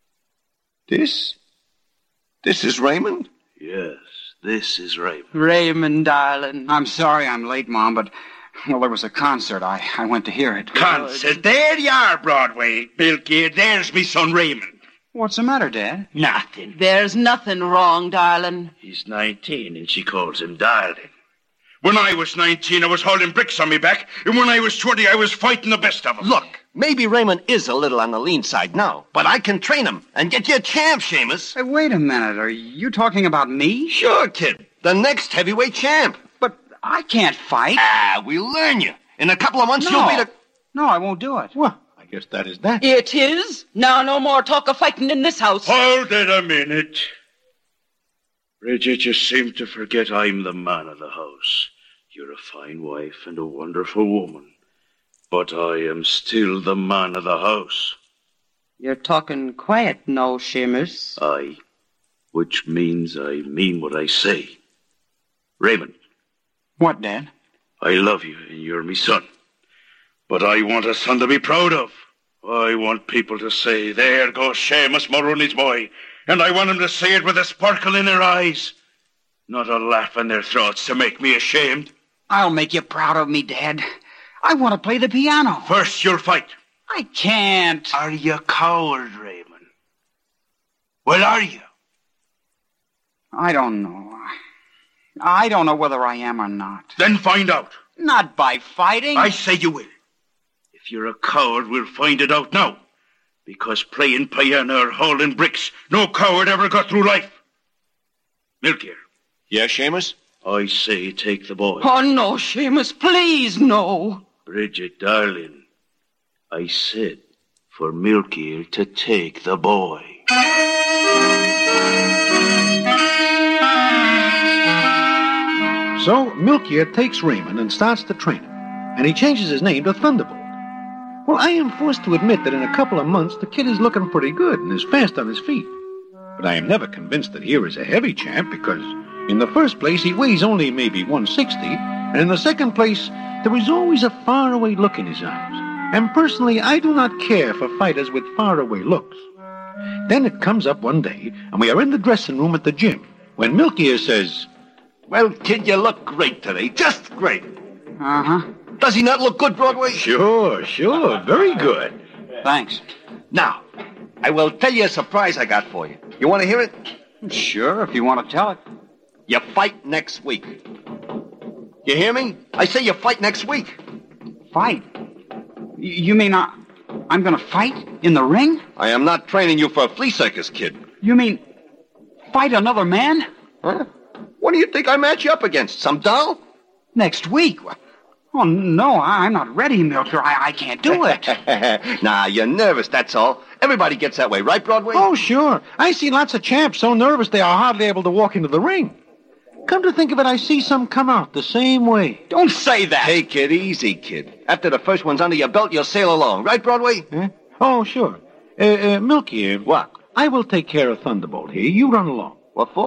Speaker 17: This? This is Raymond?
Speaker 6: Yes, this is Raymond.
Speaker 23: Raymond, darling.
Speaker 8: I'm sorry I'm late, Mom, but, well, there was a concert. I, I went to hear it.
Speaker 6: Concert? There you are, Broadway. Milky, there's me son Raymond.
Speaker 8: What's the matter, Dad?
Speaker 6: Nothing.
Speaker 23: There's nothing wrong, darling.
Speaker 6: He's nineteen, and she calls him darling. When I was nineteen, I was hauling bricks on me back, and when I was twenty, I was fighting the best of them.
Speaker 17: Look, maybe Raymond is a little on the lean side now, but I can train him and get you a champ, Seamus.
Speaker 8: Hey, wait a minute. Are you talking about me?
Speaker 17: Sure, kid. The next heavyweight champ.
Speaker 8: But I can't fight.
Speaker 17: Ah, we'll learn you. In a couple of months,
Speaker 8: no.
Speaker 17: you'll be the...
Speaker 8: No, I won't do it.
Speaker 16: Well, I guess that is that.
Speaker 23: It is. Now no more talk of fighting in this house.
Speaker 6: Hold it a minute. Bridget, you seem to forget I'm the man of the house. You're a fine wife and a wonderful woman. But I am still the man of the house.
Speaker 23: You're talking quiet now, Seamus.
Speaker 6: Aye. Which means I mean what I say. Raymond.
Speaker 8: What, Dad?
Speaker 6: I love you and you're me son. But I want a son to be proud of. I want people to say, there goes Seamus Mulrooney's boy. And I want them to say it with a sparkle in their eyes. Not a laugh in their throats to make me ashamed.
Speaker 8: I'll make you proud of me, Dad. I want to play the piano.
Speaker 6: First, you'll fight.
Speaker 8: I can't.
Speaker 6: Are you a coward, Raymond? Well, are you?
Speaker 8: I don't know. I don't know whether I am or not.
Speaker 6: Then find out.
Speaker 8: Not by fighting.
Speaker 6: I say you will. If you're a coward, we'll find it out now. Because playing piano or hauling bricks, no coward ever got through life. Milky.
Speaker 17: Yes, Seamus?
Speaker 6: I say take the boy.
Speaker 23: Oh, no, Seamus, please, no.
Speaker 6: Bridget, darling, I said for Milky to take the boy.
Speaker 16: So Milky takes Raymond and starts to train him, and he changes his name to Thunderbolt. Well, I am forced to admit that in a couple of months the kid is looking pretty good and is fast on his feet. But I am never convinced that here is a heavy champ because, in the first place, he weighs only maybe one sixty, and in the second place, there is always a faraway look in his eyes. And personally, I do not care for fighters with faraway looks. Then it comes up one day, and we are in the dressing room at the gym, when Milky says,
Speaker 17: "Well, kid, you look great today. Just great."
Speaker 8: Uh-huh.
Speaker 17: Does he not look good, Broadway?
Speaker 16: Sure, sure. Very good.
Speaker 8: Thanks.
Speaker 17: Now, I will tell you a surprise I got for you. You want to hear it?
Speaker 8: Sure, if you want to tell it.
Speaker 17: You fight next week. You hear me? I say you fight next week.
Speaker 8: Fight? Y- you mean I, I'm going to fight in the ring?
Speaker 17: I am not training you for a flea circus, kid.
Speaker 8: You mean fight another man?
Speaker 17: Huh? What do you think I match you up against? Some doll?
Speaker 8: Next week? Oh, no, I- I'm not ready, Milker. I, I can't do it.
Speaker 17: Nah, you're nervous, that's all. Everybody gets that way, right, Broadway?
Speaker 16: Oh, sure. I see lots of champs so nervous they are hardly able to walk into the ring. Come to think of it, I see some come out the same way.
Speaker 8: Don't say that.
Speaker 17: Take it easy, kid. After the first one's under your belt, you'll sail along. Right, Broadway?
Speaker 16: Huh? Oh, sure. Uh, uh, Milky,
Speaker 17: what?
Speaker 16: I will take care of Thunderbolt here. You run along.
Speaker 17: What for?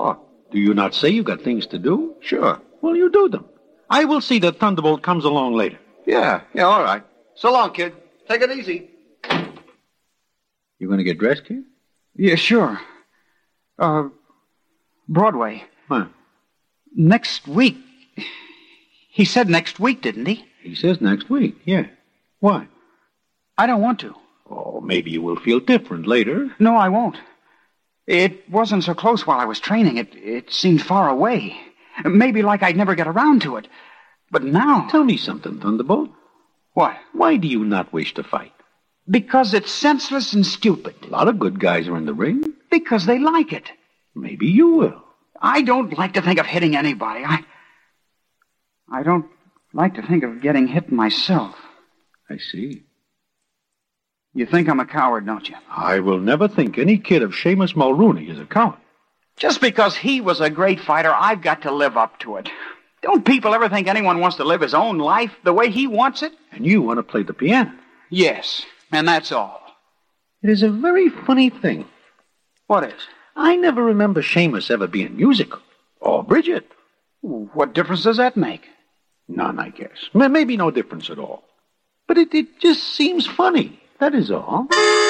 Speaker 16: Do you not say you've got things to do?
Speaker 17: Sure.
Speaker 16: Well, you do them. I will see that Thunderbolt comes along later.
Speaker 17: Yeah, yeah, all right. So long, kid. Take it easy.
Speaker 16: You going to get dressed, kid?
Speaker 8: Yeah, sure. Uh, Broadway.
Speaker 16: Huh.
Speaker 8: Next week. He said next week, didn't he?
Speaker 16: He says next week, yeah. Why?
Speaker 8: I don't want to.
Speaker 16: Oh, maybe you will feel different later.
Speaker 8: No, I won't. It wasn't so close while I was training. It, it seemed far away. Maybe like I'd never get around to it. But now...
Speaker 16: Tell me something, Thunderbolt.
Speaker 8: What?
Speaker 16: Why do you not wish to fight?
Speaker 8: Because it's senseless and stupid.
Speaker 16: A lot of good guys are in the ring.
Speaker 8: Because they like it.
Speaker 16: Maybe you will.
Speaker 8: I don't like to think of hitting anybody. I... I don't like to think of getting hit myself.
Speaker 16: I see.
Speaker 8: You think I'm a coward, don't you?
Speaker 16: I will never think any kid of Seamus Mulrooney is a coward.
Speaker 8: Just because he was a great fighter, I've got to live up to it. Don't people ever think anyone wants to live his own life the way he wants it?
Speaker 16: And you want to play the piano.
Speaker 8: Yes, and that's all.
Speaker 16: It is a very funny thing.
Speaker 8: What is?
Speaker 16: I never remember Seamus ever being musical. Or Bridget.
Speaker 8: What difference does that make?
Speaker 16: None, I guess. Maybe no difference at all. But it, it just seems funny. That is all.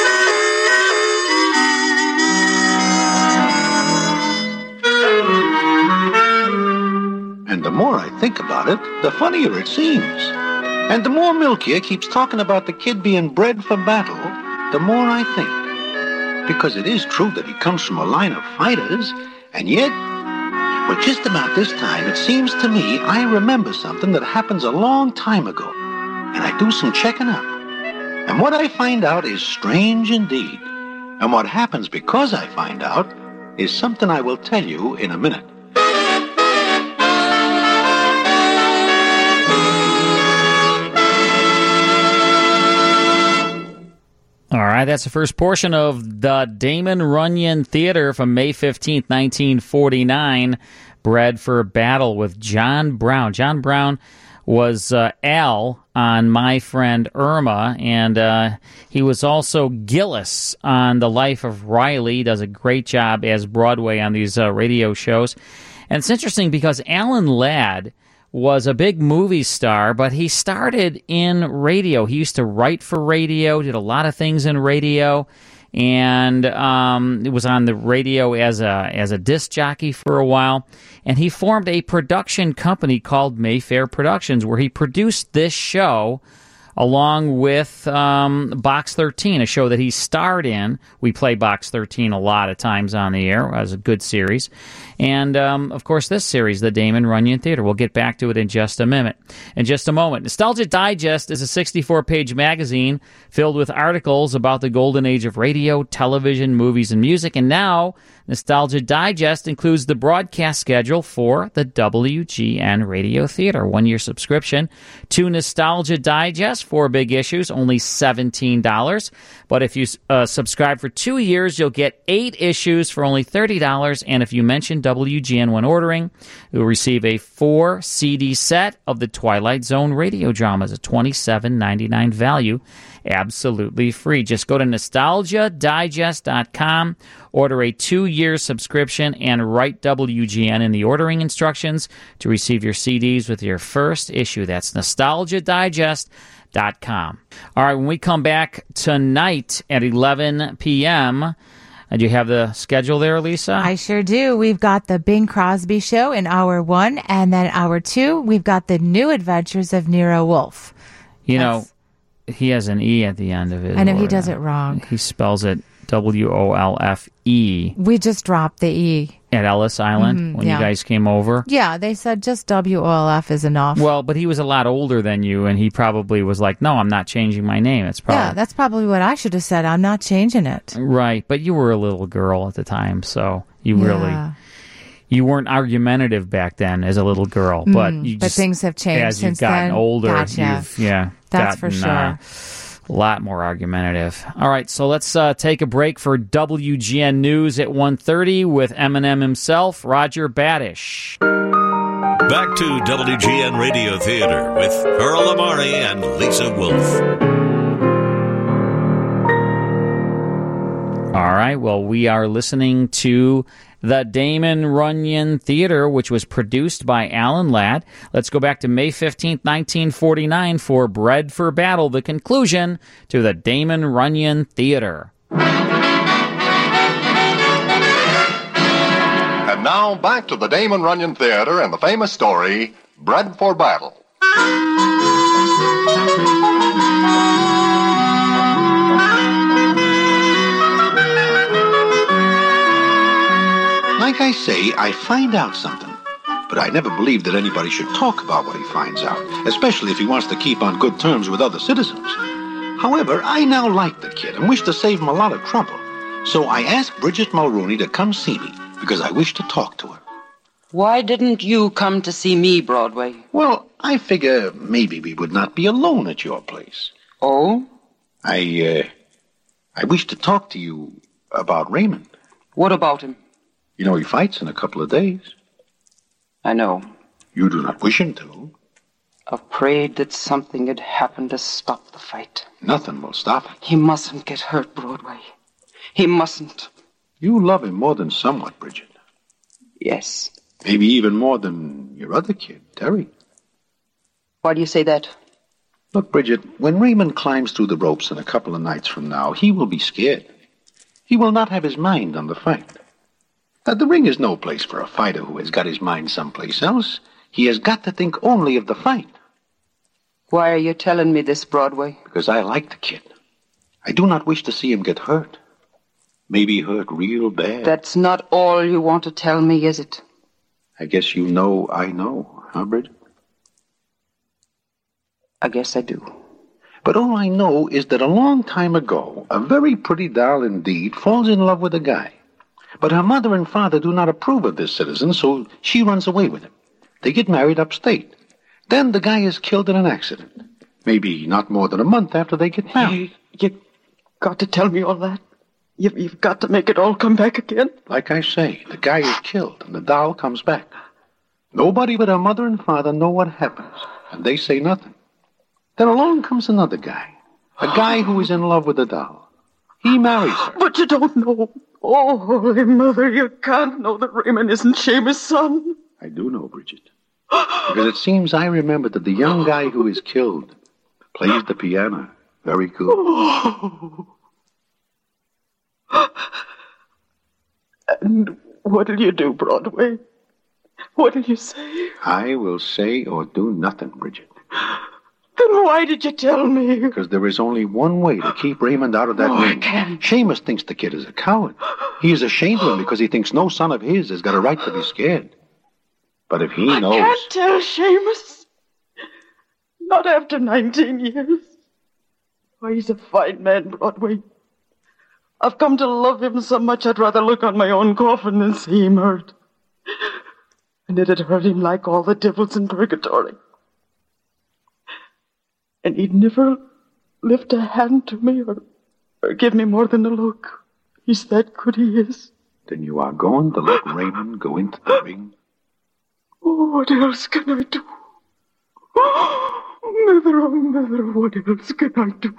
Speaker 16: And the more I think about it, the funnier it seems. And the more Milkia keeps talking about the kid being bred for battle, the more I think. Because it is true that he comes from a line of fighters, and yet, well, just about this time, it seems to me I remember something that happens a long time ago. And I do some checking up. And what I find out is strange indeed. And what happens because I find out is something I will tell you in a minute.
Speaker 11: All right, that's the first portion of the Damon Runyon Theater from May fifteenth, nineteen forty-nine, Bred for Battle with John Brown. John Brown was uh, Al on My Friend Irma, and uh, he was also Gillis on The Life of Riley. He does a great job as Broadway on these uh, radio shows. And it's interesting because Alan Ladd was a big movie star, but he started in radio. He used to write for radio, did a lot of things in radio, and um, it was on the radio as a as a disc jockey for a while. And he formed a production company called Mayfair Productions, where he produced this show along with um, Box thirteen, a show that he starred in. We play Box thirteen a lot of times on the air. It was a good series. And, um, of course, this series, the Damon Runyon Theater. We'll get back to it in just a minute. In just a moment. Nostalgia Digest is a sixty-four page magazine filled with articles about the golden age of radio, television, movies, and music. And now, Nostalgia Digest includes the broadcast schedule for the W G N Radio Theater. One-year subscription to Nostalgia Digest, four big issues, only seventeen dollars. But if you uh, subscribe for two years, you'll get eight issues for only thirty dollars. And if you mention W G N when ordering, you'll receive a four C D set of the Twilight Zone radio dramas, a twenty-seven ninety-nine value, absolutely free. Just go to nostalgia digest dot com, order a two-year subscription, and write W G N in the ordering instructions to receive your C Ds with your first issue. That's nostalgia digest dot com. All right, when we come back tonight at eleven p.m., do you have the schedule there, Lisa?
Speaker 1: I sure do. We've got the Bing Crosby Show in hour one, and then hour two, we've got the New Adventures of Nero Wolfe.
Speaker 11: You That's, know, he has an E at the end of it.
Speaker 1: I know he does it wrong.
Speaker 11: He spells it W O L F E.
Speaker 1: We just dropped the E.
Speaker 11: At Ellis Island
Speaker 1: mm-hmm,
Speaker 11: when
Speaker 1: yeah.
Speaker 11: you guys came over?
Speaker 1: Yeah, they said just W O L F is enough.
Speaker 11: Well, but he was a lot older than you, and he probably was like, no, I'm not changing my name. It's probably
Speaker 1: Yeah, that's probably what I should have said. I'm not changing it.
Speaker 11: Right, but you were a little girl at the time, so you
Speaker 1: yeah.
Speaker 11: really... You weren't argumentative back then as a little girl, but
Speaker 1: mm,
Speaker 11: you
Speaker 1: but
Speaker 11: just,
Speaker 1: things have changed
Speaker 11: as
Speaker 1: since
Speaker 11: you've gotten
Speaker 1: then.
Speaker 11: older.
Speaker 1: Gotcha.
Speaker 11: You've, yeah,
Speaker 1: that's
Speaker 11: gotten,
Speaker 1: for sure.
Speaker 11: Uh, a lot more argumentative. All right, so let's uh, take a break for W G N News at one thirty with Eminem himself, Roger Badish.
Speaker 10: Back to W G N Radio Theater with Earl Amari and Lisa Wolf.
Speaker 11: All right, well, we are listening to the Damon Runyon Theater, which was produced by Alan Ladd. Let's go back to May fifteenth, nineteen forty-nine for Bred for Battle, the conclusion to the Damon Runyon Theater.
Speaker 15: And now back to the Damon Runyon Theater and the famous story, Bred for Battle.
Speaker 16: Like I say, I find out something. But I never believed that anybody should talk about what he finds out, especially if he wants to keep on good terms with other citizens. However, I now like the kid and wish to save him a lot of trouble. So I asked Bridget Mulrooney to come see me because I wish to talk to her.
Speaker 18: Why didn't you come to see me, Broadway?
Speaker 16: Well, I figure maybe we would not be alone at your place.
Speaker 18: Oh?
Speaker 16: I, uh, I wish to talk to you about Raymond.
Speaker 18: What about him?
Speaker 16: You know, he fights in a couple of days.
Speaker 18: I know.
Speaker 16: You do not wish him to.
Speaker 18: Afraid that something had happened to stop the fight.
Speaker 16: Nothing will stop it.
Speaker 18: He mustn't get hurt, Broadway. He mustn't.
Speaker 16: You love him more than somewhat, Bridget.
Speaker 18: Yes.
Speaker 16: Maybe even more than your other kid, Terry.
Speaker 18: Why do you say that?
Speaker 16: Look, Bridget, when Raymond climbs through the ropes in a couple of nights from now, he will be scared. He will not have his mind on the fight. Now, the ring is no place for a fighter who has got his mind someplace else. He has got to think only of the fight.
Speaker 18: Why are you telling me this, Broadway?
Speaker 16: Because I like the kid. I do not wish to see him get hurt. Maybe hurt real bad.
Speaker 18: That's not all you want to tell me, is it?
Speaker 16: I guess you know I know, huh, Bridget?
Speaker 18: I guess I do.
Speaker 16: But all I know is that a long time ago, a very pretty doll indeed falls in love with a guy. But her mother and father do not approve of this citizen, so she runs away with him. They get married upstate. Then the guy is killed in an accident. Maybe not more than a month after they get married.
Speaker 18: You, you got to tell me all that? You've, you've got to make it all come back again?
Speaker 16: Like I say, the guy is killed and the doll comes back. Nobody but her mother and father know what happens, and they say nothing. Then along comes another guy, a guy who is in love with the doll. He marries her.
Speaker 18: But you don't know. Oh, Holy Mother, you can't know that Raymond isn't Seamus' son.
Speaker 16: I do know, Bridget. Because it seems I remember that the young guy who is killed plays the piano very good.
Speaker 18: Oh. And what'll you do, Broadway? What'll you say?
Speaker 16: I will say or do nothing, Bridget.
Speaker 18: Then why did you tell me?
Speaker 16: Because there is only one way to keep Raymond out of that
Speaker 18: oh,
Speaker 16: ring.
Speaker 18: I can't.
Speaker 16: Seamus thinks the kid is a coward. He is ashamed of him because he thinks no son of his has got a right to be scared. But if he
Speaker 18: I
Speaker 16: knows...
Speaker 18: I can't tell Seamus. Not after nineteen years. Oh, he's a fine man, Broadway. I've come to love him so much I'd rather look on my own coffin than see him hurt. And it'd hurt him like all the devils in purgatory. And he'd never lift a hand to me or, or give me more than a look. He's that good, he is.
Speaker 16: Then you are going to let Raymond go into the ring?
Speaker 18: Oh, what else can I do? Oh, Mother, oh, Mother, what else can I do?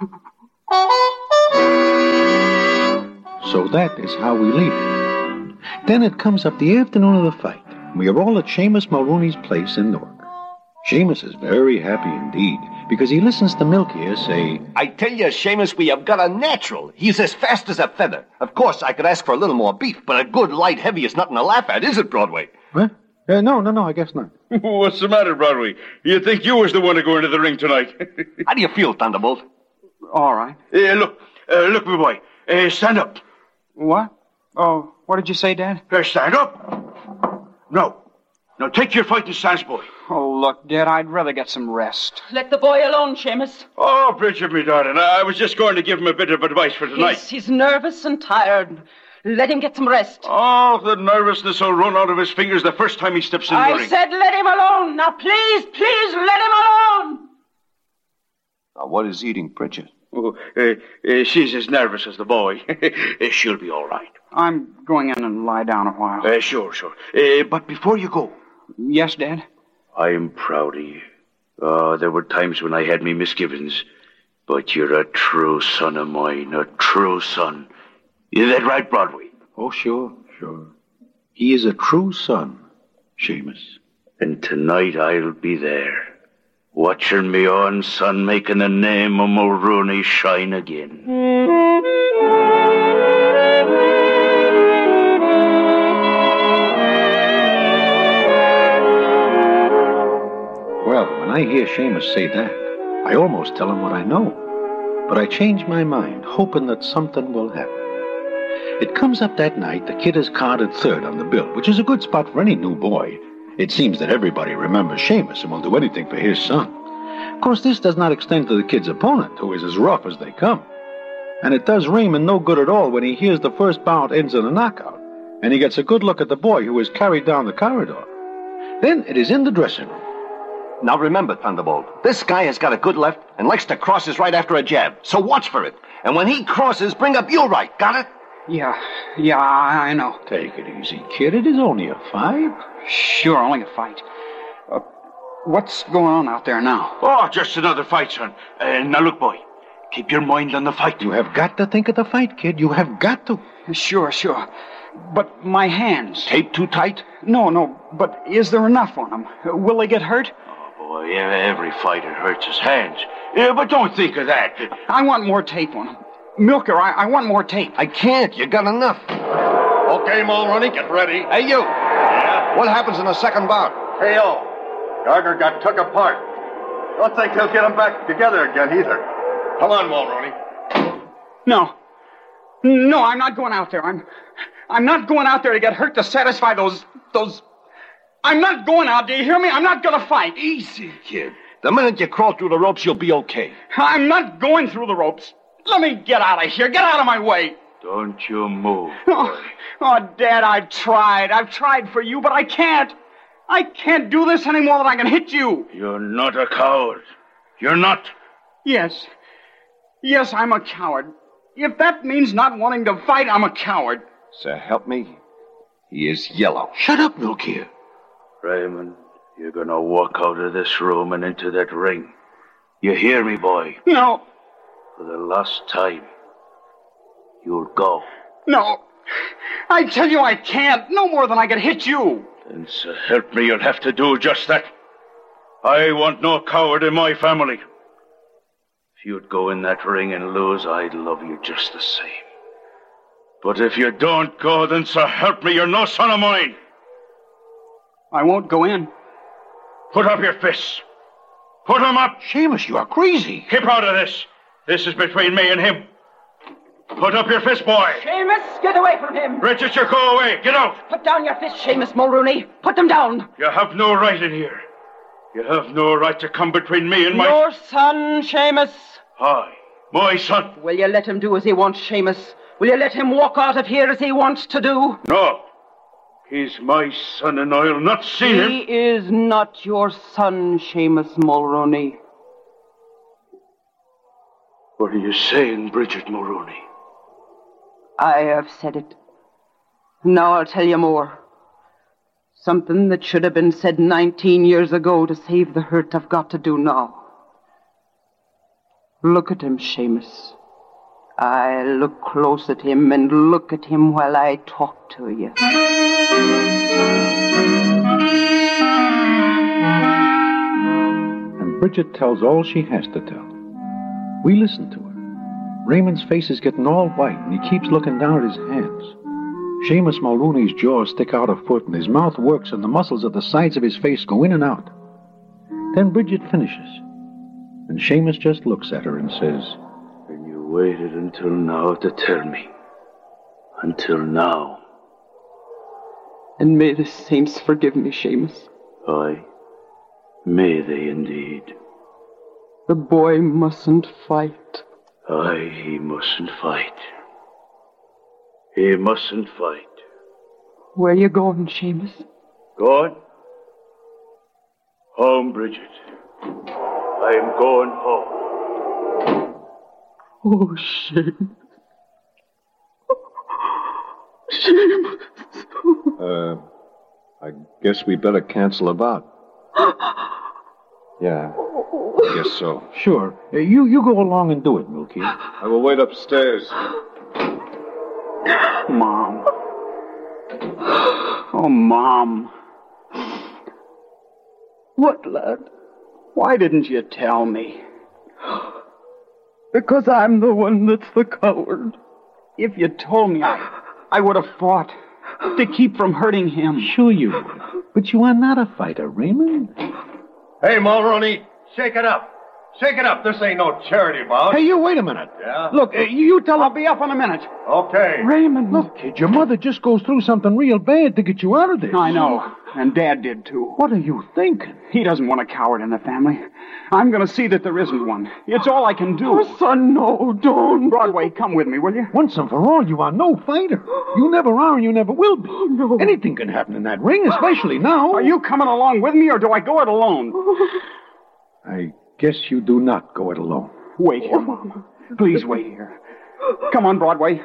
Speaker 16: So that is how we leave it. Then it comes up the afternoon of the fight. We are all at Seamus Mulrooney's place in Newark. Seamus is very happy indeed, because he listens to Milky say,
Speaker 17: I tell you, Seamus, we have got a natural. He's as fast as a feather. Of course, I could ask for a little more beef, but a good light heavy is nothing to laugh at, is it, Broadway?
Speaker 16: What? Uh, no, no, no, I guess not.
Speaker 6: What's the matter, Broadway? You think you was the one to go into the ring tonight?
Speaker 17: How do you feel, Thunderbolt?
Speaker 8: All right.
Speaker 6: Uh, look, uh, look, my boy. Uh, stand up.
Speaker 8: What? Oh, what did you say, Dad?
Speaker 6: Uh, stand up. No. Now take your fighting stance, boy.
Speaker 8: Oh, look, Dad, I'd rather get some rest.
Speaker 12: Let the boy alone, Seamus.
Speaker 6: Oh, Bridget, me darling, I was just going to give him a bit of advice for tonight.
Speaker 12: He's, he's nervous and tired. Let him get some rest.
Speaker 6: Oh, the nervousness will run out of his fingers the first time he steps in
Speaker 12: I
Speaker 6: the ring.
Speaker 12: I said let him alone. Now, please, please, let him alone.
Speaker 17: Now, what is eating Bridget?
Speaker 6: Oh, uh, uh, she's as nervous as the boy. uh, she'll be all right.
Speaker 8: I'm going in and lie down a while.
Speaker 6: Uh, sure, sure. Uh, but before you go...
Speaker 8: Yes, Dad?
Speaker 6: I'm proud of you. Oh, there were times when I had me misgivings. But you're a true son of mine, a true son. Is that right, Broadway?
Speaker 16: Oh, sure, sure. He is a true son, Seamus.
Speaker 6: And tonight I'll be there, watching me own son making the name of Mulrooney shine again.
Speaker 16: Well, when I hear Seamus say that, I almost tell him what I know. But I change my mind, hoping that something will happen. It comes up that night the kid is carded third on the bill, which is a good spot for any new boy. It seems that everybody remembers Seamus and will do anything for his son. Of course, this does not extend to the kid's opponent, who is as rough as they come. And it does Raymond no good at all when he hears the first bout ends in a knockout, and he gets a good look at the boy who is carried down the corridor. Then it is in the dressing room.
Speaker 17: Now remember, Thunderbolt, this guy has got a good left and likes to cross his right after a jab, so watch for it. And when he crosses, bring up your right, got it?
Speaker 8: Yeah, yeah, I I know.
Speaker 16: Take it easy, kid. It is only a fight.
Speaker 8: Sure, only a fight. Uh, what's going on out there now?
Speaker 6: Oh, just another fight, son. Uh, now look, boy, keep your mind on the fight.
Speaker 16: You have got to think of the fight, kid. You have got to.
Speaker 8: Sure, sure. But my hands...
Speaker 6: Tape too tight?
Speaker 8: No, no, but is there enough on them? Will they get hurt?
Speaker 6: Boy, every fighter hurts his hands. Yeah, but don't think of that.
Speaker 8: I want more tape on them. Milker, I, I want more tape.
Speaker 17: I can't. You got enough.
Speaker 15: Okay, Mulrooney, get ready.
Speaker 17: Hey, you.
Speaker 15: Yeah?
Speaker 17: What happens in the second bout?
Speaker 15: K O. Gardner got took apart. Don't think he'll get them back together again, either. Come on, Mulrooney.
Speaker 8: No. No, I'm not going out there. I'm... I'm not going out there to get hurt to satisfy those... those... I'm not going out, do you hear me? I'm not going to fight.
Speaker 17: Easy, kid. The minute you crawl through the ropes, you'll be okay.
Speaker 8: I'm not going through the ropes. Let me get out of here. Get out of my way.
Speaker 6: Don't you move.
Speaker 8: Oh, oh, Dad, I've tried. I've tried for you, but I can't. I can't do this any more than I can hit you.
Speaker 6: You're not a coward. You're not.
Speaker 8: Yes. Yes, I'm a coward. If that means not wanting to fight, I'm a coward.
Speaker 17: So help me. He is yellow.
Speaker 16: Shut up, Milky.
Speaker 6: Raymond, you're gonna walk out of this room and into that ring. You hear me, boy?
Speaker 8: No.
Speaker 6: For the last time, you'll go.
Speaker 8: No. I tell you I can't. No more than I can hit you.
Speaker 6: Then so help me, you'll have to do just that. I want no coward in my family. If you'd go in that ring and lose, I'd love you just the same. But if you don't go, then so help me, you're no son of mine.
Speaker 8: I won't go in.
Speaker 6: Put up your fists. Put them up.
Speaker 16: Seamus, you are crazy.
Speaker 6: Keep out of this. This is between me and him. Put up your fist, boy.
Speaker 12: Seamus, get away from him.
Speaker 6: Richard, you go away. Get out.
Speaker 12: Put down your fist, Seamus Mulrooney. Put them down.
Speaker 6: You have no right in here. You have no right to come between me and my...
Speaker 12: Your son, Seamus.
Speaker 6: Aye, my son.
Speaker 12: Will you let him do as he wants, Seamus? Will you let him walk out of here as he wants to do?
Speaker 6: No. He's my son, and I'll not see
Speaker 12: he
Speaker 6: him.
Speaker 12: He is not your son, Seamus Mulrooney.
Speaker 6: What are you saying, Bridget Mulrooney?
Speaker 12: I have said it. Now I'll tell you more. Something that should have been said nineteen years ago to save the hurt I've got to do now. Look at him, Seamus. I look close at him and look at him while I talk to you.
Speaker 16: And Bridget tells all she has to tell. We listen to her. Raymond's face is getting all white, and he keeps looking down at his hands. Seamus Mulrooney's jaws stick out a foot, and his mouth works, and the muscles at the sides of his face go in and out. Then Bridget finishes, and Seamus just looks at her and says,
Speaker 6: And you waited until now to tell me. Until now.
Speaker 12: And may the saints forgive me, Seamus.
Speaker 6: Aye, may they indeed.
Speaker 12: The boy mustn't fight.
Speaker 6: Aye, he mustn't fight. He mustn't fight.
Speaker 12: Where you going, Seamus?
Speaker 6: Going? Home, Bridget. I'm going home.
Speaker 12: Oh, Seamus. Seamus.
Speaker 16: Uh, I guess we better cancel the bout. Yeah, I guess so. Sure. Uh, you, you go along and do it, Milky. I will wait upstairs.
Speaker 8: Mom. Oh, Mom. What, lad? Why didn't you tell me?
Speaker 18: Because I'm the one that's the coward.
Speaker 8: If you told me, I, I would have fought to keep from hurting him.
Speaker 16: Sure you would. But you are not a fighter, Raymond.
Speaker 5: Hey, Mulrooney, shake it up. Shake it up. This ain't no charity bout.
Speaker 16: Hey, you, wait a minute.
Speaker 5: Yeah?
Speaker 16: Look, uh, you tell
Speaker 8: I'll be up in a minute.
Speaker 5: Okay.
Speaker 16: Raymond, look, kid, your mother just goes through something real bad to get you out of this.
Speaker 8: I know. And Dad did, too.
Speaker 16: What are you thinking?
Speaker 8: He doesn't want a coward in the family. I'm going to see that there isn't one. It's all I can do.
Speaker 18: Oh, son, no, don't.
Speaker 8: Broadway, come with me, will you?
Speaker 16: Once and for all, you are no fighter. You never are and you never will be. Oh, no. Anything can happen in that ring, especially now.
Speaker 8: Are you coming along with me, or do I go it alone?
Speaker 16: I guess you do not go it alone.
Speaker 8: Wait here, Mom. Please wait here. Come on, Broadway.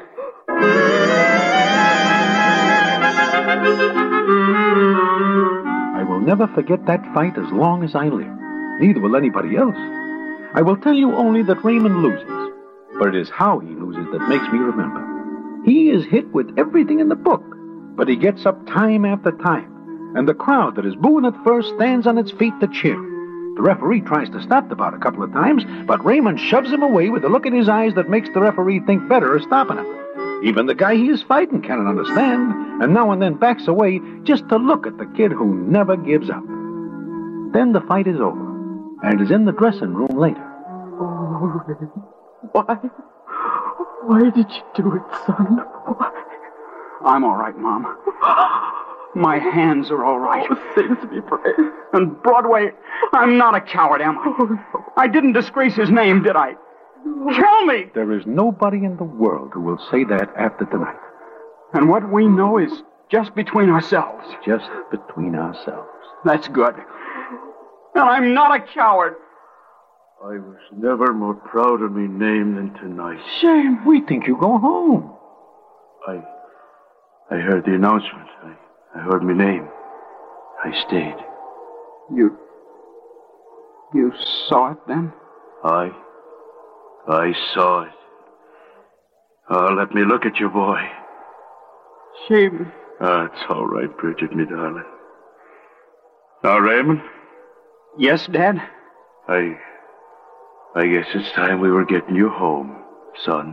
Speaker 16: I will never forget that fight as long as I live. Neither will anybody else. I will tell you only that Raymond loses. But it is how he loses that makes me remember. He is hit with everything in the book, but he gets up time after time. And the crowd that is booing at first stands on its feet to cheer. The referee tries to stop the bout a couple of times, but Raymond shoves him away with a look in his eyes that makes the referee think better of stopping him. Even the guy he is fighting cannot understand, and now and then backs away just to look at the kid who never gives up. Then the fight is over, and is in the dressing room later.
Speaker 18: Oh, Ray, why? Why did you do it, son? Why?
Speaker 8: I'm all right, Mom. My hands are all right.
Speaker 18: Oh, saints be praised.
Speaker 8: And Broadway, I'm not a coward, am I?
Speaker 18: Oh, no.
Speaker 8: I didn't disgrace his name, did I? No. Tell me!
Speaker 16: There is nobody in the world who will say that after tonight.
Speaker 8: And what we know is just between ourselves.
Speaker 16: Just between ourselves.
Speaker 8: That's good. And I'm not a coward.
Speaker 5: I was never more proud of me name than tonight.
Speaker 16: Shame. We think you go home.
Speaker 5: I I heard the announcement. I, I heard my name. I stayed.
Speaker 8: You... You saw it then?
Speaker 5: I... I saw it. Oh, let me look at you, boy.
Speaker 8: Shame.
Speaker 5: Ah, it's all right, Bridget, me darling. Now, Raymond?
Speaker 8: Yes, Dad?
Speaker 5: I... I guess it's time we were getting you home, son.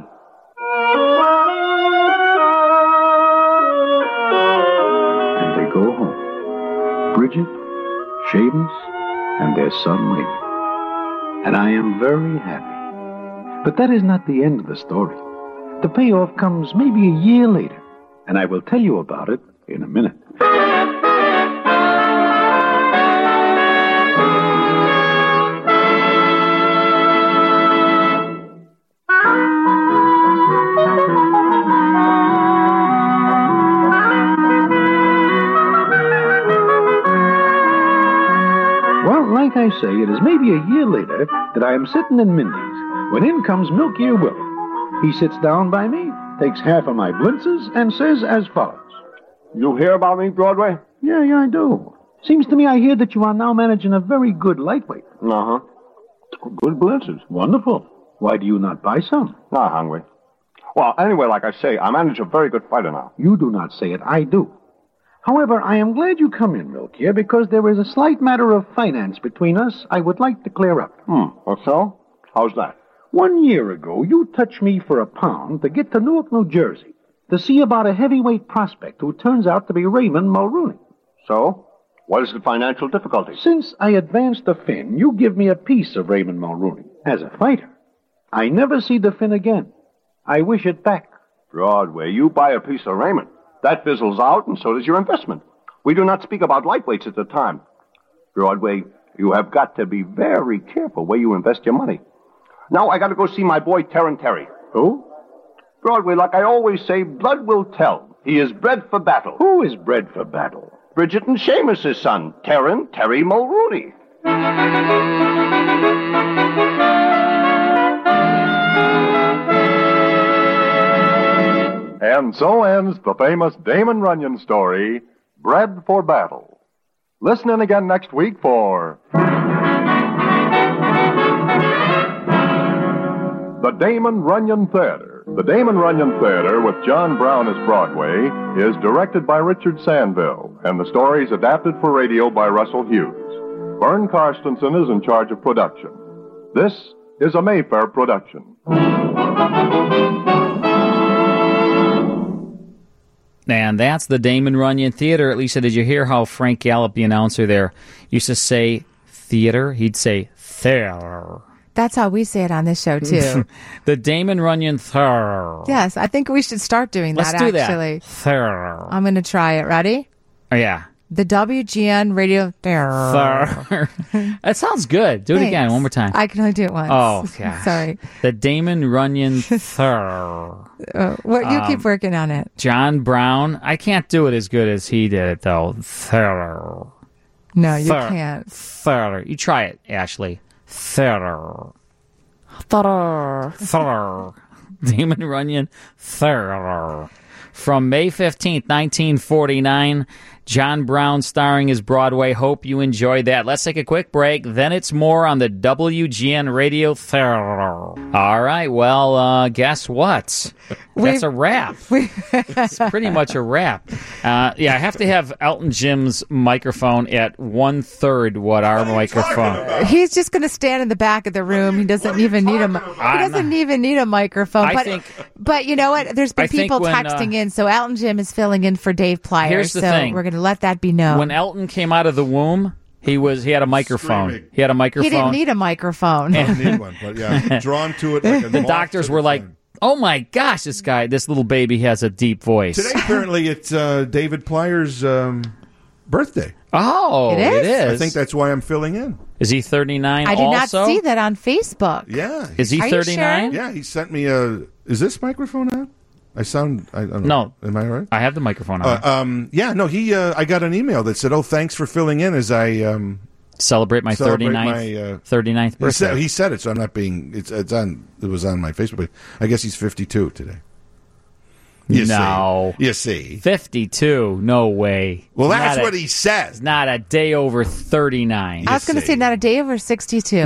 Speaker 16: And they go home. Bridget, Shavens, and their son Raymond. And I am very happy. But that is not the end of the story. The payoff comes maybe a year later, and I will tell you about it in a minute. Well, like I say, it is maybe a year later that I am sitting in Mindy's when in comes Milk Ear Willie. He sits down by me, takes half of my blintzes, and says as follows.
Speaker 5: You hear about me, Broadway?
Speaker 16: Yeah, yeah, I do. Seems to me I hear that you are now managing a very good lightweight.
Speaker 5: Uh-huh. Good blintzes.
Speaker 16: Wonderful. Why do you not buy some?
Speaker 5: Not hungry. Well, anyway, like I say, I manage a very good fighter now.
Speaker 16: You do not say it, I do. However, I am glad you come in, Milk Ear, because there is a slight matter of finance between us I would like to clear up.
Speaker 5: Hmm, or so? How's that?
Speaker 16: One year ago, you touched me for a pound to get to Newark, New Jersey, to see about a heavyweight prospect who turns out to be Raymond Mulrooney.
Speaker 5: So? What is the financial difficulty?
Speaker 16: Since I advanced the fin, you give me a piece of Raymond Mulrooney as a fighter. I never see the fin again. I wish it back.
Speaker 5: Broadway, you buy a piece of Raymond. That fizzles out, and so does your investment. We do not speak about lightweights at the time. Broadway, you have got to be very careful where you invest your money. Now I got to go see my boy, Terran Terry.
Speaker 16: Who?
Speaker 5: Broadway, like I always say, blood will tell. He is bred for battle.
Speaker 16: Who is bred for battle?
Speaker 5: Bridget and Seamus's son, Terran Terry Mulrooney.
Speaker 15: And so ends the famous Damon Runyon story, Bred for Battle. Listen in again next week for The Damon Runyon Theater. The Damon Runyon Theater with John Brown as Broadway is directed by Richard Sandville, and the story is adapted for radio by Russell Hughes. Vern Karstensen is in charge of production. This is a Mayfair production.
Speaker 11: And that's the Damon Runyon Theater. Lisa, did you hear how Frank Gallup, the announcer there, used to say theater? He'd say theater.
Speaker 1: That's how we say it on this show, too.
Speaker 11: The Damon Runyon Theater.
Speaker 1: Yes, I think we should start doing that,
Speaker 11: Let's do
Speaker 1: actually.
Speaker 11: that. Theater.
Speaker 1: I'm going to try it. Ready?
Speaker 11: Oh, yeah.
Speaker 1: The W G N Radio Theater.
Speaker 11: That sounds good. Do it
Speaker 1: Thanks.
Speaker 11: again, one more time.
Speaker 1: I can only do it once.
Speaker 11: Oh, gosh.
Speaker 1: Sorry.
Speaker 11: The Damon Runyon Theater.
Speaker 1: Uh, well, you
Speaker 11: Um,
Speaker 1: keep working on it.
Speaker 11: John Brown. I can't do it as good as he did it, though. Theater.
Speaker 1: No, you
Speaker 11: Theater.
Speaker 1: can't.
Speaker 11: Theater. You try it, Ashley. Theater.
Speaker 1: Theater.
Speaker 11: Theater. Damon Runyon Theater. From May fifteenth, nineteen forty-nine, John Brown starring as Broadway. Hope you enjoyed that. Let's take a quick break. Then it's more on the W G N Radio Theater. All right. Well, uh, guess what? That's a wrap. It's pretty much a wrap. Uh, yeah, I have to have Elton Jim's microphone at one-third what our microphone.
Speaker 1: He's just going to stand in the back of the room. He doesn't even need a. mi- He
Speaker 11: I'm
Speaker 1: doesn't even need a microphone.
Speaker 11: I
Speaker 1: but,
Speaker 11: think-
Speaker 1: but you know what? There's been
Speaker 11: I think
Speaker 1: people
Speaker 11: when,
Speaker 1: texting
Speaker 11: uh,
Speaker 1: in, so Elton Jim is filling in for Dave Pliers.
Speaker 11: Here's the
Speaker 1: so
Speaker 11: thing.
Speaker 1: we're going to let that be known.
Speaker 11: When Elton came out of the womb, he was he had a microphone.
Speaker 2: Screaming.
Speaker 11: He had a microphone.
Speaker 1: He didn't need a microphone.
Speaker 2: I don't need one, but yeah, drawn to it like a
Speaker 11: The
Speaker 2: moth
Speaker 11: doctors
Speaker 2: to
Speaker 11: were
Speaker 2: the
Speaker 11: like,
Speaker 2: flame.
Speaker 11: "Oh my gosh, this guy, this little baby has a deep voice."
Speaker 2: Today, apparently, it's uh, David Plyer's um, birthday.
Speaker 11: Oh,
Speaker 1: It is?
Speaker 11: it is.
Speaker 2: I think that's why I'm filling in.
Speaker 11: Is he thirty-nine
Speaker 1: I did
Speaker 11: also?
Speaker 1: not see that on Facebook.
Speaker 2: Yeah.
Speaker 11: Is he
Speaker 1: Are you
Speaker 11: thirty-nine?
Speaker 1: sure?
Speaker 2: Yeah, he sent me a. Is this microphone on? I sound. I don't
Speaker 11: No.
Speaker 2: know. Am I right?
Speaker 11: I have the microphone on.
Speaker 2: Uh, um, yeah, no, he. Uh, I got an email that said, "Oh, thanks for filling in." As I um,
Speaker 11: Celebrate my
Speaker 2: celebrate
Speaker 11: thirty-ninth,
Speaker 2: my, uh,
Speaker 11: thirty-ninth
Speaker 2: he
Speaker 11: birthday.
Speaker 2: said, he said it, so I'm not being. It's it's on. It was on my Facebook. But I guess he's fifty-two today. You
Speaker 11: no.
Speaker 2: see, you see.
Speaker 11: fifty-two. No way.
Speaker 2: Well,
Speaker 11: Not
Speaker 2: that's
Speaker 11: a-
Speaker 2: what he says.
Speaker 11: Not a day over thirty-nine.
Speaker 1: I was going to say not a day over sixty-two.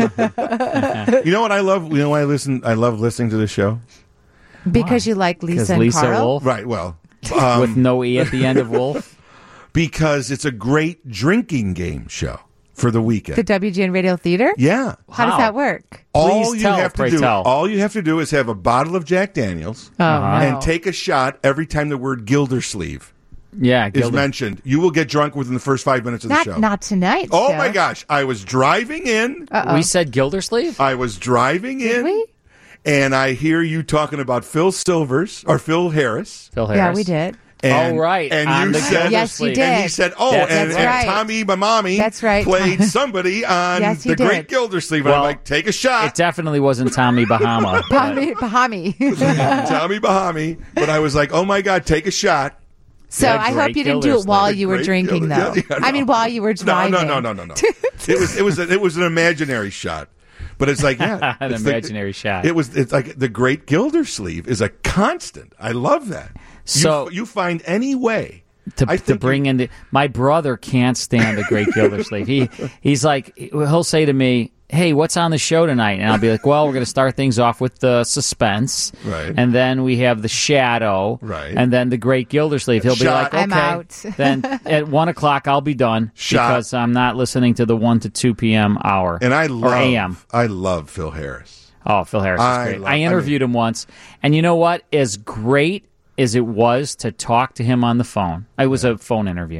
Speaker 2: You know what I love? You know why I listen? I love listening to the show
Speaker 1: Because you like Lisa
Speaker 11: 'Cause
Speaker 1: and
Speaker 11: Lisa
Speaker 1: Carl?
Speaker 11: Wolf?
Speaker 2: Right. Well, um,
Speaker 11: With no E at the end of Wolf?
Speaker 2: because it's a great drinking game show for the weekend.
Speaker 1: The W G N Radio Theater?
Speaker 2: Yeah.
Speaker 1: How does
Speaker 11: Wow.
Speaker 1: that work?
Speaker 2: All
Speaker 11: Please
Speaker 2: you
Speaker 11: tell,
Speaker 2: have to
Speaker 11: pray
Speaker 2: do,
Speaker 11: tell.
Speaker 2: all you have to do is have a bottle of Jack Daniels
Speaker 1: Oh,
Speaker 11: Uh-huh.
Speaker 1: no.
Speaker 2: and take a shot every time the word Gildersleeve
Speaker 11: Yeah,
Speaker 2: is
Speaker 11: Gilda.
Speaker 2: mentioned. You will get drunk within the first five minutes of the
Speaker 1: Not,
Speaker 2: show.
Speaker 1: not tonight.
Speaker 2: oh
Speaker 1: Jeff.
Speaker 2: my gosh! I was driving in.
Speaker 1: Uh-oh.
Speaker 11: We said Gildersleeve?
Speaker 2: I was driving
Speaker 1: Did
Speaker 2: in,
Speaker 1: we?
Speaker 2: and I hear you talking about Phil Silvers or Phil Harris.
Speaker 11: Phil Harris.
Speaker 1: Yeah, we did.
Speaker 2: And,
Speaker 11: Oh, right.
Speaker 2: And
Speaker 11: On
Speaker 2: you
Speaker 11: the
Speaker 2: said,
Speaker 1: Yes, you
Speaker 11: Gildersleeve.
Speaker 1: did.
Speaker 2: and he said, "Oh,
Speaker 11: That's-
Speaker 2: and,
Speaker 1: that's
Speaker 2: and
Speaker 1: right.
Speaker 2: Tommy Mamami
Speaker 1: That's right.
Speaker 2: played somebody on
Speaker 1: Yes, he
Speaker 2: the
Speaker 1: did.
Speaker 2: Great Gildersleeve." And I'm
Speaker 11: Well,
Speaker 2: like, "Take a shot."
Speaker 11: It definitely wasn't Tommy Bahama. but-
Speaker 1: Bahami. Bahami.
Speaker 2: Tommy Bahami, but I was like, "Oh my God, take a shot!"
Speaker 1: So
Speaker 11: Yeah,
Speaker 1: I
Speaker 11: great
Speaker 1: hope you didn't do it
Speaker 11: Gildersleeve.
Speaker 1: while you were
Speaker 2: Great
Speaker 1: drinking,
Speaker 2: Gilder-
Speaker 1: though.
Speaker 2: yeah, yeah,
Speaker 1: I mean,
Speaker 2: no.
Speaker 1: while you were
Speaker 2: No,
Speaker 1: driving.
Speaker 2: no, no, no, no, no. it was, it was, a, it was an imaginary shot, but it's like, yeah,
Speaker 11: An
Speaker 2: it's the-
Speaker 11: imaginary shot.
Speaker 2: It was, it's like the Great Gildersleeve is a constant. I love that.
Speaker 11: So-
Speaker 2: you, you find any way
Speaker 11: to,
Speaker 2: I
Speaker 11: to
Speaker 2: think
Speaker 11: bring in the, my brother can't stand the Great Gildersleeve. He he's like he'll say to me, "Hey, what's on the show tonight?" And I'll be like, "Well, we're going to start things off with the suspense,
Speaker 2: Right.
Speaker 11: and then we have the shadow,
Speaker 2: Right.
Speaker 11: and then the Great Gildersleeve." He'll
Speaker 2: Shot.
Speaker 11: be like,
Speaker 1: I'm
Speaker 11: "Okay."
Speaker 1: out.
Speaker 11: Then at one o'clock, I'll be done
Speaker 2: Shot.
Speaker 11: because I'm not listening to the one to two p.m. hour
Speaker 2: and I
Speaker 11: or
Speaker 2: love,
Speaker 11: a m.
Speaker 2: I love Phil Harris.
Speaker 11: Oh, Phil Harris is
Speaker 2: I
Speaker 11: great.
Speaker 2: love-
Speaker 11: I interviewed him once, and you know what? As great as it was to talk to him on the phone, it was a phone interview,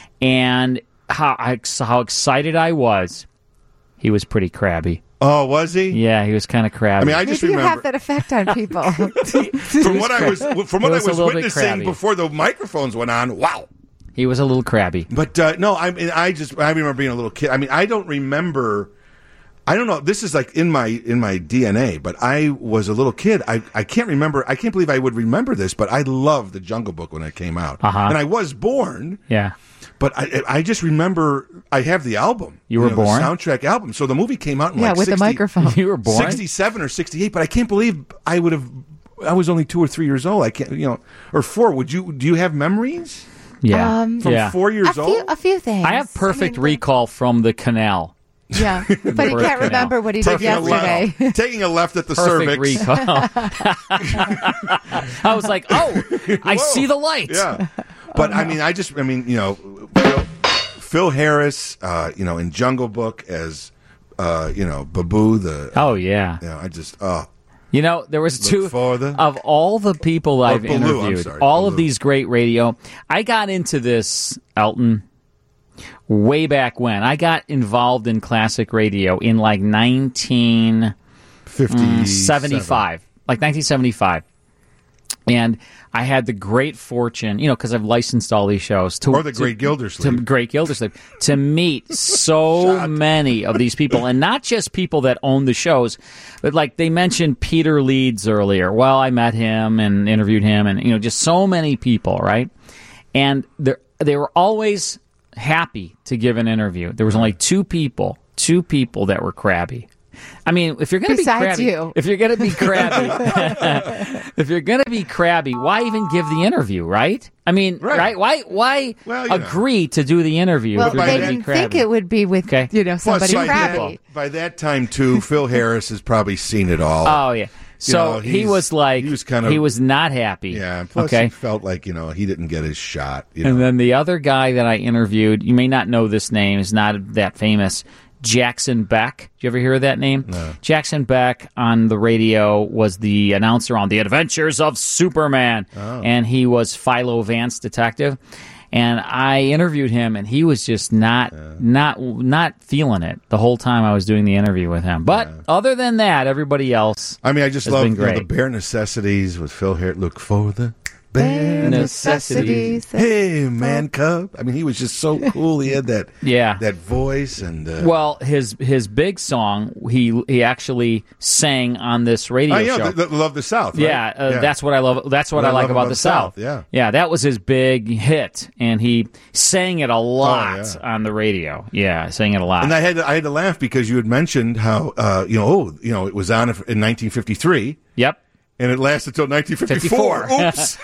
Speaker 11: and how I, how excited I was. He was pretty crabby.
Speaker 2: Oh, was he?
Speaker 11: Yeah, he was kind of crabby.
Speaker 2: I mean, I just
Speaker 1: Maybe you
Speaker 2: remember
Speaker 1: have that effect on people.
Speaker 2: from what I was from
Speaker 11: He
Speaker 2: what I
Speaker 11: was a
Speaker 2: was
Speaker 11: little bit
Speaker 2: witnessing
Speaker 11: crabby.
Speaker 2: before the microphones went on. Wow.
Speaker 11: he was a little crabby.
Speaker 2: But uh, no, I mean, I just I remember being a little kid. I mean, I don't remember. I don't know. This is like in my in my D N A. But I was a little kid. I, I can't remember. I can't believe I would remember this. But I loved the Jungle Book when it came out,
Speaker 11: Uh-huh.
Speaker 2: and I was born.
Speaker 11: Yeah.
Speaker 2: But I, I just remember I have the album.
Speaker 11: You were
Speaker 2: know,
Speaker 11: born?
Speaker 2: the soundtrack album. So the movie came out in
Speaker 1: Yeah,
Speaker 2: like
Speaker 1: with the
Speaker 2: sixty
Speaker 1: microphone.
Speaker 11: You were born?
Speaker 2: sixty-seven or sixty-eight. But I can't believe I would have. I was only two or three years old. I can't, you know, or four. Would you? Do you have memories?
Speaker 11: Yeah.
Speaker 1: Um,
Speaker 2: From
Speaker 11: yeah.
Speaker 2: four years
Speaker 1: a few,
Speaker 2: old.
Speaker 1: a few things.
Speaker 11: I have perfect
Speaker 1: I mean,
Speaker 11: recall from the canal.
Speaker 1: Yeah, but he
Speaker 11: Birth
Speaker 1: can't remember
Speaker 11: canal.
Speaker 1: what he did
Speaker 2: Taking a
Speaker 1: yesterday.
Speaker 2: left, taking a left at the
Speaker 11: Perfect
Speaker 2: cervix.
Speaker 11: recall. I was like, oh, I
Speaker 2: Whoa.
Speaker 11: see the light.
Speaker 2: Yeah, but I mean, I just, I mean, you know, Phil, Phil Harris, uh, you know, in Jungle Book as, uh, you know, Babu. The
Speaker 11: oh yeah,
Speaker 2: you know, I just, oh,
Speaker 11: You know, there was
Speaker 2: Look
Speaker 11: two
Speaker 2: for the-
Speaker 11: of all the people I've
Speaker 2: Baloo, I'm
Speaker 11: interviewed,
Speaker 2: sorry,
Speaker 11: all of
Speaker 2: Baloo.
Speaker 11: these great radio. I got into this, Elton, way back when. I got involved in classic radio in like nineteen seventy-five, like nineteen seventy-five. And I had the great fortune, you know, because I've licensed all these shows. To,
Speaker 2: Or the
Speaker 11: to-
Speaker 2: Great Gildersleeve.
Speaker 11: To Great Gildersleeve. To meet so many of these people. And not just people that own the shows, but like they mentioned Peter Leeds earlier. Well, I met him and interviewed him and, you know, just so many people, right? And they they were always happy to give an interview. There was only two people, two people that were crabby. I mean, if you're going to be
Speaker 1: Besides
Speaker 11: crabby,
Speaker 1: you.
Speaker 11: if you're going to be crabby, if you're going to be crabby, why even give the interview, right? I mean, right?
Speaker 2: Right.
Speaker 11: Why why
Speaker 2: Well, you know.
Speaker 11: agree to do the interview?
Speaker 1: Well,
Speaker 11: if you're
Speaker 1: they
Speaker 11: gonna be
Speaker 1: didn't
Speaker 11: crabby?
Speaker 1: think it would be with,
Speaker 11: Okay.
Speaker 1: you know,
Speaker 2: Plus,
Speaker 1: somebody
Speaker 2: by
Speaker 1: crabby.
Speaker 2: that, by that time, too, Phil Harris has probably seen it all.
Speaker 11: Oh yeah. So
Speaker 2: know,
Speaker 11: he
Speaker 2: he's-
Speaker 11: was like,
Speaker 2: he was kind of-
Speaker 11: he was not happy.
Speaker 2: Yeah, plus
Speaker 11: okay.
Speaker 2: he felt like, you know, he didn't get his shot. You know?
Speaker 11: And then the other guy that I interviewed, you may not know this name, is not that famous. Jackson Beck. Did you ever hear of that name?
Speaker 2: No.
Speaker 11: Jackson Beck on the radio was the announcer on The Adventures of Superman.
Speaker 2: Oh.
Speaker 11: And he was Philo Vance detective. And I interviewed him, and he was just not not not feeling it the whole time I was doing the interview with him. But other than that, everybody else
Speaker 2: I mean, I just
Speaker 11: has
Speaker 2: love
Speaker 11: been
Speaker 2: you know,
Speaker 11: great.
Speaker 2: the bare necessities with Phil Harris. Look for the bare
Speaker 11: necessities.
Speaker 2: Hey, man cub. I mean, he was just so cool. He had that
Speaker 11: Yeah.
Speaker 2: that voice and uh,
Speaker 11: Well, his his big song he he actually sang on this radio
Speaker 2: oh, yeah,
Speaker 11: show.
Speaker 2: the, the Love the South. Right?
Speaker 11: Yeah, uh, that's what I love. That's what, I like about the South.
Speaker 2: Yeah,
Speaker 11: yeah, that was his big hit, and he sang it a lot
Speaker 2: Oh, yeah.
Speaker 11: on the radio. Yeah, sang it a lot.
Speaker 2: And I had to, I had to laugh because you had mentioned how uh, you know oh you know it was on in nineteen fifty-three.
Speaker 11: Yep.
Speaker 2: And it lasted until nineteen fifty-four. Oops.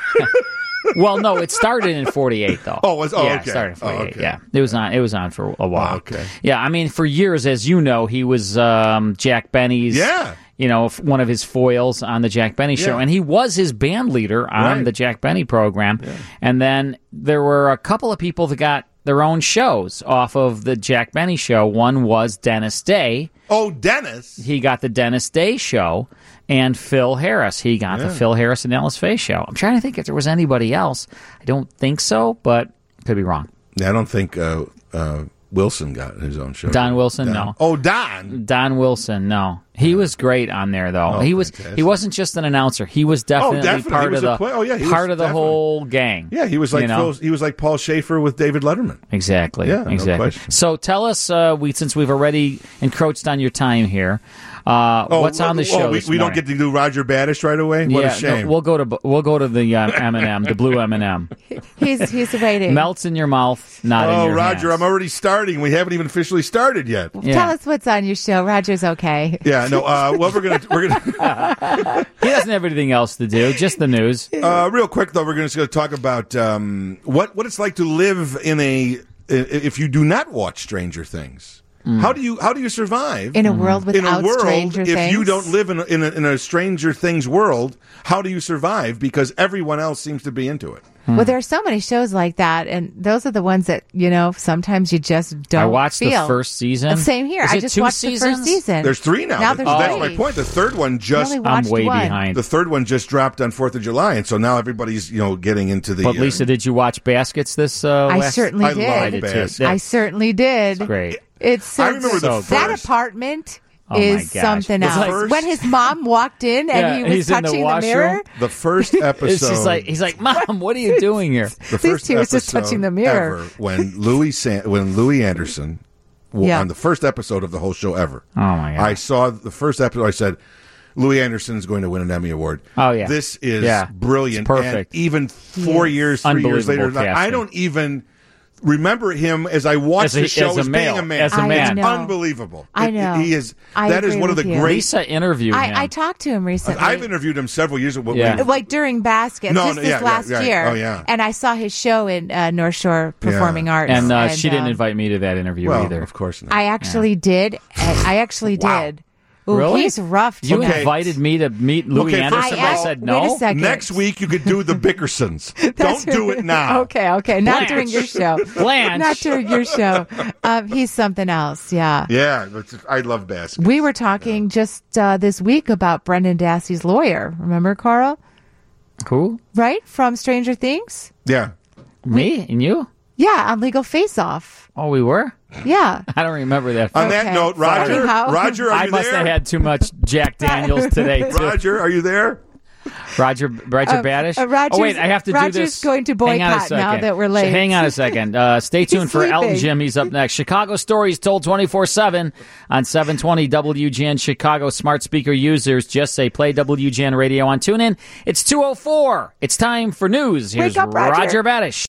Speaker 11: Well, no, it started in forty-eight though.
Speaker 2: Oh, it was- oh,
Speaker 11: yeah,
Speaker 2: okay.
Speaker 11: It started in
Speaker 2: Oh,
Speaker 11: forty-eight.
Speaker 2: okay.
Speaker 11: Yeah, it was on. It was on for a while.
Speaker 2: Oh, okay.
Speaker 11: Yeah, I mean, for years, as you know, he was um, Jack Benny's.
Speaker 2: Yeah.
Speaker 11: You know, f- one of his foils on the Jack Benny show,
Speaker 2: Yeah.
Speaker 11: and he was his band leader on
Speaker 2: Right.
Speaker 11: the Jack Benny program. And then there were a couple of people that got their own shows off of the Jack Benny show. One was Dennis Day.
Speaker 2: Oh, Dennis.
Speaker 11: He got the Dennis Day show, and Phil Harris. He got
Speaker 2: Yeah.
Speaker 11: the Phil Harris and Ellis Faye show. I'm trying to think if there was anybody else. I don't think so, but could be wrong.
Speaker 2: Yeah, I don't think uh, uh, Wilson got his own show.
Speaker 11: Don Wilson,
Speaker 2: Don.
Speaker 11: no.
Speaker 2: Oh, Don.
Speaker 11: Don Wilson, no. He was great on there, though.
Speaker 2: Oh,
Speaker 11: he was
Speaker 2: fantastic.
Speaker 11: he wasn't just an announcer. He was definitely,
Speaker 2: definitely.
Speaker 11: part
Speaker 2: He was
Speaker 11: of
Speaker 2: a
Speaker 11: the
Speaker 2: play- oh, yeah, he was
Speaker 11: part of the
Speaker 2: definitely-
Speaker 11: whole gang.
Speaker 2: Yeah, he was like
Speaker 11: you know?
Speaker 2: Phil, he was like Paul Schaefer with David Letterman.
Speaker 11: Exactly.
Speaker 2: Yeah, no
Speaker 11: exactly.
Speaker 2: question.
Speaker 11: So tell us, uh, we since we've already encroached on your time here, uh,
Speaker 2: Oh,
Speaker 11: what's on the
Speaker 2: oh,
Speaker 11: show?
Speaker 2: we,
Speaker 11: this
Speaker 2: we don't
Speaker 11: morning?
Speaker 2: get to do Roger Badish right away. What
Speaker 11: yeah,
Speaker 2: a shame.
Speaker 11: No, we'll go to we'll go to the uh, M and M, the blue M and M.
Speaker 1: He's he's waiting.
Speaker 11: Melts in your mouth, not in
Speaker 2: oh,
Speaker 11: your
Speaker 2: Roger,
Speaker 11: hands.
Speaker 2: I'm already starting. We haven't even officially started yet.
Speaker 11: Yeah.
Speaker 1: Tell us what's on your show. Roger's okay.
Speaker 2: Yeah, no. Uh, well, we're gonna we're gonna
Speaker 11: He doesn't have anything else to do, just the news.
Speaker 2: uh, real quick though. We're gonna just gonna talk about um, what what it's like to live in a if you do not watch Stranger Things. How do you how do you survive
Speaker 1: In a world
Speaker 2: in a
Speaker 1: without
Speaker 2: world
Speaker 1: Stranger
Speaker 2: if
Speaker 1: Things?
Speaker 2: you don't live in a, in, a, in a Stranger Things world? How do you survive? Because everyone else seems to be into it.
Speaker 1: Well, there are so many shows like that, and those are the ones that, you know, sometimes you just don't
Speaker 11: I watched
Speaker 1: feel.
Speaker 11: the first season.
Speaker 1: Same here.
Speaker 11: Is
Speaker 1: I
Speaker 11: it
Speaker 1: just
Speaker 11: two
Speaker 1: watched the
Speaker 11: seasons?
Speaker 1: first season.
Speaker 2: There's three now.
Speaker 1: Now
Speaker 2: That-
Speaker 1: there's
Speaker 2: That's
Speaker 1: three.
Speaker 2: my point. The third one just
Speaker 1: only watched
Speaker 11: I'm way
Speaker 1: one.
Speaker 11: behind.
Speaker 2: the third one just dropped on Fourth of July, and so now everybody's you know getting into the.
Speaker 11: But
Speaker 2: uh,
Speaker 11: Lisa, did you watch Baskets this? Uh,
Speaker 1: I
Speaker 11: last-
Speaker 1: certainly
Speaker 2: I
Speaker 1: did.
Speaker 2: love
Speaker 11: I did too.
Speaker 2: Baskets.
Speaker 1: I certainly did.
Speaker 11: Great.
Speaker 1: It's so
Speaker 2: I remember the
Speaker 1: good. that
Speaker 2: first-
Speaker 1: apartment
Speaker 11: Oh my
Speaker 1: is
Speaker 11: gosh.
Speaker 1: something
Speaker 11: The
Speaker 1: else.
Speaker 2: first-
Speaker 1: When his mom walked in and
Speaker 11: Yeah,
Speaker 1: he was
Speaker 11: he's in the
Speaker 1: touching the,
Speaker 11: washroom.
Speaker 1: mirror,
Speaker 2: the first episode.
Speaker 11: It's just like he's like, Mom, what are you doing here?
Speaker 2: the
Speaker 1: These
Speaker 2: first
Speaker 1: two was just
Speaker 2: episode
Speaker 1: touching the mirror.
Speaker 2: ever when Louis San- when Louis Anderson w-
Speaker 1: Yeah.
Speaker 2: on the first episode of the whole show ever.
Speaker 11: Oh my god!
Speaker 2: I saw the first episode. I said, Louis Anderson is going to win an Emmy Award.
Speaker 11: Oh, yeah.
Speaker 2: This is
Speaker 11: Yeah.
Speaker 2: brilliant.
Speaker 11: It's perfect.
Speaker 2: And even four
Speaker 1: Yes.
Speaker 2: years, three years later,
Speaker 11: Unbelievable
Speaker 2: I
Speaker 11: casting.
Speaker 2: don't even remember him as I watched
Speaker 11: As a-
Speaker 2: the show
Speaker 11: as a
Speaker 2: as,
Speaker 11: male,
Speaker 2: being a man.
Speaker 11: as a
Speaker 1: I
Speaker 11: man.
Speaker 1: know.
Speaker 2: Unbelievable.
Speaker 1: I
Speaker 2: It-
Speaker 1: know.
Speaker 2: He is.
Speaker 1: I
Speaker 2: That is
Speaker 1: agree
Speaker 2: one of the
Speaker 1: with you.
Speaker 2: great.
Speaker 11: Lisa interviewed him.
Speaker 1: I, I talked to him recently.
Speaker 2: I've interviewed him several years ago.
Speaker 11: Yeah.
Speaker 1: like during baskets,
Speaker 2: No,
Speaker 1: just
Speaker 2: no,
Speaker 1: this
Speaker 2: yeah, yeah,
Speaker 1: last
Speaker 2: yeah.
Speaker 1: year.
Speaker 2: Oh, yeah.
Speaker 1: And I saw his show in uh, North Shore Performing Arts.
Speaker 11: and, uh, she didn't
Speaker 1: um,
Speaker 11: invite me to that interview
Speaker 2: Well,
Speaker 11: either.
Speaker 2: of course not.
Speaker 1: I actually did. and I actually did. Ooh,
Speaker 11: Really?
Speaker 1: He's rough.
Speaker 11: You
Speaker 1: tonight.
Speaker 11: invited me to meet Louis
Speaker 2: Okay,
Speaker 11: Anderson.
Speaker 2: first of
Speaker 11: I
Speaker 2: all-
Speaker 11: said
Speaker 1: Wait
Speaker 11: no.
Speaker 1: a second.
Speaker 2: Next week you could do the Bickersons. Don't do it now.
Speaker 1: Okay, okay. Not
Speaker 11: Blanche.
Speaker 1: during your show.
Speaker 11: Blanche.
Speaker 1: Not during your show. Um, he's something else. Yeah.
Speaker 2: Yeah, but I love baskets.
Speaker 1: We were talking just uh, this week about Brendan Dassey's lawyer. Remember, Carl?
Speaker 11: Who?
Speaker 1: Right? From Stranger Things?
Speaker 2: Yeah.
Speaker 11: Me and you?
Speaker 1: Yeah, on Legal Face Off.
Speaker 11: Oh, we were?
Speaker 1: Yeah.
Speaker 11: I don't remember that.
Speaker 2: On that
Speaker 1: Okay.
Speaker 2: note, Roger,
Speaker 1: Anyhow.
Speaker 2: Roger, are
Speaker 11: I
Speaker 2: you
Speaker 11: must
Speaker 2: there?
Speaker 11: have had too much Jack Daniels today, too.
Speaker 2: Roger, are you there?
Speaker 11: Roger, Roger
Speaker 1: Uh,
Speaker 11: Badish.
Speaker 1: uh, Rogers-
Speaker 11: oh wait, I have to
Speaker 1: Rogers
Speaker 11: do this.
Speaker 1: going to
Speaker 11: Hang on a
Speaker 1: boycott now
Speaker 11: second.
Speaker 1: that we're late.
Speaker 11: Hang on a second. Uh, stay tuned for Elton
Speaker 1: sleeping.
Speaker 11: Jim. He's up next. Chicago stories told twenty-four seven on seven twenty W G N Chicago. Smart speaker users just say play W G N radio on TuneIn. It's two oh four. It's time for news. Here's
Speaker 1: Wake up, Roger.
Speaker 11: Roger Badish.